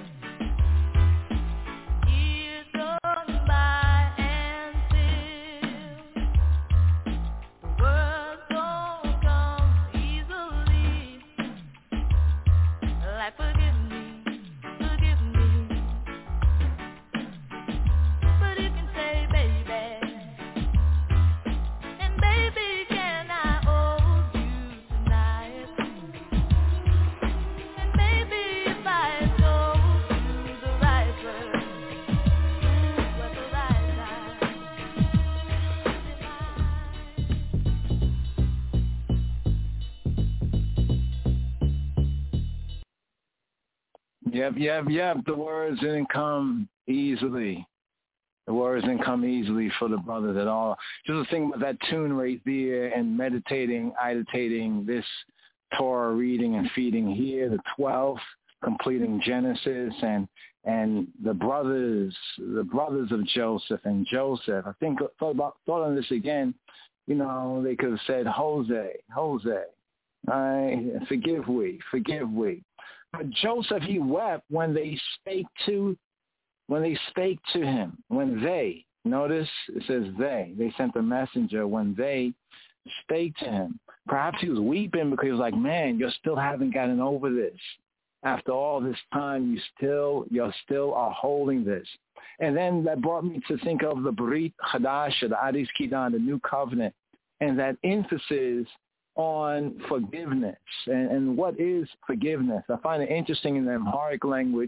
Yep, yep, yep. The words didn't come easily. The words didn't come easily for the brothers at all. Just the thing about that tune right there and meditating, iditating this Torah reading and feeding here, the twelfth, completing Genesis, and and the brothers, the brothers of Joseph and Joseph. I think thought about thought on this again. You know, they could have said Jose, Jose, I forgive we, forgive we. But Joseph, he wept when they spake to, when they spake to him, when they, notice it says they, they sent the messenger when they spake to him. Perhaps he was weeping because he was like, man, you still haven't gotten over this. After all this time, you still, you still are holding this. And then that brought me to think of the Brit Chadash, the Adis Kidan, the new covenant, and that emphasis on forgiveness. And, and what is forgiveness? I find it interesting in the Amharic language,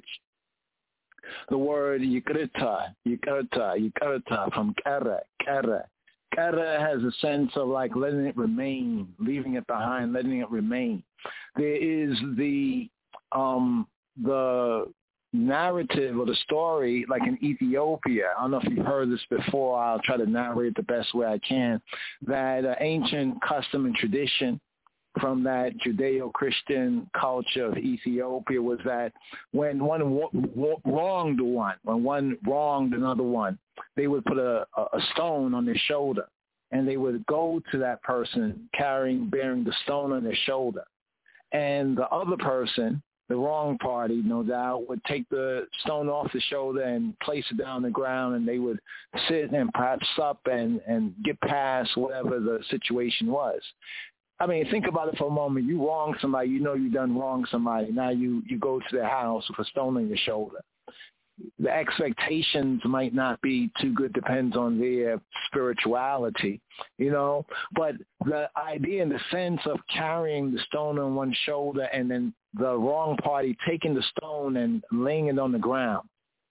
the word yikrita, yikrita, yikrita from kara, kara. Kara has a sense of like letting it remain, leaving it behind, letting it remain. There is the um, the narrative or the story like in Ethiopia. I don't know if you've heard this before. I'll try to narrate the best way I can. That uh, ancient custom and tradition from that Judeo-Christian culture of Ethiopia was that when one w- w- wronged one, when one wronged another one, they would put a, a stone on their shoulder, and they would go to that person carrying, bearing the stone on their shoulder. And the other person, the wrong party, no doubt, would take the stone off the shoulder and place it down on the ground, and they would sit and perhaps sup and, and get past whatever the situation was. I mean, think about it for a moment. You wrong somebody, you know you done wrong somebody. Now you, you go to their house with a stone on your shoulder. The expectations might not be too good, depends on their spirituality, you know. But the idea and the sense of carrying the stone on one shoulder and then the wrong party taking the stone and laying it on the ground,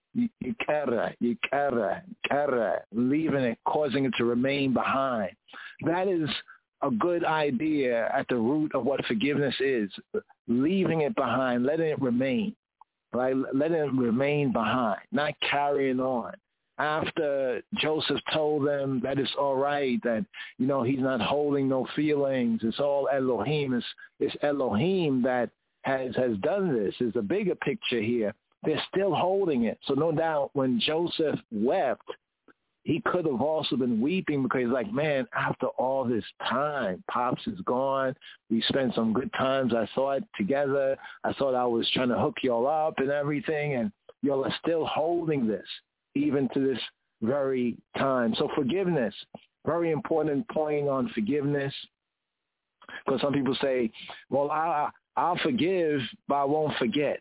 yikara, yikara, yikara, leaving it, causing it to remain behind. That is a good idea at the root of what forgiveness is, leaving it behind, letting it remain. Right, letting it remain behind, not carrying on. After Joseph told them that it's all right, that, you know, he's not holding no feelings, it's all Elohim, it's, it's Elohim that has, has done this. There's a bigger picture here. They're still holding it. So no doubt when Joseph wept, he could have also been weeping because he's like, man, after all this time, Pops is gone. We spent some good times, I thought, together. I thought I was trying to hook y'all up and everything, and y'all are still holding this even to this very time. So forgiveness, very important point on forgiveness, because some people say, well, I, I'll forgive, but I won't forget.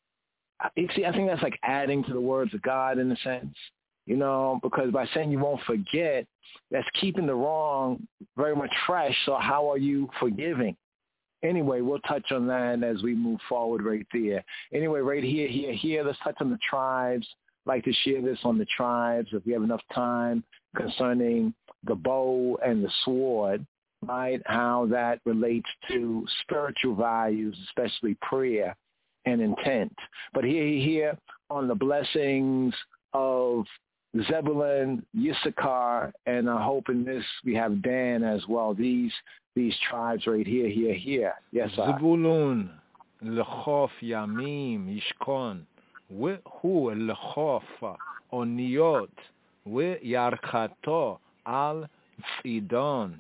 You see, I think that's like adding to the words of God in a sense. You know, because by saying you won't forget, that's keeping the wrong very much fresh. So how are you forgiving? Anyway, we'll touch on that as we move forward right there. Anyway, right here, here, here, let's touch on the tribes. I'd like to share this on the tribes if we have enough time concerning the bow and the sword, right? How that relates to spiritual values, especially prayer and intent. But here, here on the blessings of Zebulun, Issachar, and I hope in this we have Dan as well. These these tribes right here, here, here. Yes, sir. Zebulun lechof yamim yishkon vehu lechof oniot veyarchato al tzidon.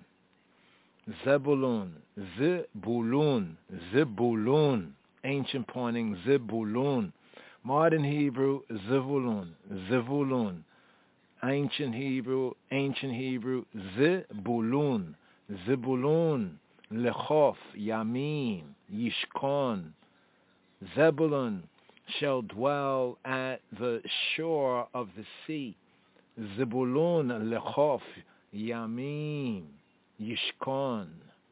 Zebulun, Zebulun, Zebulun. Ancient pointing Zebulun. Modern Hebrew, Zevulun, Zevulun. Ancient Hebrew, ancient Hebrew, Zebulun, Zebulun, Lechof, Yamim, Yishkon. Zebulun shall dwell at the shore of the sea. Zebulun, Lechof, Yamim, Yishkon.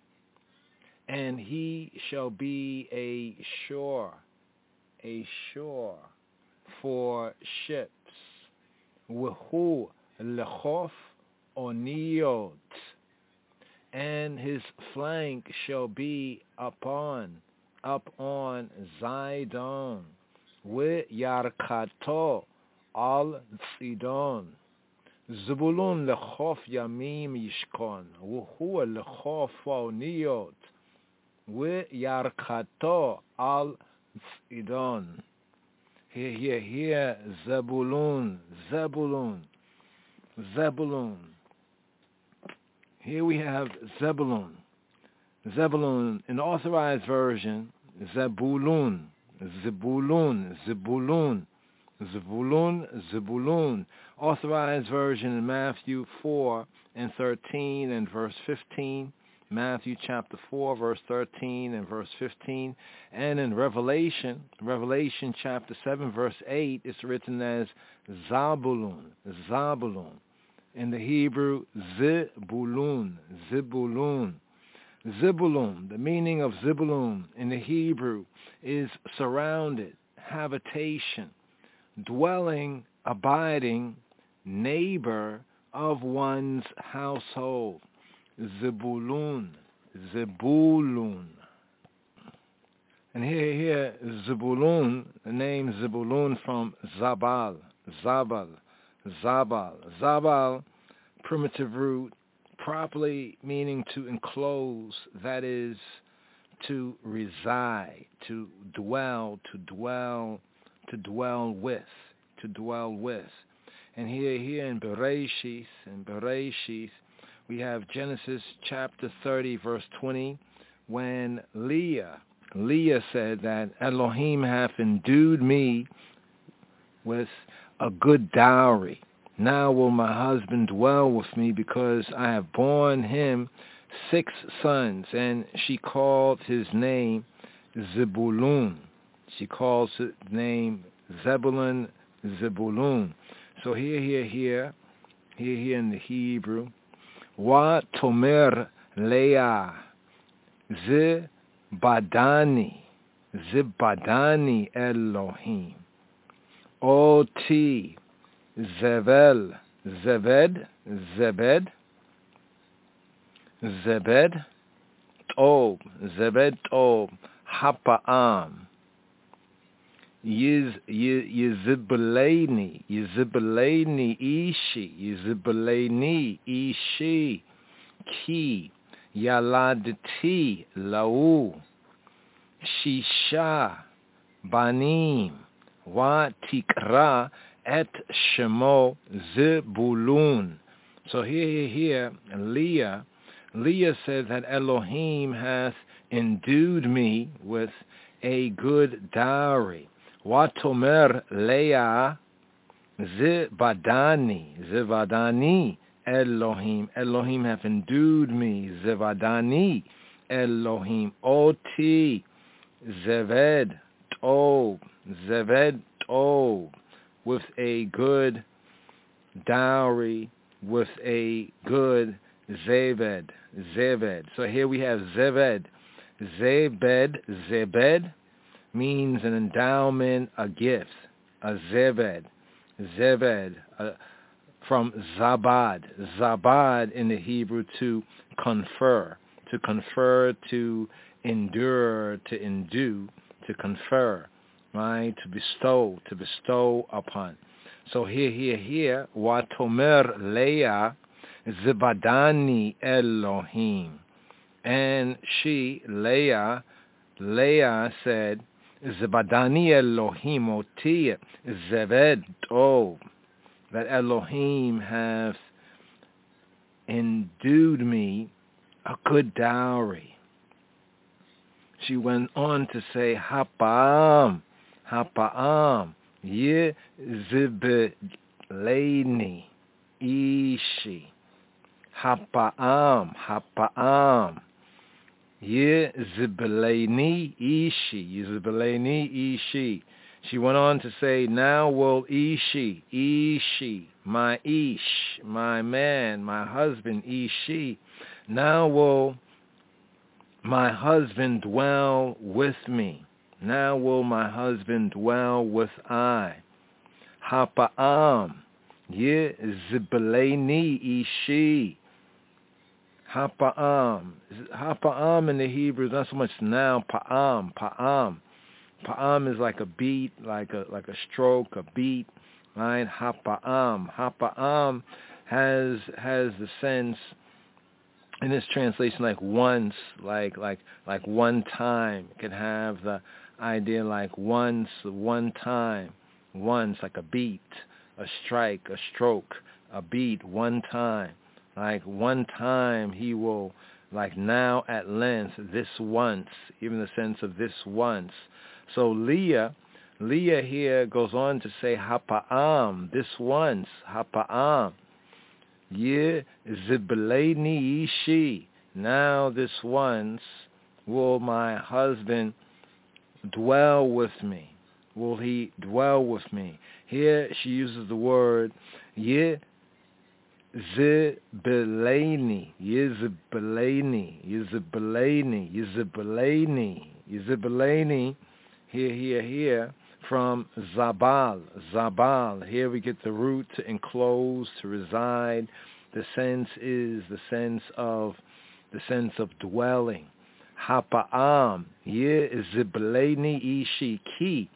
And he shall be a shore, a shore for ships. Wehu lechof oniot, and his flank shall be upon, up on Zidon. We yarkato al Sidon. Zebulun lechof yamim yishkon. Wehu lechof oniot. We yarkato al Sidon. Here, here, here, Zebulun, Zebulun, Zebulun. Here we have Zebulun. Zebulun, in the authorized version, Zebulun, Zebulun, Zebulun, Zebulun, Zebulun. Authorized version in Matthew four and thirteen and verse fifteen. Matthew chapter four, verse thirteen and verse fifteen. And in Revelation, Revelation chapter seven, verse eight, it's written as Zabulun, Zabulun. In the Hebrew, Zebulun, Zebulun. Zebulun, the meaning of Zebulun in the Hebrew is surrounded, habitation, dwelling, abiding, neighbor of one's household. Zebulun, Zebulun. And here, here, Zebulun, the name Zebulun from Zabal, Zabal, Zabal. Zabal, primitive root, properly meaning to enclose, that is, to reside, to dwell, to dwell, to dwell with, to dwell with. And here, here in Bereshith, in Bereshith, we have Genesis chapter thirty, verse twenty, when Leah, Leah said that Elohim hath endued me with a good dowry. Now will my husband dwell with me, because I have borne him six sons. And she called his name Zebulun. She calls his name Zebulun, Zebulun. So here, here, here, here, here in the Hebrew, Wa tomer Leah, Ze badani, Ze badani Elohim. Oti, Zevel, Zeved, Zebed, Zebed, Tob, Zebed, Tob, Hapa'am. Yiz, Yizibeleni, Yizibeleni Ishi, Yizibeleni Ishi, Ki, Yaladati, Lau, Shisha, Banim, Wa Tikra, Et Shemo, Zebulun. So here, here, Leah, Leah says that Elohim hath endued me with a good dowry. Watomer Leah, Zebadani, Zebadani, Elohim. Elohim hath endued me, Zebadani, Elohim. Oti, Zeved, Tob, Zeved, Tob, with a good dowry, with a good Zeved, Zeved. So here we have Zeved. Zebed, Zebed means an endowment, a gift. A Zebed, Zebed, uh, from Zabad. Zabad in the Hebrew, to confer, to confer, to endure, to endue, to confer, right? To bestow, to bestow upon. So here, here, here, Watomer Leah Zebadani Elohim. And she, Leah, Leah said, Zebadani Elohim oti zeved tov, that Elohim hath endued me a good dowry. She went on to say, Hapa'am, Hapa'am, ye zibeleni ishi. Hapa'am, Hapa'am. Ye zibeleni ishi, ye zibeleni ishi. She went on to say, now will ishi, ishi, my ish, my man, my husband, ishi. Now will my husband dwell with me. Now will my husband dwell with I. Hapa'am, ye zibeleni ishi. Hapa'am. Hapa'am in the Hebrew, not so much now, pa'am, pa'am. Pa'am is like a beat, like a like a stroke, a beat, right? Hapa'am. Hapa'am has has the sense in this translation like once, like like like one time. It can have the idea like once, one time, once, like a beat, a strike, a stroke, a beat, one time. Like one time he will, like now at length, this once, even the sense of this once. So Leah, Leah here goes on to say, Hapa'am, this once, Hapa'am. Ye zibeleni ishi. Now this once will my husband dwell with me. Will he dwell with me? Here she uses the word ye Zibeleni, Yizibeleni, Yizibeleni, Yizibeleni, Yizibeleni, here, here, here, from Zabal, Zabal. Here we get the root to enclose, to reside. The sense is the sense of, the sense of dwelling. Hapa'am, Yizibeleni ishi ki,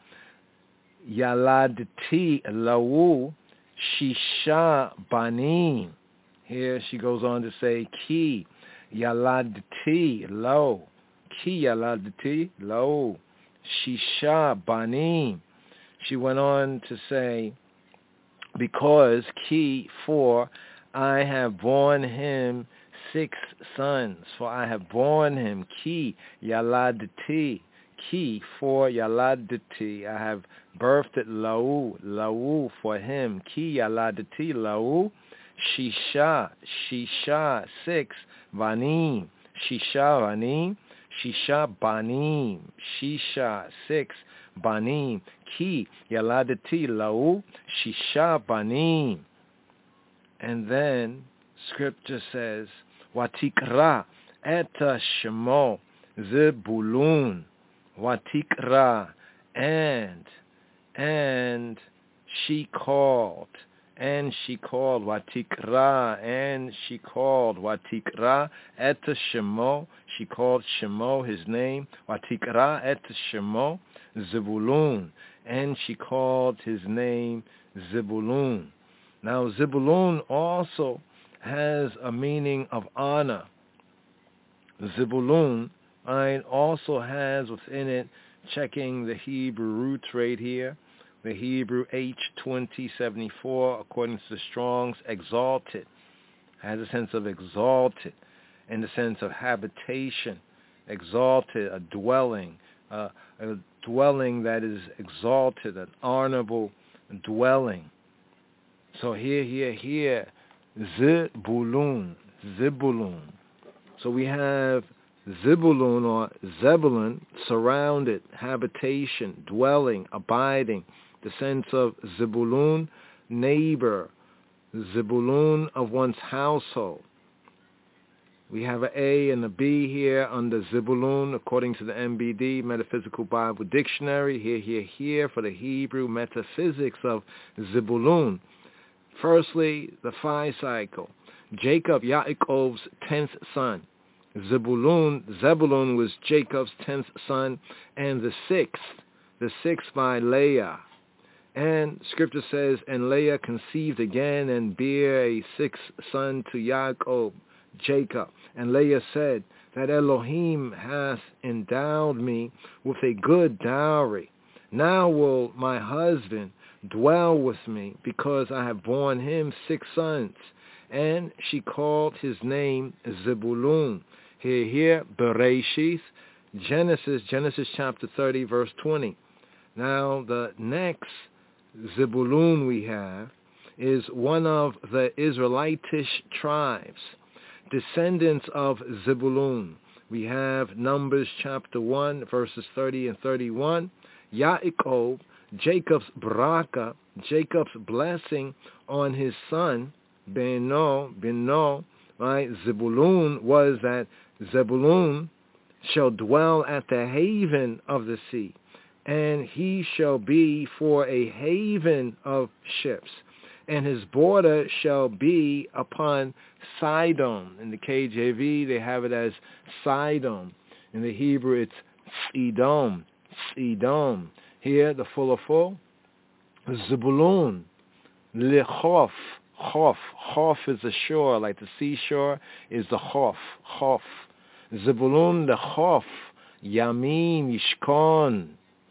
Yaladti lau, Shisha banim. Here she goes on to say, Ki yaladti lo. Ki yaladti lo. Shisha banim. She went on to say, because Ki, for I have borne him six sons. For I have borne him. Ki yaladti. Ki, for yaladti, I have birthed it lau, lau, for him. Ki yaladti lau, shisha, shisha, six, vanim, shisha, vanim, shisha, banim, shisha, six, banim. Ki yaladti lau, shisha, banim. And then scripture says, watikra eta shemo zebulun. Watikra, and, and she called, and she called, Watikra, and she called, Watikra, et Shemo, she called Shemo, his name, Watikra, et Shemo, Zebulun, and she called his name Zebulun. Now Zebulun also has a meaning of honor. Zebulun It also has within it, checking the Hebrew roots right here, the Hebrew H twenty seventy-four, according to the Strong's, exalted, has a sense of exalted, in the sense of habitation, exalted, a dwelling, uh, a dwelling that is exalted, an honorable dwelling. So here, here, here, Zebulun, Zebulun. So we have Zebulun or Zebulun, surrounded, habitation, dwelling, abiding. The sense of Zebulun, neighbor. Zebulun of one's household. We have an A and a B here under Zebulun, according to the M B D, Metaphysical Bible Dictionary. Here, here, here, for the Hebrew metaphysics of Zebulun. Firstly, the phi cycle. Jacob, Yaakov's tenth son. Zebulun, Zebulun was Jacob's tenth son, and the sixth, the sixth by Leah. And Scripture says, and Leah conceived again and bare a sixth son to Yaakov, Jacob. And Leah said, that Elohim hath endowed me with a good dowry. Now will my husband dwell with me, because I have borne him six sons. And she called his name Zebulun. Here, here, Bereshith, Genesis, Genesis chapter thirty, verse twenty. Now, the next Zebulun we have is one of the Israelitish tribes, descendants of Zebulun. We have Numbers chapter one, verses thirty and thirty-one. Yaakov, Jacob's braka, Jacob's blessing on his son, Beno, Beno, right? Zebulun was that Zebulun shall dwell at the haven of the sea, and he shall be for a haven of ships, and his border shall be upon Sidon. In the K J V, they have it as Sidon. In the Hebrew, it's Edom, Edom. Here, the full of full, Zebulun, Lechof, Chof. Chof is the shore, like the seashore is the Chof, Chof. Zebulun, Lechof, Yamim, Yishkon,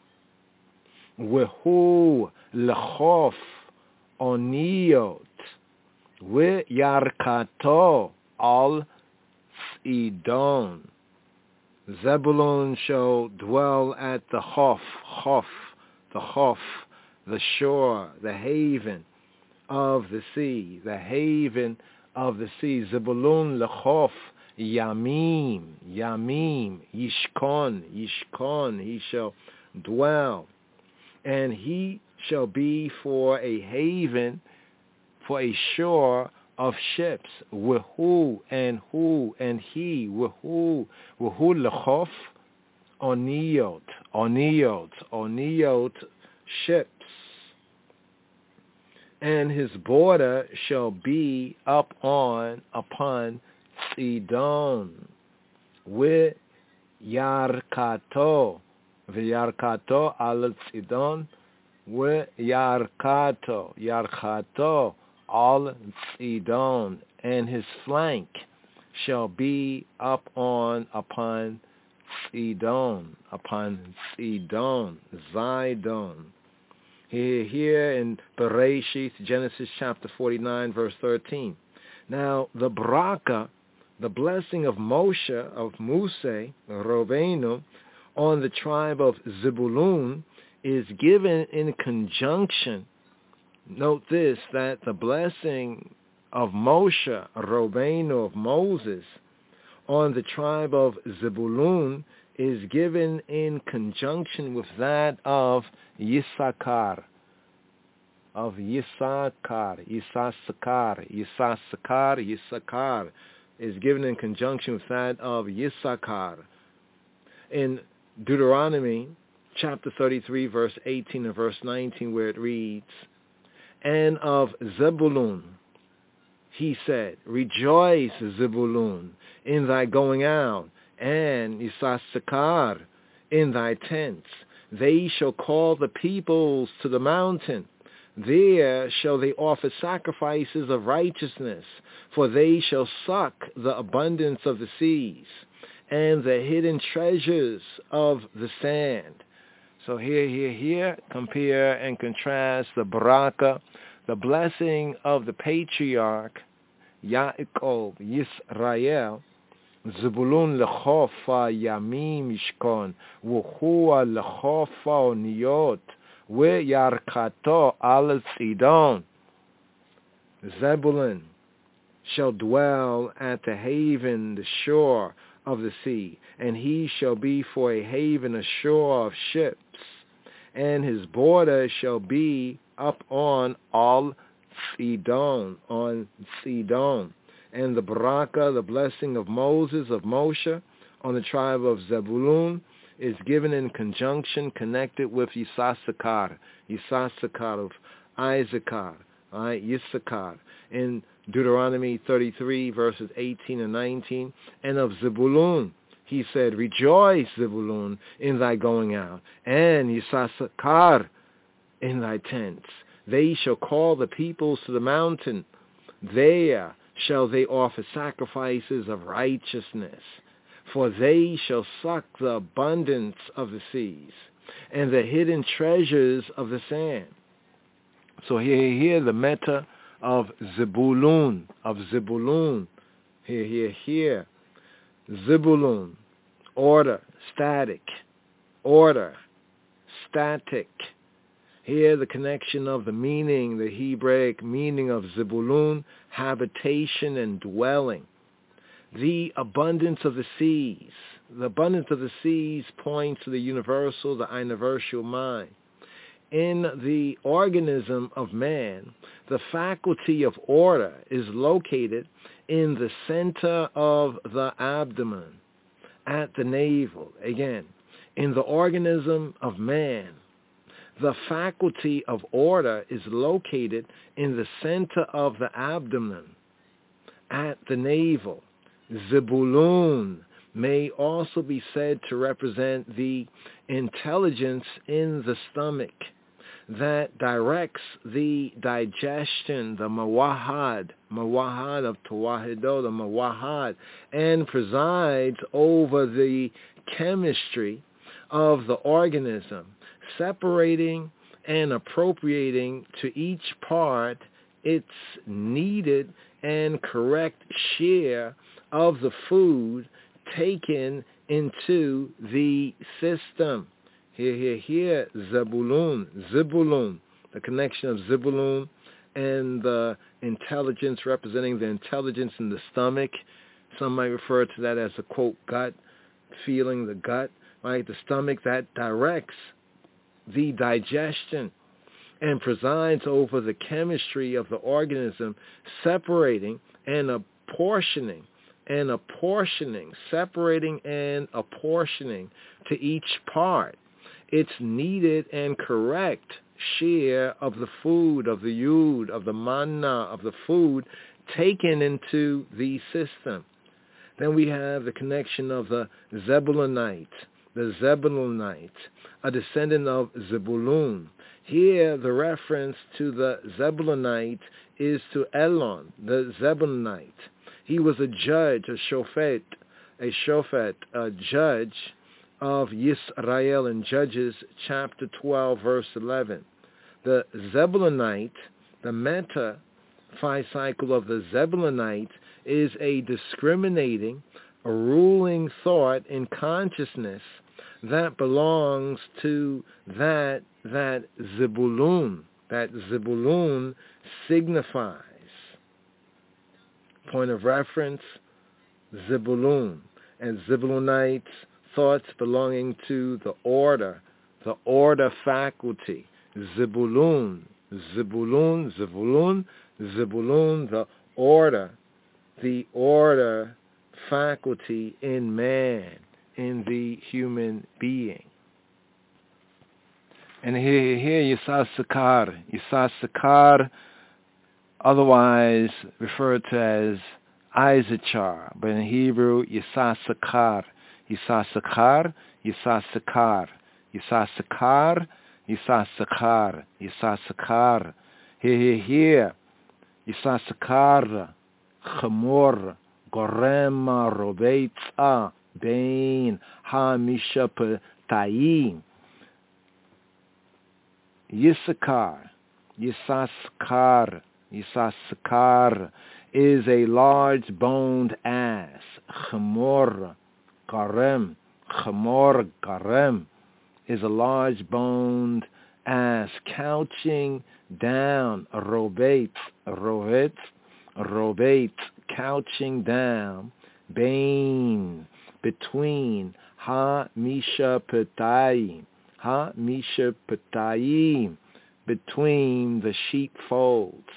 Wehu, Lechof, Oniot, We Yarkato, Al Sidon. Zebulun shall dwell at the Chof, Chof, the Chof, the shore, the haven of the sea, the haven of the sea. Zebulun lechof Yamim, Yamim, Yishkon, Yishkon, he shall dwell. And he shall be for a haven, for a shore of ships. Wehu and who and he, wehu, wehu lechof, oniot, oniot, oniot, ships. And his border shall be up on, upon Sidon, with Yarkato, v'Yarkato al Sidon, with Yarkato, Yarkato al Sidon, and his flank shall be up on, upon Sidon, upon Sidon, Zidon. Here, here in Bereshith, Genesis chapter forty-nine, verse thirteen. Now, the braka, the blessing of Moshe, of Muse, Robeinu, on the tribe of Zebulun, is given in conjunction. Note this, that the blessing of Moshe, Robeinu, of Moses, on the tribe of Zebulun is given in conjunction with that of Yissachar, of Yissachar, Yissachar, Yissachar, Yissachar, is given in conjunction with that of Yissachar. In Deuteronomy chapter thirty-three, verse eighteen and verse nineteen, where it reads, and of Zebulun, he said, rejoice, Zebulun, in thy going out, and Yissachar, in thy tents. They shall call the peoples to the mountain. There shall they offer sacrifices of righteousness, for they shall suck the abundance of the seas, and the hidden treasures of the sand. So here, here, here, compare and contrast the baraka, the blessing of the patriarch, Yaakov, Yisrael, Zebulun lechofa yamim yishkon, wuchua lechofa oniot, we yarkato al Sidon. Zebulun shall dwell at the haven, the shore of the sea, and he shall be for a haven, a shore of ships, and his border shall be up on Al Sidon, on Sidon. And the baraka, the blessing of Moses, of Moshe, on the tribe of Zebulun, is given in conjunction, connected with Yisasakar, Yisasakar of Issachar, right? Yissachar, in Deuteronomy thirty-three, verses eighteen and nineteen, and of Zebulun. He said, rejoice, Zebulun, in thy going out, and Yisasakar in thy tents. They shall call the peoples to the mountain. There shall they offer sacrifices of righteousness, for they shall suck the abundance of the seas and the hidden treasures of the sand. So here, here, the meta of Zebulun, of Zebulun. Here, here, here. Zebulun, order, static, order, static. Here, the connection of the meaning, the Hebraic meaning of Zebulun, habitation and dwelling. The abundance of the seas. The abundance of the seas points to the universal, the universal mind. In the organism of man, the faculty of order is located in the center of the abdomen, at the navel. Again, in the organism of man, the faculty of order is located in the center of the abdomen, at the navel. Zebulun may also be said to represent the intelligence in the stomach that directs the digestion, the mawahad, mawahad of tawahido, the mawahad, and presides over the chemistry of the organism, separating and appropriating to each part its needed and correct share of the food taken into the system. Here, here, here, Zebulun, Zebulun, the connection of Zebulun and the intelligence, representing the intelligence in the stomach. Some might refer to that as a, quote, gut, feeling the gut, right? The stomach that directs the digestion and presides over the chemistry of the organism, separating and apportioning and apportioning, separating and apportioning to each part its needed and correct share of the food, of the yud, of the manna, of the food taken into the system. Then we have the connection of the Zebulunite, the Zebulunite, a descendant of Zebulun. Here, the reference to the Zebulunite is to Elon, the Zebulunite. He was a judge, a shofet, a shofet, a judge of Yisrael in Judges chapter twelve, verse eleven. The Zebulunite, the meta cycle of the Zebulunite, is a discriminating, a ruling thought in consciousness that belongs to that that Zebulun, that Zebulun signifies. Point of reference, Zebulun, and Zebulunites, thoughts belonging to the order, the order faculty. Zebulun, Zebulun, Zebulun, Zebulun, the order, the order faculty in man, in the human being. And here, here, Yisasakar, Yisasakar, otherwise referred to as Issachar, but in Hebrew, Yisasakar, Yisasakar, Yisasakar, Yisasakar, Yisasakar, Yisasakar. Here, here, here, Yisasakar, Chamor, Gorema, Robeitza, Bain, Ha-Misha, Petayim. Yissachar, Yisasakar, Yisasakar is a large-boned ass. Chamor, Garem, Chamor, Garem is a large-boned ass, couching down, Robet, Rovet, Robet, couching down, Bain, between, Ha-Misha, Petayim, Ha-Misha, Petayim, between the sheepfolds.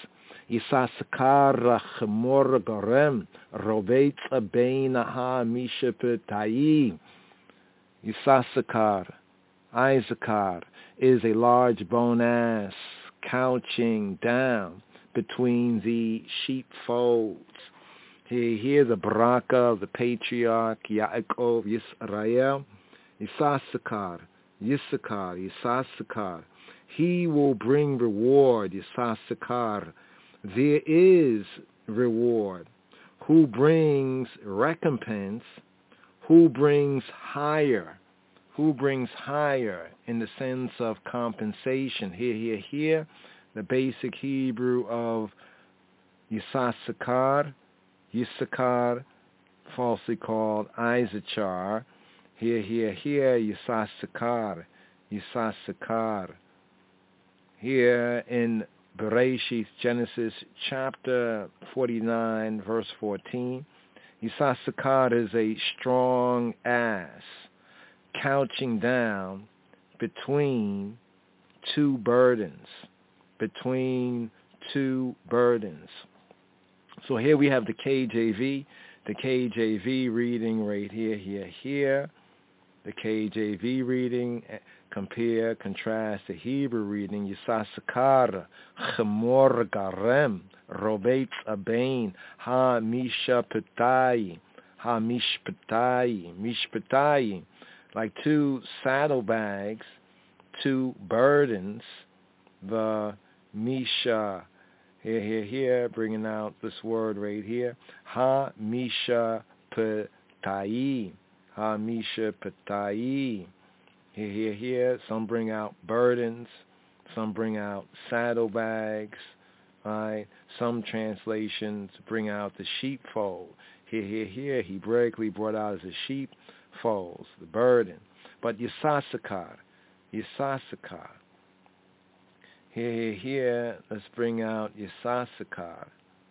Yisasakar Chemor Garem Rovetz Bein Ha Mishapetayi. Yisasakar, Isakar, is a large bone ass couching down between the sheepfolds. Here, here the Baraka of the patriarch Yaakov Yisrael. Yisasakar, Yisakar, Yisasakar. He will bring reward, Yisasakar. There is reward. Who brings recompense? Who brings higher? Who brings higher in the sense of compensation? Here, here, here, the basic Hebrew of Yisasakar, Yisakar, falsely called Isachar. Here, here, here, Yisasakar, Yisasakar. Here in Bereshith, Genesis chapter forty-nine, verse fourteen, Yisasakar is a strong ass couching down between two burdens, between two burdens. So here we have the K J V, the K J V reading right here, here, here. The K J V reading, compare, contrast the Hebrew reading, Yisasakar, Chemor Garem, Rovetz Abein, Ha Mishpatai, Ha Mishpatai, Mishpatai, like two saddlebags, two burdens, the Misha, here, here, here, bringing out this word right here, Ha Mishpatai, Ha Mishpatai. Here, here, here, some bring out burdens, some bring out saddlebags, right? Some translations bring out the sheepfold. Here, here, here, he breakly brought out as the sheepfolds, the burden. But Yisasakar, Yisasakar. Here, here, here, let's bring out Yisasakar.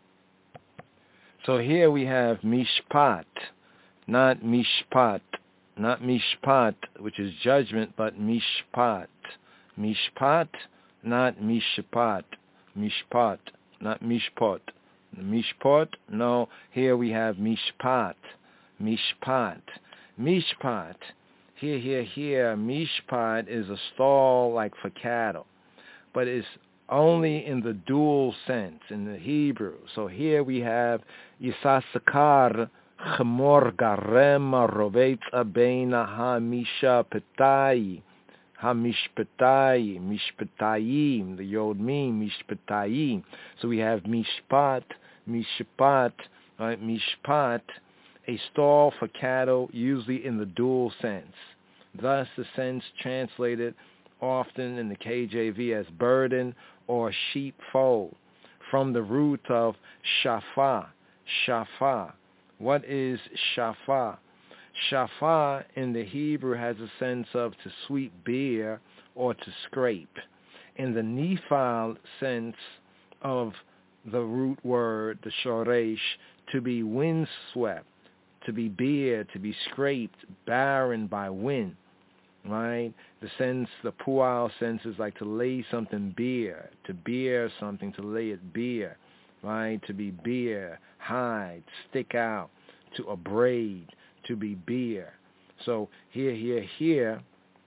So here we have Mishpat, not Mishpat. Not mishpat, which is judgment, but mishpat. Mishpat, not mishpat. Mishpat, not mishpat. Mishpat, no, here we have mishpat. Mishpat. Mishpat. Here, here, here, mishpat is a stall like for cattle, but it's only in the dual sense, in the Hebrew. So here we have Yisasakar, Chemor Garem Rovetz Abein Ha Mishpatai, Ha Mishpatai, Mishpatayim, the Yod Mim, Mishpatayim. So we have Mishpat, Mishpat, right? Mishpat, a stall for cattle, usually in the dual sense. Thus, the sense translated often in the K J V as burden or sheepfold, from the root of shafa, shafa. What is shafa? Shafa in the Hebrew has a sense of to sweep beer or to scrape. In the Nephil sense of the root word, the shoresh, to be windswept, to be beer, to be scraped, barren by wind, right? The sense, the pual sense is like to lay something bare, to bear something, to lay it bare, right? To be bare, hide, stick out, to abrade, to be bare. So here, here, here,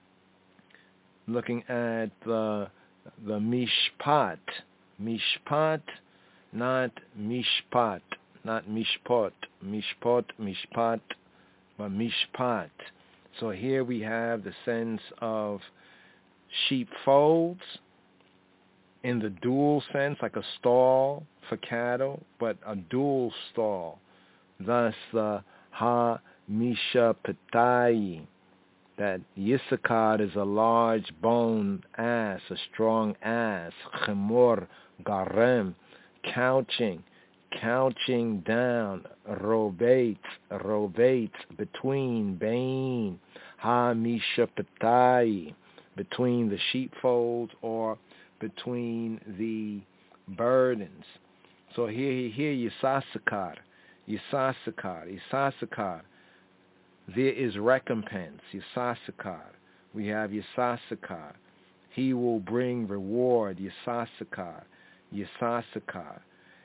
looking at the the mishpat, mishpat, not mishpat, not mishpat, mishpat, mishpat, but mishpat. So here we have the sense of sheepfolds in the dual sense, like a stall for cattle, but a dual stall. Thus the Ha Mishpatai, that Yisakar is a large bone ass, a strong ass, Chemor Garem, couching, couching down, Rovet, Rovet, between, Bain, Ha Mishpatai, between the sheepfolds or between the burdens. So here, here, Yisasakar, Yisasakar, Yisasakar. There is recompense, Yisasakar. We have Yisasakar. He will bring reward, Yisasakar, Yisasakar.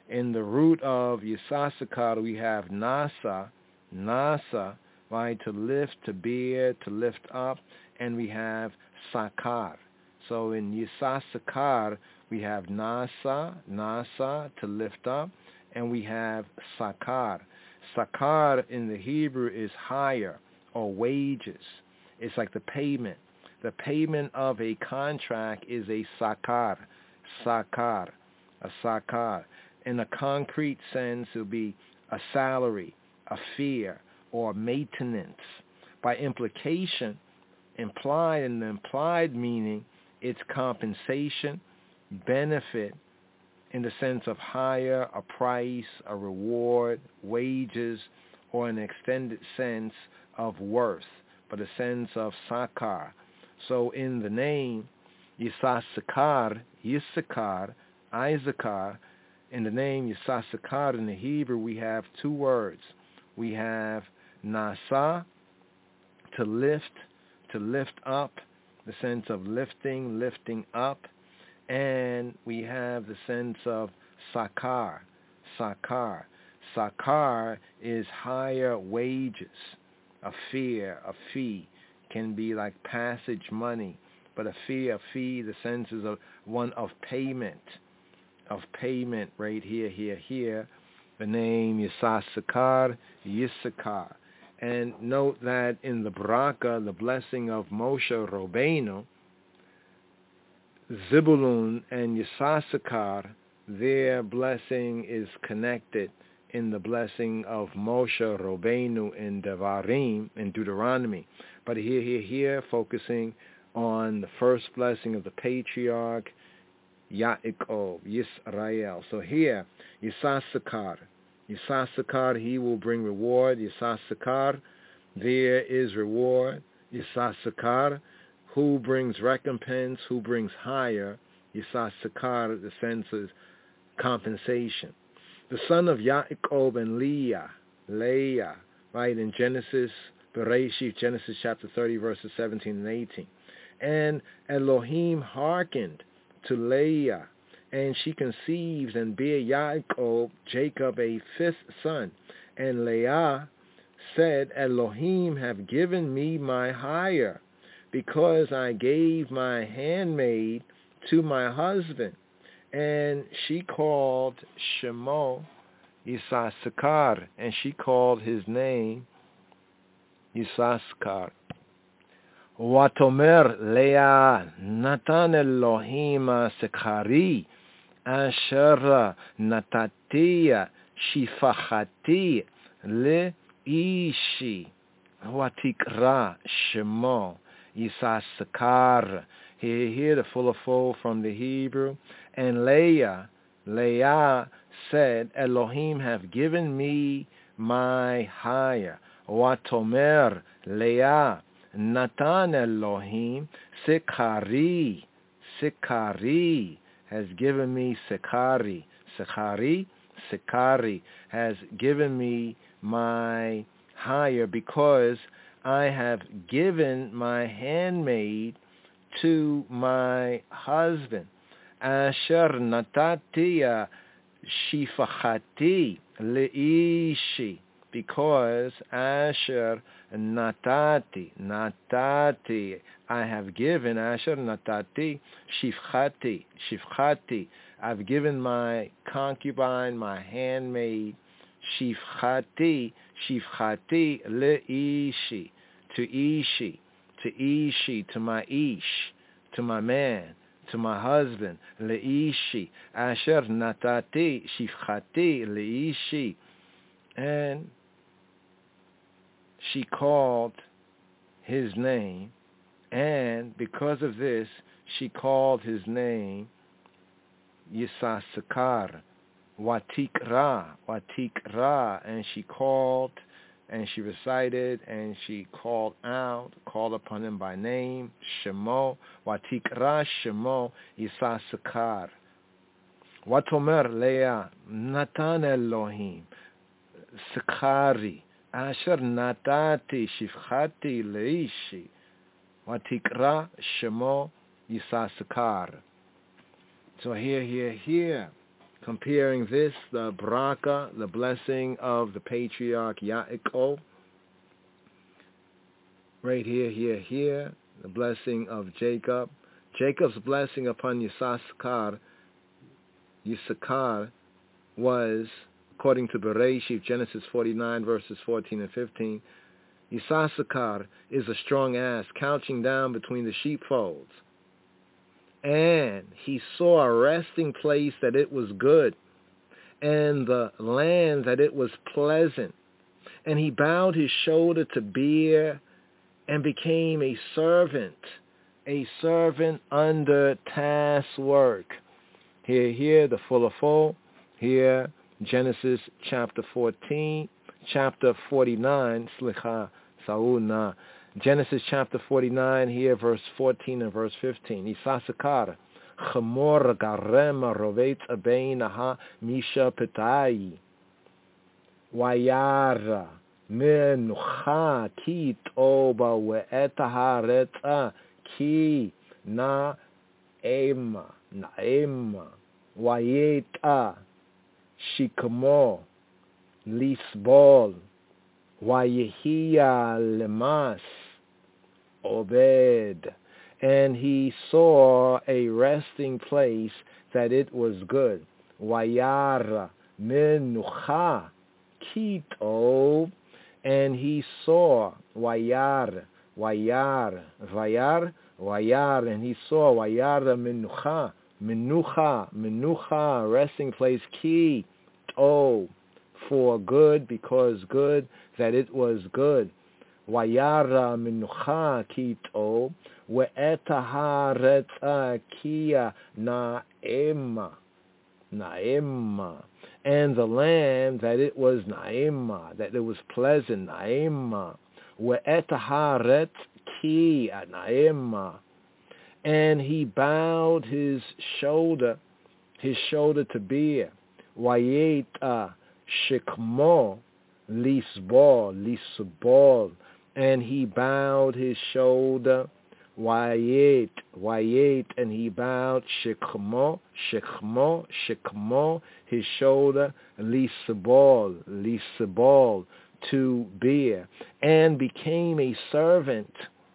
In the root of Yisasakar, we have Nasa, Nasa, right, to lift, to bear, to lift up, and we have Sakar. So in Yisasakar, we have Nasa, Nasa, to lift up, and we have Sakar. Sakar in the Hebrew is hire or wages. It's like the payment. The payment of a contract is a Sakar, Sakar, a Sakar. In a concrete sense, it will be a salary, a fee, or maintenance. By implication, implied in the implied meaning, it's compensation, benefit, in the sense of hire, a price, a reward, wages, or an extended sense of worth, but a sense of sakar. So in the name, Yisasakar, Yisakar, Isakar, in the name Yisasakar in the Hebrew, we have two words. We have Nasa, to lift, to lift up, the sense of lifting, lifting up, and we have the sense of Sakar, Sakar. Sakar is higher wages, a fee, a fee, can be like passage money, but a fee, a fee, the sense is of one of payment, of payment right here, here, here. The name Yisasakar, Yisakar. And note that in the Baraka, the blessing of Moshe Rabbeinu, Zebulun and Yisasakar, their blessing is connected in the blessing of Moshe Rabbeinu in Devarim, in Deuteronomy. But here, here, here, focusing on the first blessing of the patriarch, Yaakov, Yisrael. So here, Yisasakar. Yisasakar, he will bring reward. Yisasakar, there is reward. Yisasakar, who brings recompense, who brings hire. Yisasakar, the sense is compensation. The son of Yaakov and Leah, Leah, right, in Genesis, Bereshit, Genesis chapter thirty, verses seventeen and eighteen. And Elohim hearkened to Leah, and she conceives and bare Yaakov, Jacob, a fifth son. And Leah said, Elohim have given me my hire, because I gave my handmaid to my husband. And she called Shemo Yisasakar, and she called his name Yisasakar. Watomer Leah Natan Elohim Sekari Asher Natatia Shifachati Le Ishi Watikra Shemo Yisasakar. Here, here the full of fold from the Hebrew. And Leah, Leah said, Elohim have given me my hire. Watomer Leah Natan Elohim Sekari, Sekari has given me Sekari, Sekari, Sekari has given me my hire, because I have given my handmaid to my husband. Asher natatiya shifachati leishi, because Asher natati, natati, I have given, Asher natati shifchati, shifchati, I've given my concubine, my handmaid, shifchati, shifchati leishi, to Ishi, to Ishi, to my Ish, to my man, to my husband, leishi, Asher natati shifchati leishi. And she called his name, and because of this, she called his name Yisasakar, Watikra, Watikra, and she called, and she recited, and she called out, called upon him by name, Shemo, Watikra Shemo, Yisasakar. Watomer Leah, Natan Elohim, Sakari, Asher Natati Shifchati Leishi, Watikra Shemo Yisasakar. So here, here, here, comparing this, the Baraka, the blessing of the patriarch Yaakov, right here, here, here, the blessing of Jacob. Jacob's blessing upon Yisachar, Yisachar was, according to Bereshit, Genesis forty-nine, verses fourteen and fifteen, Yisachar is a strong ass couching down between the sheepfolds. And he saw a resting place that it was good, and the land that it was pleasant. And he bowed his shoulder to bear and became a servant, a servant under task work. Here, here, the full of full. Here, Genesis chapter fourteen, chapter forty-nine, slicha, sauna. Genesis chapter forty-nine, here, verse fourteen and verse fifteen. Yisachar, chamor garem rovet abeinaha misha petai. Wayara. Menucha ki toba we'etaharetza ki na ema na ema wayeta shikmo lisbol wayehia lemas obed, and he saw a resting place that it was good. Wayara menucha ki toba. And he saw Wayar, Wayar, Vayar, Wayar, and he saw Wayar Menucha, Menucha, Menucha, resting place, Ki, oh, for good, because good, that it was good. Wayar Menucha, Ki, oh, We'etaha Retza Kia Na'ema, Na'ema. And the land that it was Naima, that it was pleasant, Naima. We'etaharet ki Naima. And he bowed his shoulder, his shoulder to bear. Wayeta shikmo lisbol, lisbol. And he bowed his shoulder. Wayet, Wayet, and he bowed shikmo, shikmo, shikmo, his shoulder, lisabol, lisabol, to bear, and became a servant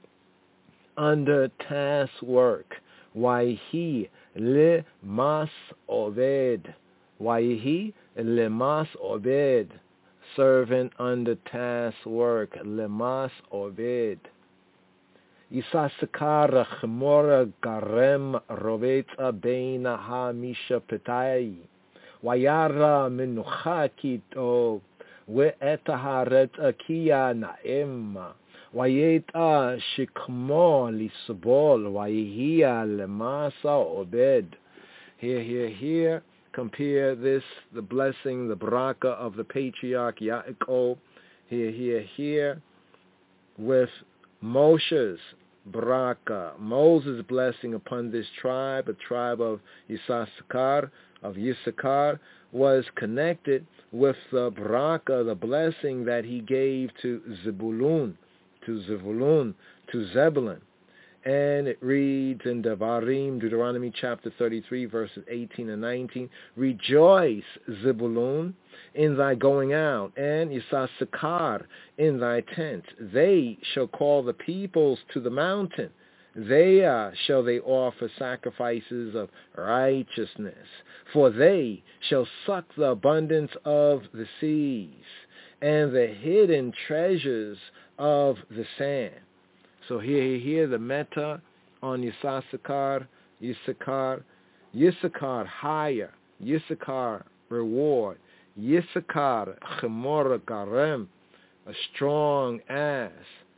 under task work. Wayhi le mas oved, Wayhi le mas oved, servant under task work, le mas oved. Yisachar chmora garem rovetza beina ha misha petai. Wayara menucha kito we'etaharet akia naema. Wayeta shikmo lisbol wayhia lemasa obed. Here, here, here. Compare this, the blessing, the baraka of the patriarch Yaakov. Here, here, here, with Moshe's baraka, Moses' blessing upon this tribe, a tribe of Yisachar, of Yisachar, was connected with the baraka, the blessing that he gave to Zebulun, to Zebulun, to Zebulun. And it reads in Devarim, Deuteronomy chapter thirty-three, verses eighteen and nineteen, Rejoice, Zebulun, in thy going out, and Yisachar in thy tent. They shall call the peoples to the mountain. There shall they offer sacrifices of righteousness, for they shall suck the abundance of the seas and the hidden treasures of the sand. So here, here, the meta on Yisachar, Yisachar, Yisachar higher, Yisachar reward, Yisachar chemora garem, a strong ass,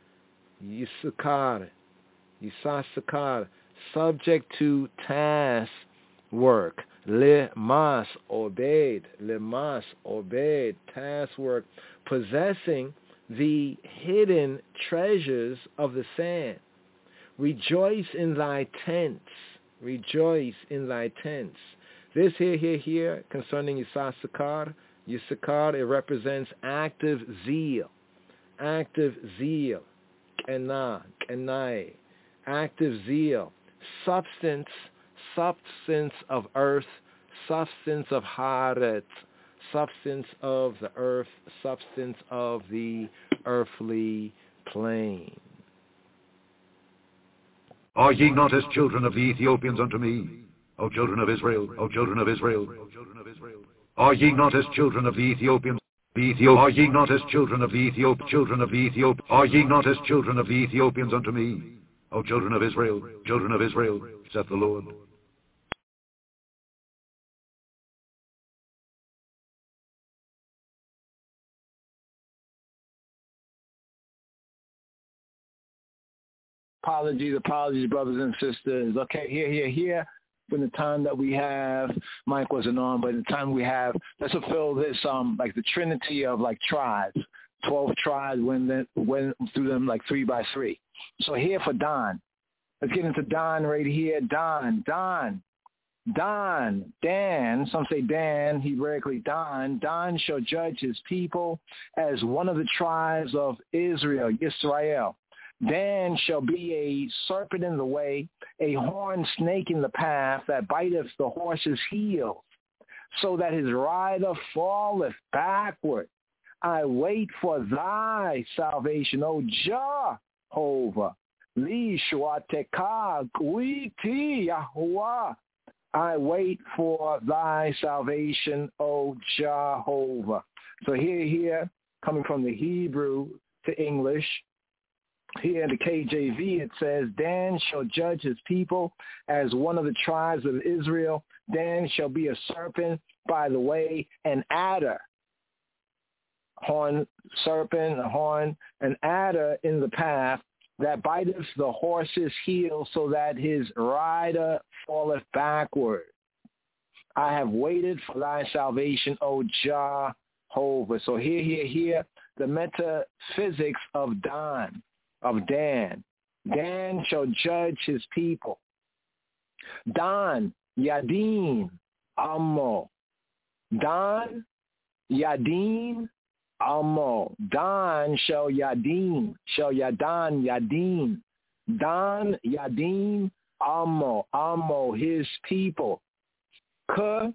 Yisachar, Yisachar, subject to task work, le mas obeyed, le mas obeyed, task work, possessing the hidden treasures of the sand. Rejoice in thy tents. Rejoice in thy tents. This here, here, here, concerning Yisachar, Yisachar, it represents active zeal. Active zeal. Kena, kenai. Active zeal. Substance, substance of earth, substance of Haaretz, substance of the earth, substance of the earthly plane. Are ye not as children of the Ethiopians unto me, O children of Israel, O children of Israel? Are ye not as children of the Ethiopians? The Ethiop, are ye not as children of the Ethiop, children of the Ethiop? Are ye not as children of the Ethiopians unto me, O children of Israel, children of Israel, saith the Lord? Apologies, apologies, brothers and sisters. Okay, here, here, here. From the time that we have, Mike wasn't on, but the time we have, let's fulfill this, um, like the trinity of like tribes. Twelve tribes went, then, went through them like three by three. So here for Don. Let's get into Don right here. Don, Don, Don, Dan, some say Dan, Hebraically Don. Don shall judge his people as one of the tribes of Israel, Yisrael. Dan shall be a serpent in the way, a horned snake in the path that biteth the horse's heel, so that his rider falleth backward. I wait for thy salvation, O Jehovah. Li shuateka gwiti Yahuwah. I wait for thy salvation, O Jehovah. So here, here, coming from the Hebrew to English, here in the K J V, it says, Dan shall judge his people as one of the tribes of Israel. Dan shall be a serpent by the way, an adder. Horn, serpent, a horn, an adder in the path that biteth the horse's heel so that his rider falleth backward. I have waited for thy salvation, O Jehovah. So here, here, here, the metaphysics of Dan. Of Dan. Dan shall judge his people. Dan, Yadin, Amo. Dan, Yadin, Amo. Dan shall Yadin, shall Yadan, Yadin. Dan, Yadin, Amo, Amo, his people. Ka,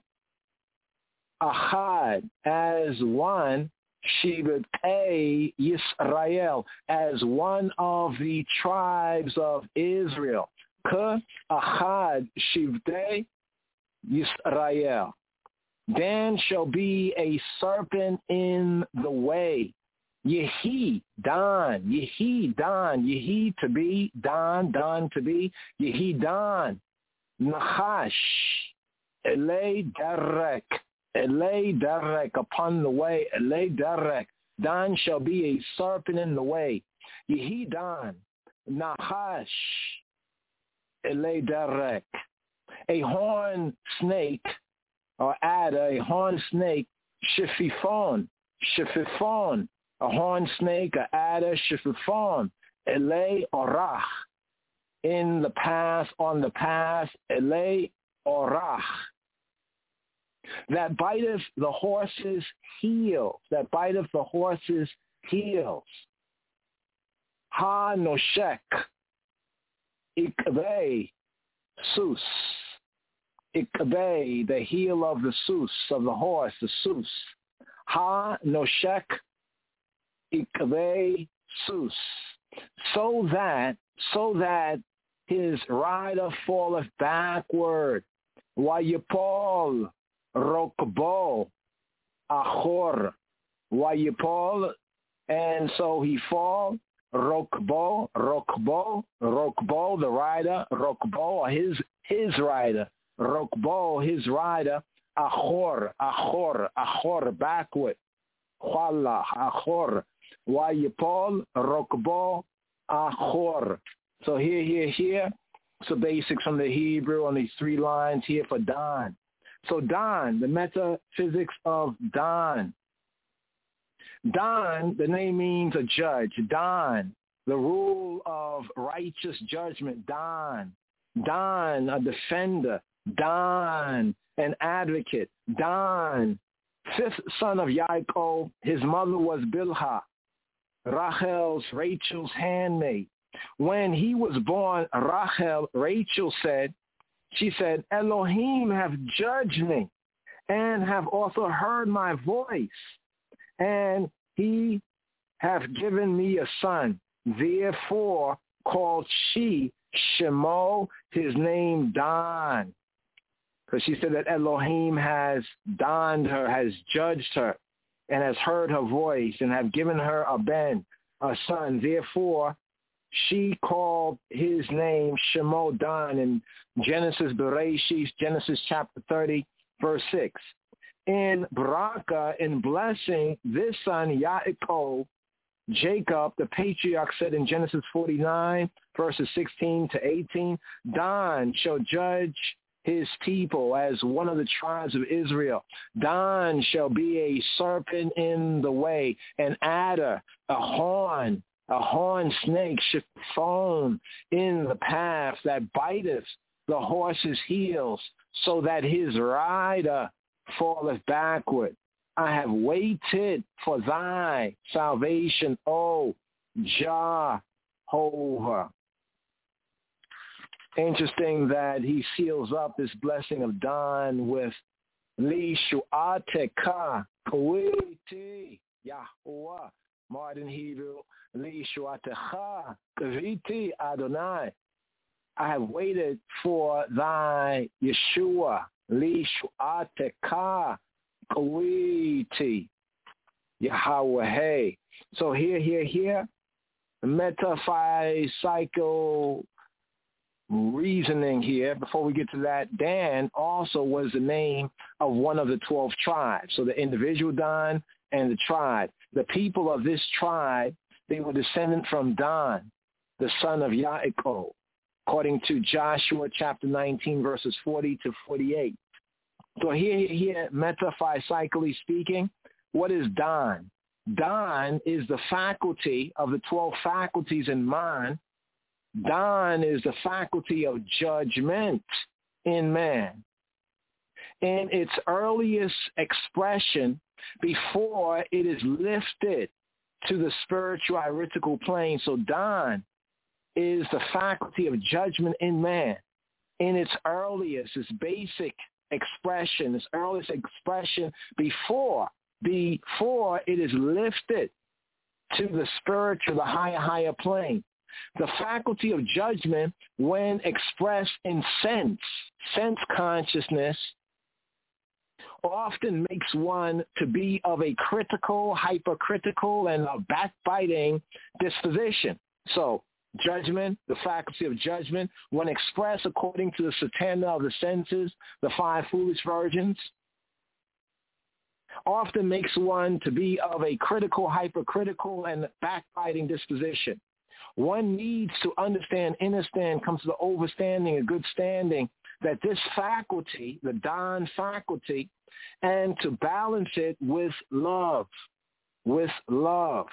Ahad, as one. Shivtei Yisrael, as one of the tribes of Israel. Ka Ahad Shivtei Yisrael. Dan shall be a serpent in the way. Yehi, Dan, Yehi, Dan, Yehi to be, Dan, Dan to be, Yehi, Dan. Nachash, Elei Derek. Elei Derek, upon the way, Elei Derek. Dan shall be a serpent in the way. Yehi Dan, Nachash, Elei Derek. A horned snake, or adder, a horned snake, Shififon, Shififon. A horned snake, a adder, Shififon. Elei Orach. In the path, on the path, Elei Orach. That biteth the horse's heels, that biteth the horse's heels. Ha noshek, ikvei, sus. Ikvei, the heel of the sus, of the horse, the sus. Ha noshek, ikvei, sus. So that, so that his rider falleth backward. Wayipol, Rokbo, Achor, Wayipol, and so he fall, Rokbo, Rokbo, Rokbo, the rider, Rokbo, his his rider, Rokbo, his rider, Achor, Achor, Achor, backward, Challa, Achor, Wayipol, Rokbo, Achor. So here, here, here, so basics from the Hebrew on these three lines here for Dan. So Dan, the metaphysics of Dan. Dan, the name means a judge. Dan, the rule of righteous judgment. Dan. Dan, a defender. Dan, an advocate. Dan, fifth son of Yaakov. His mother was Bilhah, Rachel's, Rachel's handmaid. When he was born, Rachel, Rachel said, she said, Elohim have judged me. and have also heard my voice, and he hath given me a son. Therefore called she Shemo, his name Dan. Because she said that Elohim has donned her, has judged her, and has heard her voice, and have given her a ben, a son. Therefore, she called his name Shemo Dan in Genesis Bereshit, Genesis chapter thirty, verse six. In Baraka, in blessing this son, Yaakov, Jacob, the patriarch, said in Genesis forty-nine, verses sixteen to eighteen, Dan shall judge his people as one of the tribes of Israel. Dan shall be a serpent in the way, an adder, a horn, a horned snake should foam in the path that biteth the horse's heels, so that his rider falleth backward. I have waited for thy salvation, O Jehovah. Interesting that he seals up this blessing of Dan with Li Shu'ateka Kawiti Yahuwah. Modern Hebrew, Li Shu'atecha Kaviti Adonai. I have waited for thy Yeshua. Li Shu'ateka Kawiti Yahweh. So here, here, here, metaphysical reasoning here, before we get to that, Dan also was the name of one of the twelve tribes. So the individual Dan and the tribe. The people of this tribe, they were descendant from Dan, the son of Yaakov, according to Joshua chapter nineteen, verses forty to forty-eight. So here, here, metaphysically speaking, what is Dan? Dan is the faculty of the twelve faculties in mind. Dan is the faculty of judgment in man. In its earliest expression, before it is lifted to the spiritual arithmetical plane. So Dan is the faculty of judgment in man. In its earliest, its basic expression, its earliest expression before, before it is lifted to the spiritual, the higher, higher plane. The faculty of judgment, when expressed in sense, sense consciousness, often makes one to be of a critical, hypercritical, and a backbiting disposition. So judgment, the faculty of judgment, when expressed according to the satana of the senses, the five foolish virgins, often makes one to be of a critical, hypercritical, and backbiting disposition. One needs to understand, understand, comes to the overstanding, a good standing, that this faculty, the Dan faculty, and to balance it with love, with love.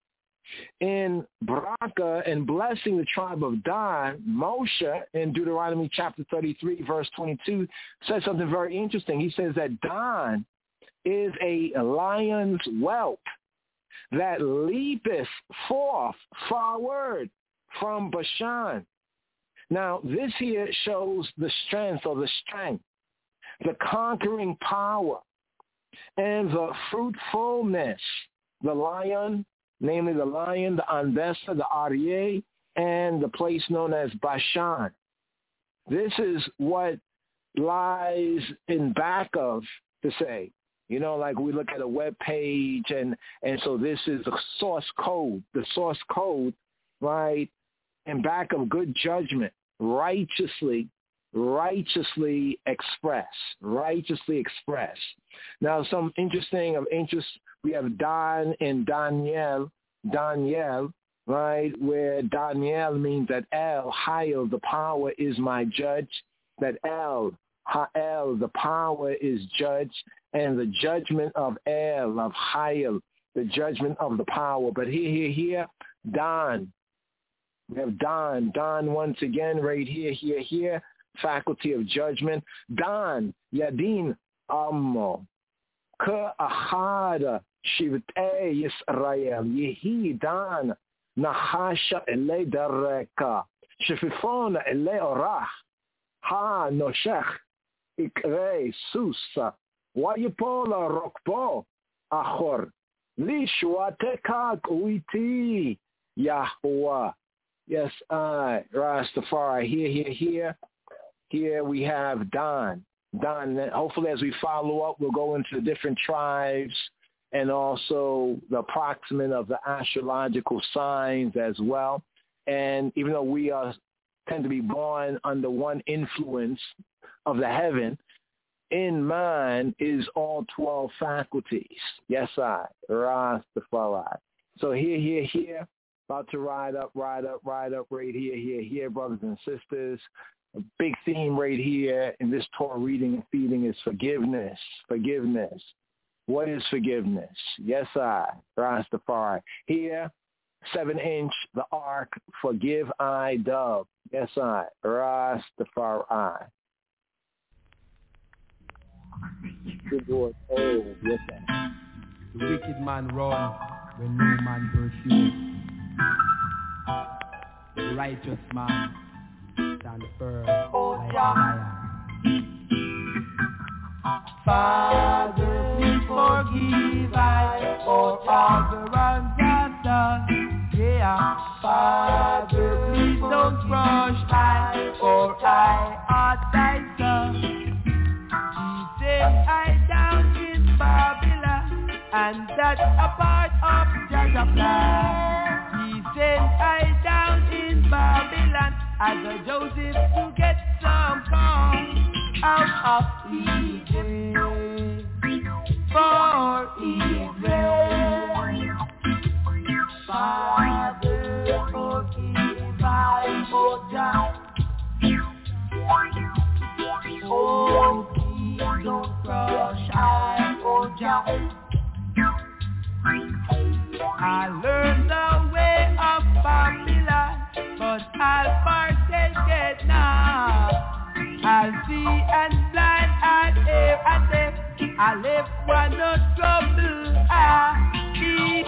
In Baraka, in blessing the tribe of Dan, Moshe, in Deuteronomy chapter thirty-three, verse twenty-two, says something very interesting. He says that Dan is a lion's whelp that leapeth forth forward from Bashan. Now, this here shows the strength or the strength, the conquering power, and the fruitfulness. The lion, namely the lion, the Anbesa, the Aryeh, and the place known as Bashan. This is what lies in back of, to say, you know, like we look at a web page, and, and so this is the source code, the source code, right, in back of good judgment, righteously, righteously express, righteously express. Now, some interesting of interest, we have Dan and Daniel, Daniel, right, where Daniel means that El, Hayel, the power is my judge, that El, Ha'el, the power is judge, and the judgment of El, of Hayel, the judgment of the power. But here, here, here, Dan. We have Dan. Dan once again right here, here, here, faculty of judgment. Dan, Yadin, Ammo, Ka'ahada, Shivtei Yisrael, Yehi Dan, Nahasha Ele Dareka, Shififona Ele Orach, Ha Noshech, Ikre Susa, Wayipola Rokpo Achor. Lishwa Tekak Uiti Yahweh. Yes, I, Rastafari. Here, here, here. Here we have Don. Don, hopefully as we follow up, we'll go into different tribes and also the approximate of the astrological signs as well. And even though we are tend to be born under one influence of the heaven, in mind is all twelve faculties. Yes, I, Rastafari. So here, here, here, about to ride up, ride up, ride up, right here, here, here, brothers and sisters. A big theme right here in this Torah reading and feeding is forgiveness, forgiveness. What is forgiveness? Yes, I, Rastafari. Here, seven inch, the ark, forgive I, dove. Yes, I, Rastafari. Good boy. Oh, yes, I. The wicked man run when no man pursues. The righteous man stand firm like a lion. Father, please forgive I for all the wrongs I've done. Yeah, Father, please don't crush I, for I are thy son. He said I down in Babylon, and that's a part of Jajah plan. He said I down in Babylon as a Joseph to get some corn out of Egypt for Israel. Father, forgive I, oh God. Oh, please don't crush I, oh God. I learned the way of Babylon, but I'll partake it now. I'll see and blind and hear and deaf. I live one no trouble. I keep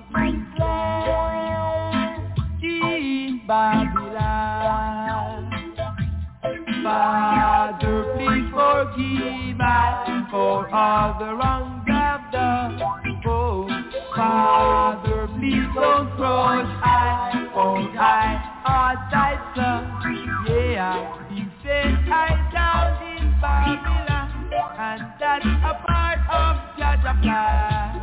in Babylon. Father, please forgive me for all the wrongs I've done. Oh, Father, please don't crush I, for I are thy son. Yeah, you said I down in Babylon, and that's a part of Jajah plan.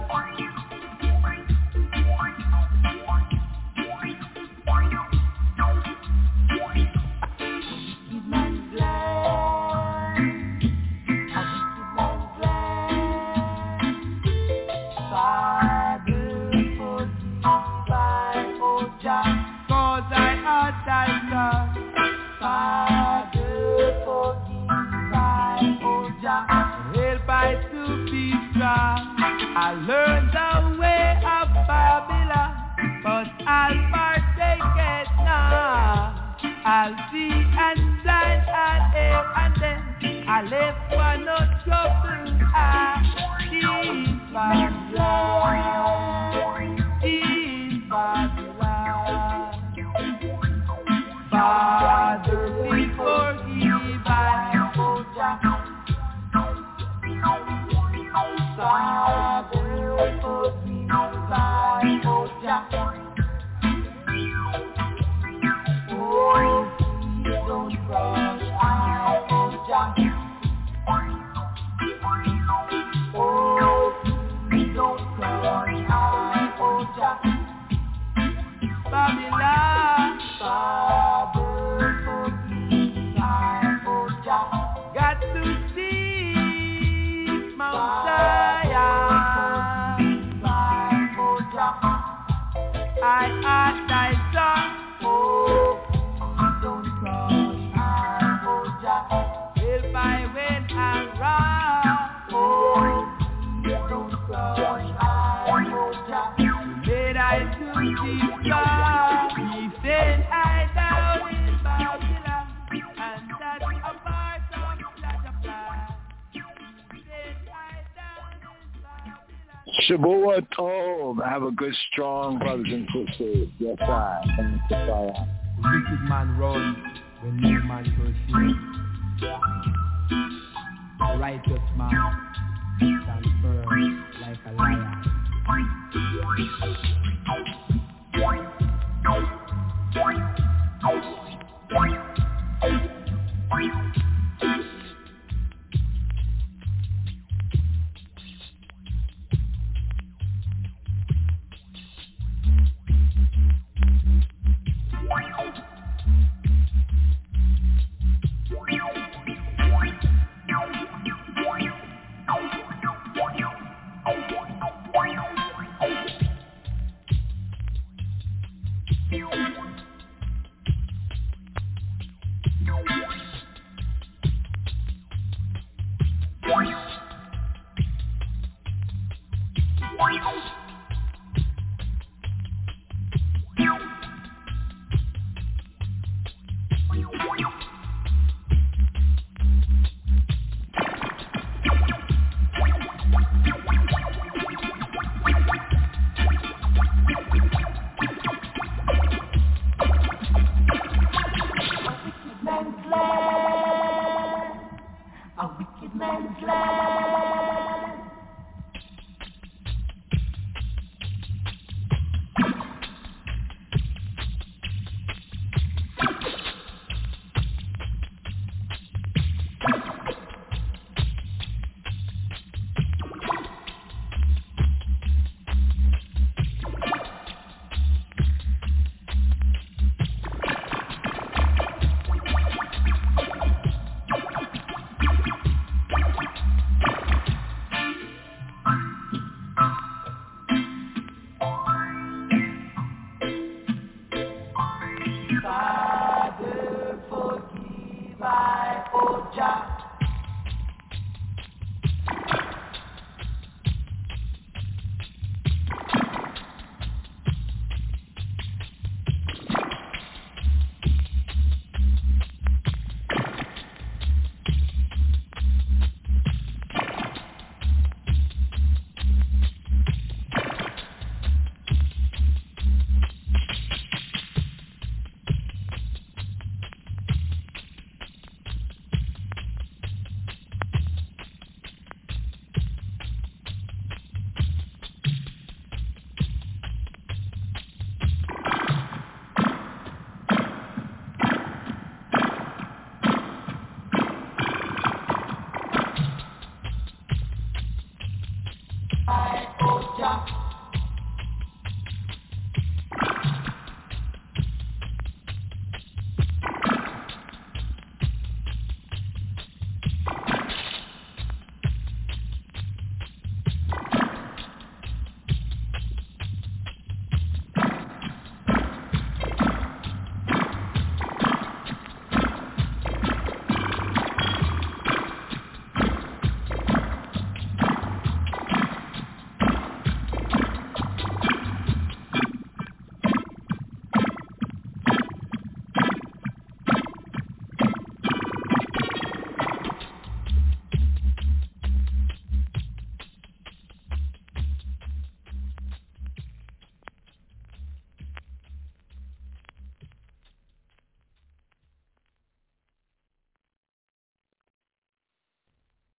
I learned the way of Babylon, but I'll partake it now. I'll see and blind and hear and then I live for no trouble. I in Babylon, in Babylon. Father, please forgive I, oh Jah. Father, forgive I, oh Jah. Oh, please don't crush I, oh Jah. Oh, please don't crush I, oh Jah. Babylon, Father, forgive I, oh Jah. Got to see Mount I ask thy son, oh, don't crush I, oh Jah. If I win and run, oh, don't crush I, oh Jah. Did I to keep God? He said I down in Babylon, and that's a part of Jajah plan. He said I down in Babylon. Shabbat Tov. Have a good, strong brothers and sisters. Yes, I. Thank you, Father. The wicked man run when no man pursues. The righteous man stand firm like a lion. Oja.